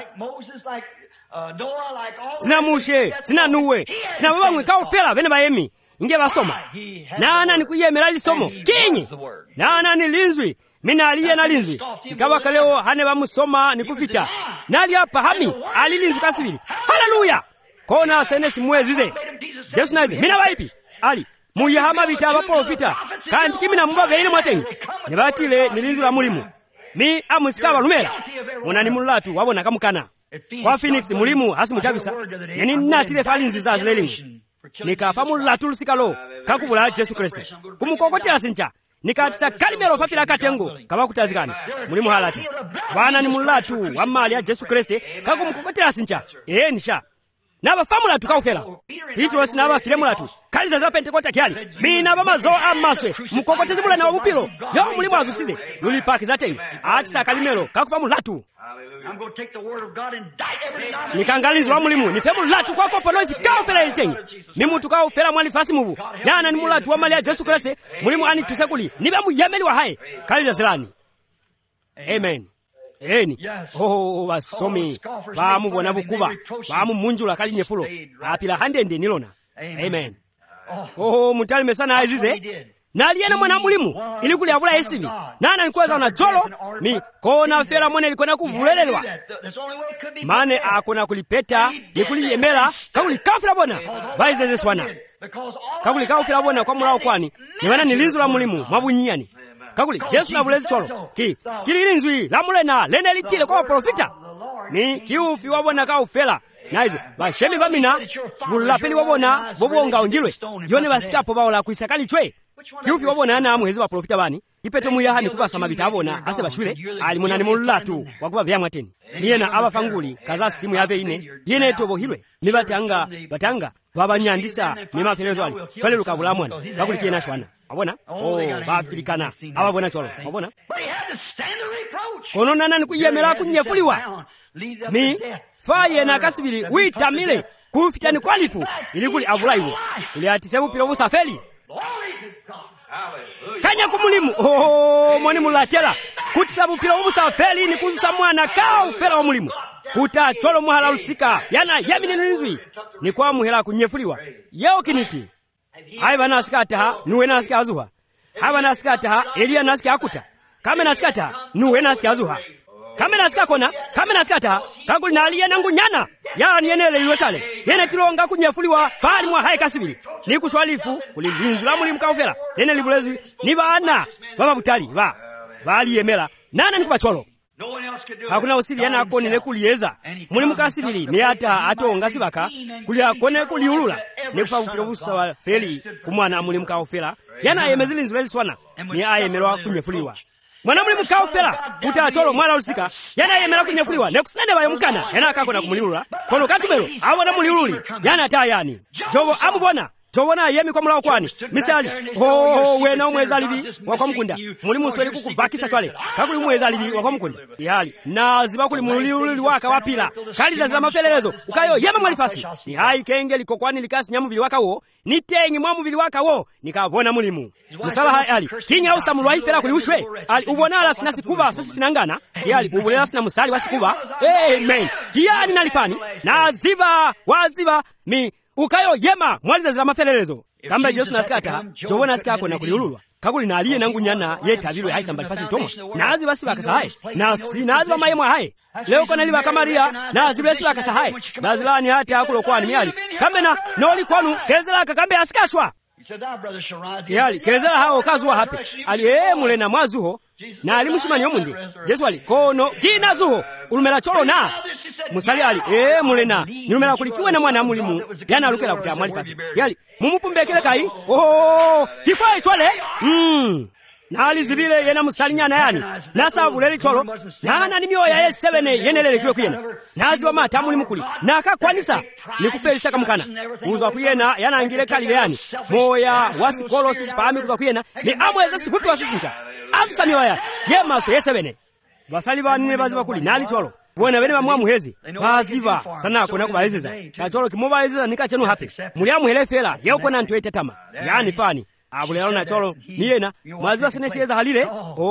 sina mushe sina nuwe sina babamwe kao fela bene bayemi inge basoma nana nikuyemela lisomo kinyi nana nilinzwi mina aliye na linzwi kikawa kaleo hane bamusoma nikufita nali hapa hami alilinzwi kasibili haleluya kona senesi mwezize Jesu naize mina baipi ali muyahama bitaba profita kandi kimina mumba beine mwatengi nibatile nilinzula mulimu mi amusikaba lumela onani mulatu wabona kamukana kwa Phoenix mulimu hasimutabisa yani natile falinzi za zilelingu nikafa mulatu lusikalo kakubula Jesu Kristo kumukokotela sincha nikatisa kalimero fapila katengo kaba kutazikana mulimu halati bwana ni mulatu wa mali ya Jesu Kristo kakumukokotela sincha nisha naba famula tukaufela Petro sinaba filemu latu kaliza za Pentekoste kyali mina bamazo amaswe mukokotezi mula na wabupilo yo mulimu azusize luli paki zatengi atisa kalimero kakufamu latu I'm going to take the word of God and die every time. nikangalizi wa mulimu nifemu latu kwa kopono ifikao fela ilitengi mimu tukao fela mwali fasi muvu yana ni mulatu wa mali ya Jesu Kristo mulimu ani tusekuli nibe muyemeli wa hai kaliza zilani amen eni basomi bamubona bukuba bamumunjula kali nyefulo apila handende nilona amen mutalime sana azize naliyena mwana mulimu ili kuli abula yesivi nana nkweza una jolo mi kona fera mwene likona kuvulelelwa mane akona kulipeta nikuli yemela kakuli kafira bona vaize swana kakuli kafira bona kwa mulao kwani ni wana nilizu la mulimu mabunyani kakuli Jesu na bulezi cholo kililinzwi la mulena lene litile kwa profita ni kiufi wabona ka ufela naize bashemi bamina bulapeli wabona bobonga onjilwe yone basikapo baola kuisakali chwe kiufi wabona ana amwezi wa profita bani ipeto muyaha ni kubasa mabita abona ase bashwile ali munani mulatu wakuba byamwateni niyena abafanguli kaza simu yave ine yene tobohilwe ni batanga babanyandisa mema felezo ali twale lukabula mwana kakuli kiena shwana abona bafilikana ababona cholo abona kono nana ni kuyemera kunyefuliwa mi faye na kasibili witamile kufitani kwalifu ili kuli abulaiwe ili atisebu pilo busafeli kanya kumulimu mwani mulatela kutisabu pilo busafeli ni kuzusa mwana kao fela wa mulimu kuta cholo muhala lusika yana yamini nizwi ni kwa muhela kunyefuliwa yao kiniti haiba nasikataha nuwe nasikazuha haiba nasikataha Elia nasikakuta kame nasikataha nuwe nasikazuha kame nasikakona kame nasikataha kakuli naliye nangu nyana yani yenele iwekale yene tilonga kunyefuliwa fali mwa hai kasibili ni kushwalifu kuli linzu la mulimu kaufela yene libulezwi ni baana baba butali bali yemela nana nikupa cholo hakuna usili yana akoni ne kuliyeza mulimu kasibili ni atonga sibaka kuli akone kuliulula ne kufa upirobusa wa feli kumwana mulimu kaufela yana ayemezili nzuleli swana ni ayemelwa kunyefuliwa mwana mulimu kaufela kuta cholo mwana lusika yana ayemela kunyefuliwa ne kusinende bayomukana yana akakona kumuliulula kono katumelo abona muliululi yana tayani jobo amubona tobona yemi kwa mulao kwani misali wena umweza libi wakwa mkunda mulimu sweli kukubakisa twale kakuli umweza libi wakwa mkunda ihali na ziba kuli mululi waka wapila kali za zila mafelelezo ukayo yema mwalifasi ni hai kenge liko kwani likasi nyamubili waka wo ni tengi mwamubili waka wo nikabona mulimu musala hai ali kinya usa muluwa ifela kuli ushwe ali ubonala sinasi kuba sasi sinangana ihali ubulela sina musali wasi kuba amen hiyani nalifani na ziba waziba mi ukayo yema mwaliza zila mafelelezo kamba Jesu nasikata jobona nasikako na kuliululwa kakuli na aliye nangu nyana yetabirwe haisa mbalifasi utomwa nazi basi bakasa hai nazi bamayemwa hai leo kona liba kamaria nazi basi bakasa hai zazilani hata akulo kwani miali kambe na noli kwanu kezela kakambe asikashwa yali kezela hao kazwa hapi ali mule na mwazuho na alimushimani yomundi Jesu ali kono kina zuho ulumela cholo na musali ali mule na nilumela kulikiwe na mwana mulimu yana alukela kutia mwalifasi yali mumupumbekele kai kifai chole na alizibile yena musali nyana yani nasa buleli cholo na ni mioyo ya S7 yenelele kiwe kuyena nazi wa mata mulimu kuli na akakwanisa ni kufelisa kamukana uzwa kuyena yana angile kali yani moya wasikolo sisipami kuzwa kuyena ni amweza sibupi wasisincha azusa mioya yema so S7 basali banine baziba kuli nali cholo bona bene bamwa muhezi baziba sana kona kubahezeza kacholo kimobahezeza nikachenu hape mulyamu helefela yeko na ntwe tetama yani fani abulelo na cholo niyena mwaziba senesieza halile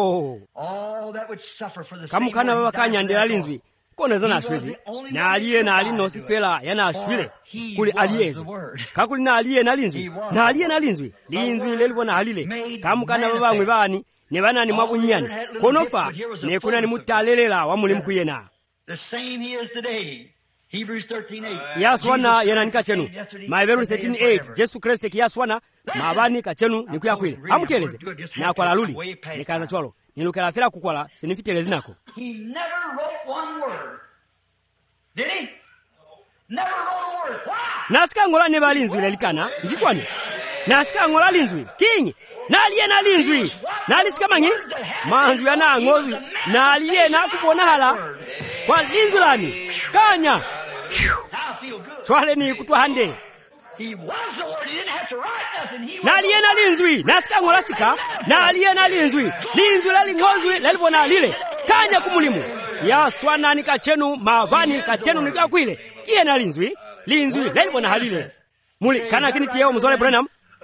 kamukana babakanya ndela linzwi kona zana ashwezi na aliye na alino sifela yana ashwile kuli aliyezi kakuli na aliye na linzwi na aliye na linzwi lelibona halile kamukana babamwe bani ne banani mwabunyani konofa ne kuna ni mutalelela wa mulimu kuyena the same he is today. Hebrews 13:8. Yaswana yana nikachenu. Maberu 13:8. Jesu Kristo kiyaswana mabani kachenu nikuyakwile. Amuteleze. Na kwa laluli nikaza chwalo. Nilukela fela kukwala sinifitelezi nako. He never wrote one word. Did he? Never wrote a word. Why? Nasika ngola ne balinzwi lelikana. Njitwani. Nasika ngola linzwi. Kinyi. Naliye na linzwi. Nalisika manyi. Manzwi yana ngozwi. Naliye na kubona hala. Kwa linzwi lani. Kanya. Chwale ni kutwa hande. He was the word. He didn't have to write nothing. Naliye na linzwi. Nasika ngola sika. Naliye na linzwi. Linzwi lali ngozwi lalibona lile. Kanya kumulimu. Yaswana nikachenu mabani kachenu nikakwile. Kiye na linzwi. Linzwi lalibona halile. Muli kana kiniti yeo mzole Branham.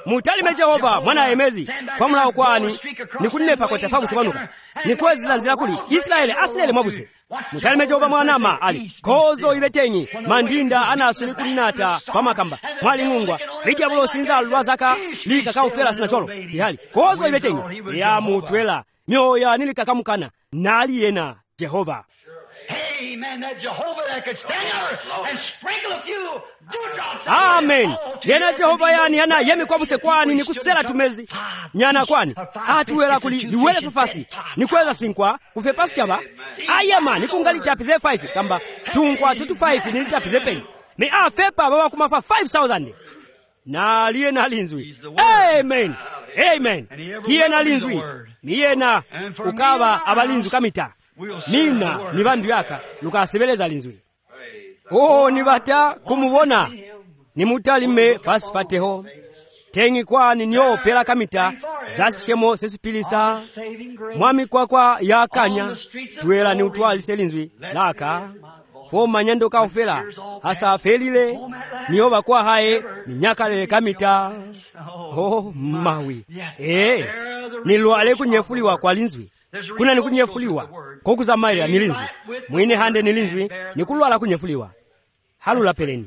mutalime Jehova mwana yemezi kwa mulawo kwani nikunepa kwa tafabu simanuka nikwezi zanzira kuli Israeli asilele mwabuse mutalime Jehova mwanama ali kozo ibetenyi mandinda anasuli kuninata kwa makamba mwali ngungwa lidia bulo sinza lwazaka lika kaufela sina cholo ihali kozo ibetenyi ya mutwela mioya nilikakamukana nali yena Jehova. Amen. That Jehovah that could stand there and sprinkle a few dewdrops. Amen. Yena Jehova yani yana yemi kwa buse kwani ni kusela tumezi nyana kwani atuwela kuli liwele fafasi ni kweza sinkwa kufe pasi chaba ayama ni kungali tapize 5 kamba tunkwa tutu 5 ni tapize peni me afepa baba kumafa 5,000 na liye na linzwi. Amen. Amen. Kiye na linzwi miyena ukaba abalinzu kamita nina ni bandu yaka lukasebeleza linzwi. Ni bata kumubona ni mutalime fasifateho tengi kwani nyo pela kamita zasishemo sesipilisa mwami kwa yakanya tuwela ni utwalise linzwi laka foma nyando kaufela hasa felile niyoba kwa hae ni nyakalele kamita mawi nilwale kunyefuliwa kwa linzwi kuna ni kunyefuliwa kokuza maila ni linzwi mwine hande ni linzwi ni kulwala kunyefuliwa halula peleni.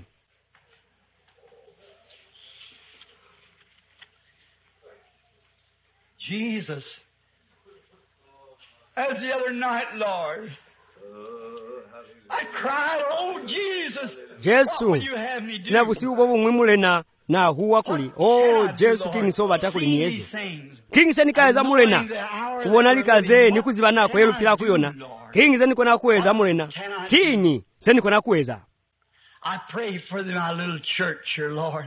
Jesus, as the other night, Lord, I cried, oh Jesus, Jesu sinabusi ubobu mwimulena na huwa kuli Jesu kingi soba takuli niezi kingi senikaeza mulena kubona likaze nikuzibana ko elupira kuyona kingi senikona kuweza mulena kingi senikona kuweza. I pray for my little church here, Lord.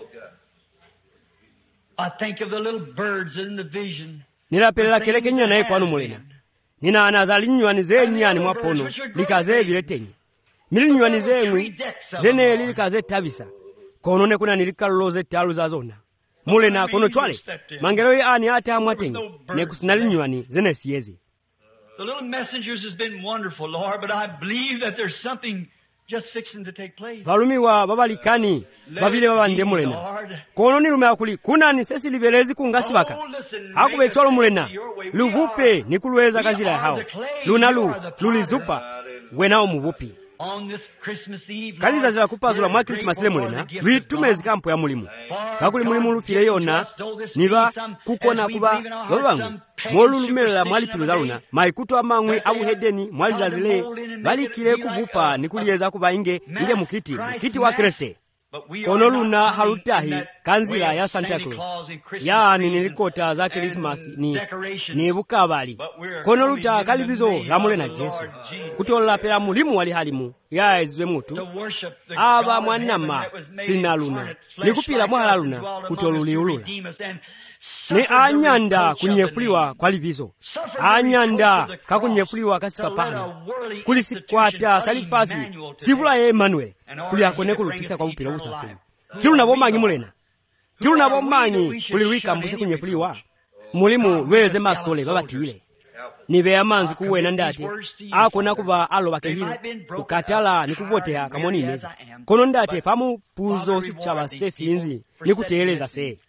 I think of the little birds in the vision. Nirapelela keleke nyana naye kwanu mulena nina anazali nywani zenyani mwapono likaze biletenyi milinywani zemwi zene likaze tabisa konone kuna nilikaluloze talu za zona mulena kono chwale mangero ye ani ate amwatenyi nekusinalinyuani zene siyezi. The little messengers has been wonderful, Lord, but I believe that there's something just fixing to take place. Balumiwa babalikani babile babande mulena kono nilume akuli kuna ni sesi libelezi kungasibaka hakube cholo mulena lubupe nikulweza kazila hao lunalu lulizupa wenao mubupi kaliza zila kupazula mwa Christmas le mulena lwitumezi kampo ya mulimu kakuli mulimu lufile yona niba kukona kuba babangu molulumelela mwalipilu zaluna maikutu amangwi abuhedeni mwaliza zile balikile kubupa nikuliyeza kuba inge mukiti wa Kriste kono luna halutahi kanzila ya Santa Claus yani nilikota za Christmas ni bukabali kono luta kalibizo la mulena Jesu kutola pela mulimu wali halimu ya ezwe mutu aba mwanama sinaluna nikupira mwahala luna kutoluliulula ni anyanda kunyefuliwa kwa livizo anyanda kakunyefuliwa kasifa pana kulisikwata salifasi sivula ya Emmanuel kuli akone kulutisa kwa upira usafiri kilu nabomangi mulena kilu nabomangi kuliwika mbuse kunyefuliwa mulimu lweze masole babatile nibe amanzi kuwena ndate akona kuba aloba kehile ukatala nikupotea kamoni neza kono ndate famu puzo sichaba sesinzi nikuteleza se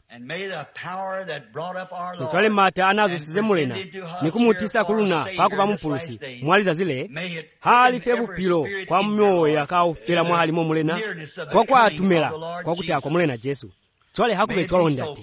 nitwale mata anazo size mulena nikumutisa kuluna fakuba mupulusi mwaliza zile hali febu pilo kwa myoyo yakaufela mwahalimo mulena kwa atumela kwa kutea kwa mulena Jesu twale hakube twalondati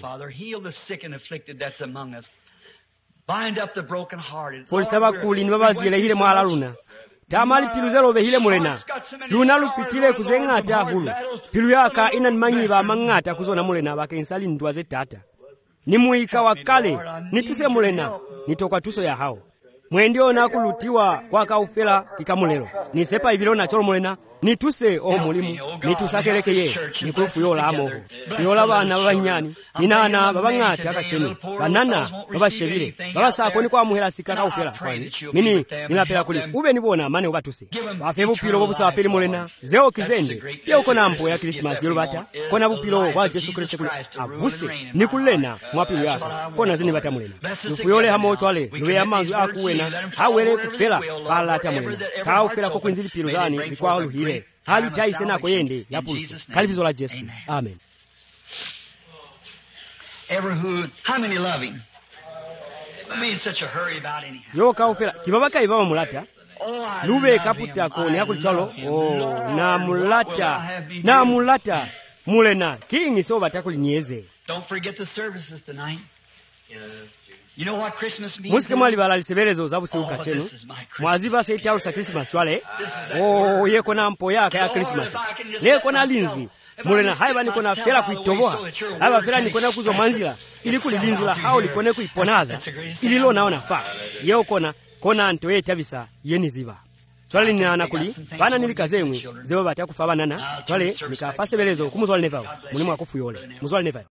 folisaba kuli nibabazile hile mwala luna tamali pilu zelo behile mulena luna lufitile kuzengata hulu pilu yaka inanimanyiba mangata kuzona mulena bake insali ndwaze tata nimuika wakale nituse mulena nitoka tuso ya hao mwendio nakulutiwa kwa kaufela kikamulelo nisepa ibilona cholo mulena nituse mulimu nitusakeleke ye nikulufu yola amoho yola bana babanyani ninana babangata akachenu banana babashebile babasako kwa muhela sikaka ufela kwani mini ninapela kuli ube nibona mane ubatuse bafebu pilo bobusafiri mulena zeo kizende ye uko nampo ya Christmas yolubata kona bupilo wa Yesu Kristo kuli abuse nikulena mwapilu yaka kona zini bata mulena nufuyole hamo twale luwe amanzu akuwena hawele kufela balata mulena ka ufela ko kwinzili pilo zani likwa luhile hali taise nako yende ya pulsi kalibizo la Yesu. Amen. How many love him? Don't be in such a hurry about anyhow. Yo kaufela kibabaka ibaba mulata. Lube kaputako ne akulichalo. Oh, na mulata. Mulena king isoba takulinyeze. Don't forget the services tonight. You know what Christmas means? Musike mwali bala liseberezo zabusiuka chenu. Mwaziba seita usa Christmas chwale. Oh, yeko na mpo yaka ya Christmas. Leko na linzwi. Mulena haiba niko na fela kuitoboa. Haiba fela niko na kuzo manzila. Ili kulilinzula hao likone kuiponaza. Ili lo naona fa. Yeo kona antoe tabisa yeni ziba. Twale ni anakuli bana nilikazemwe zebo batya kufa banana twale nikafasebelezo kumuzwala nevayo mulimu akufuyole muzwala nevayo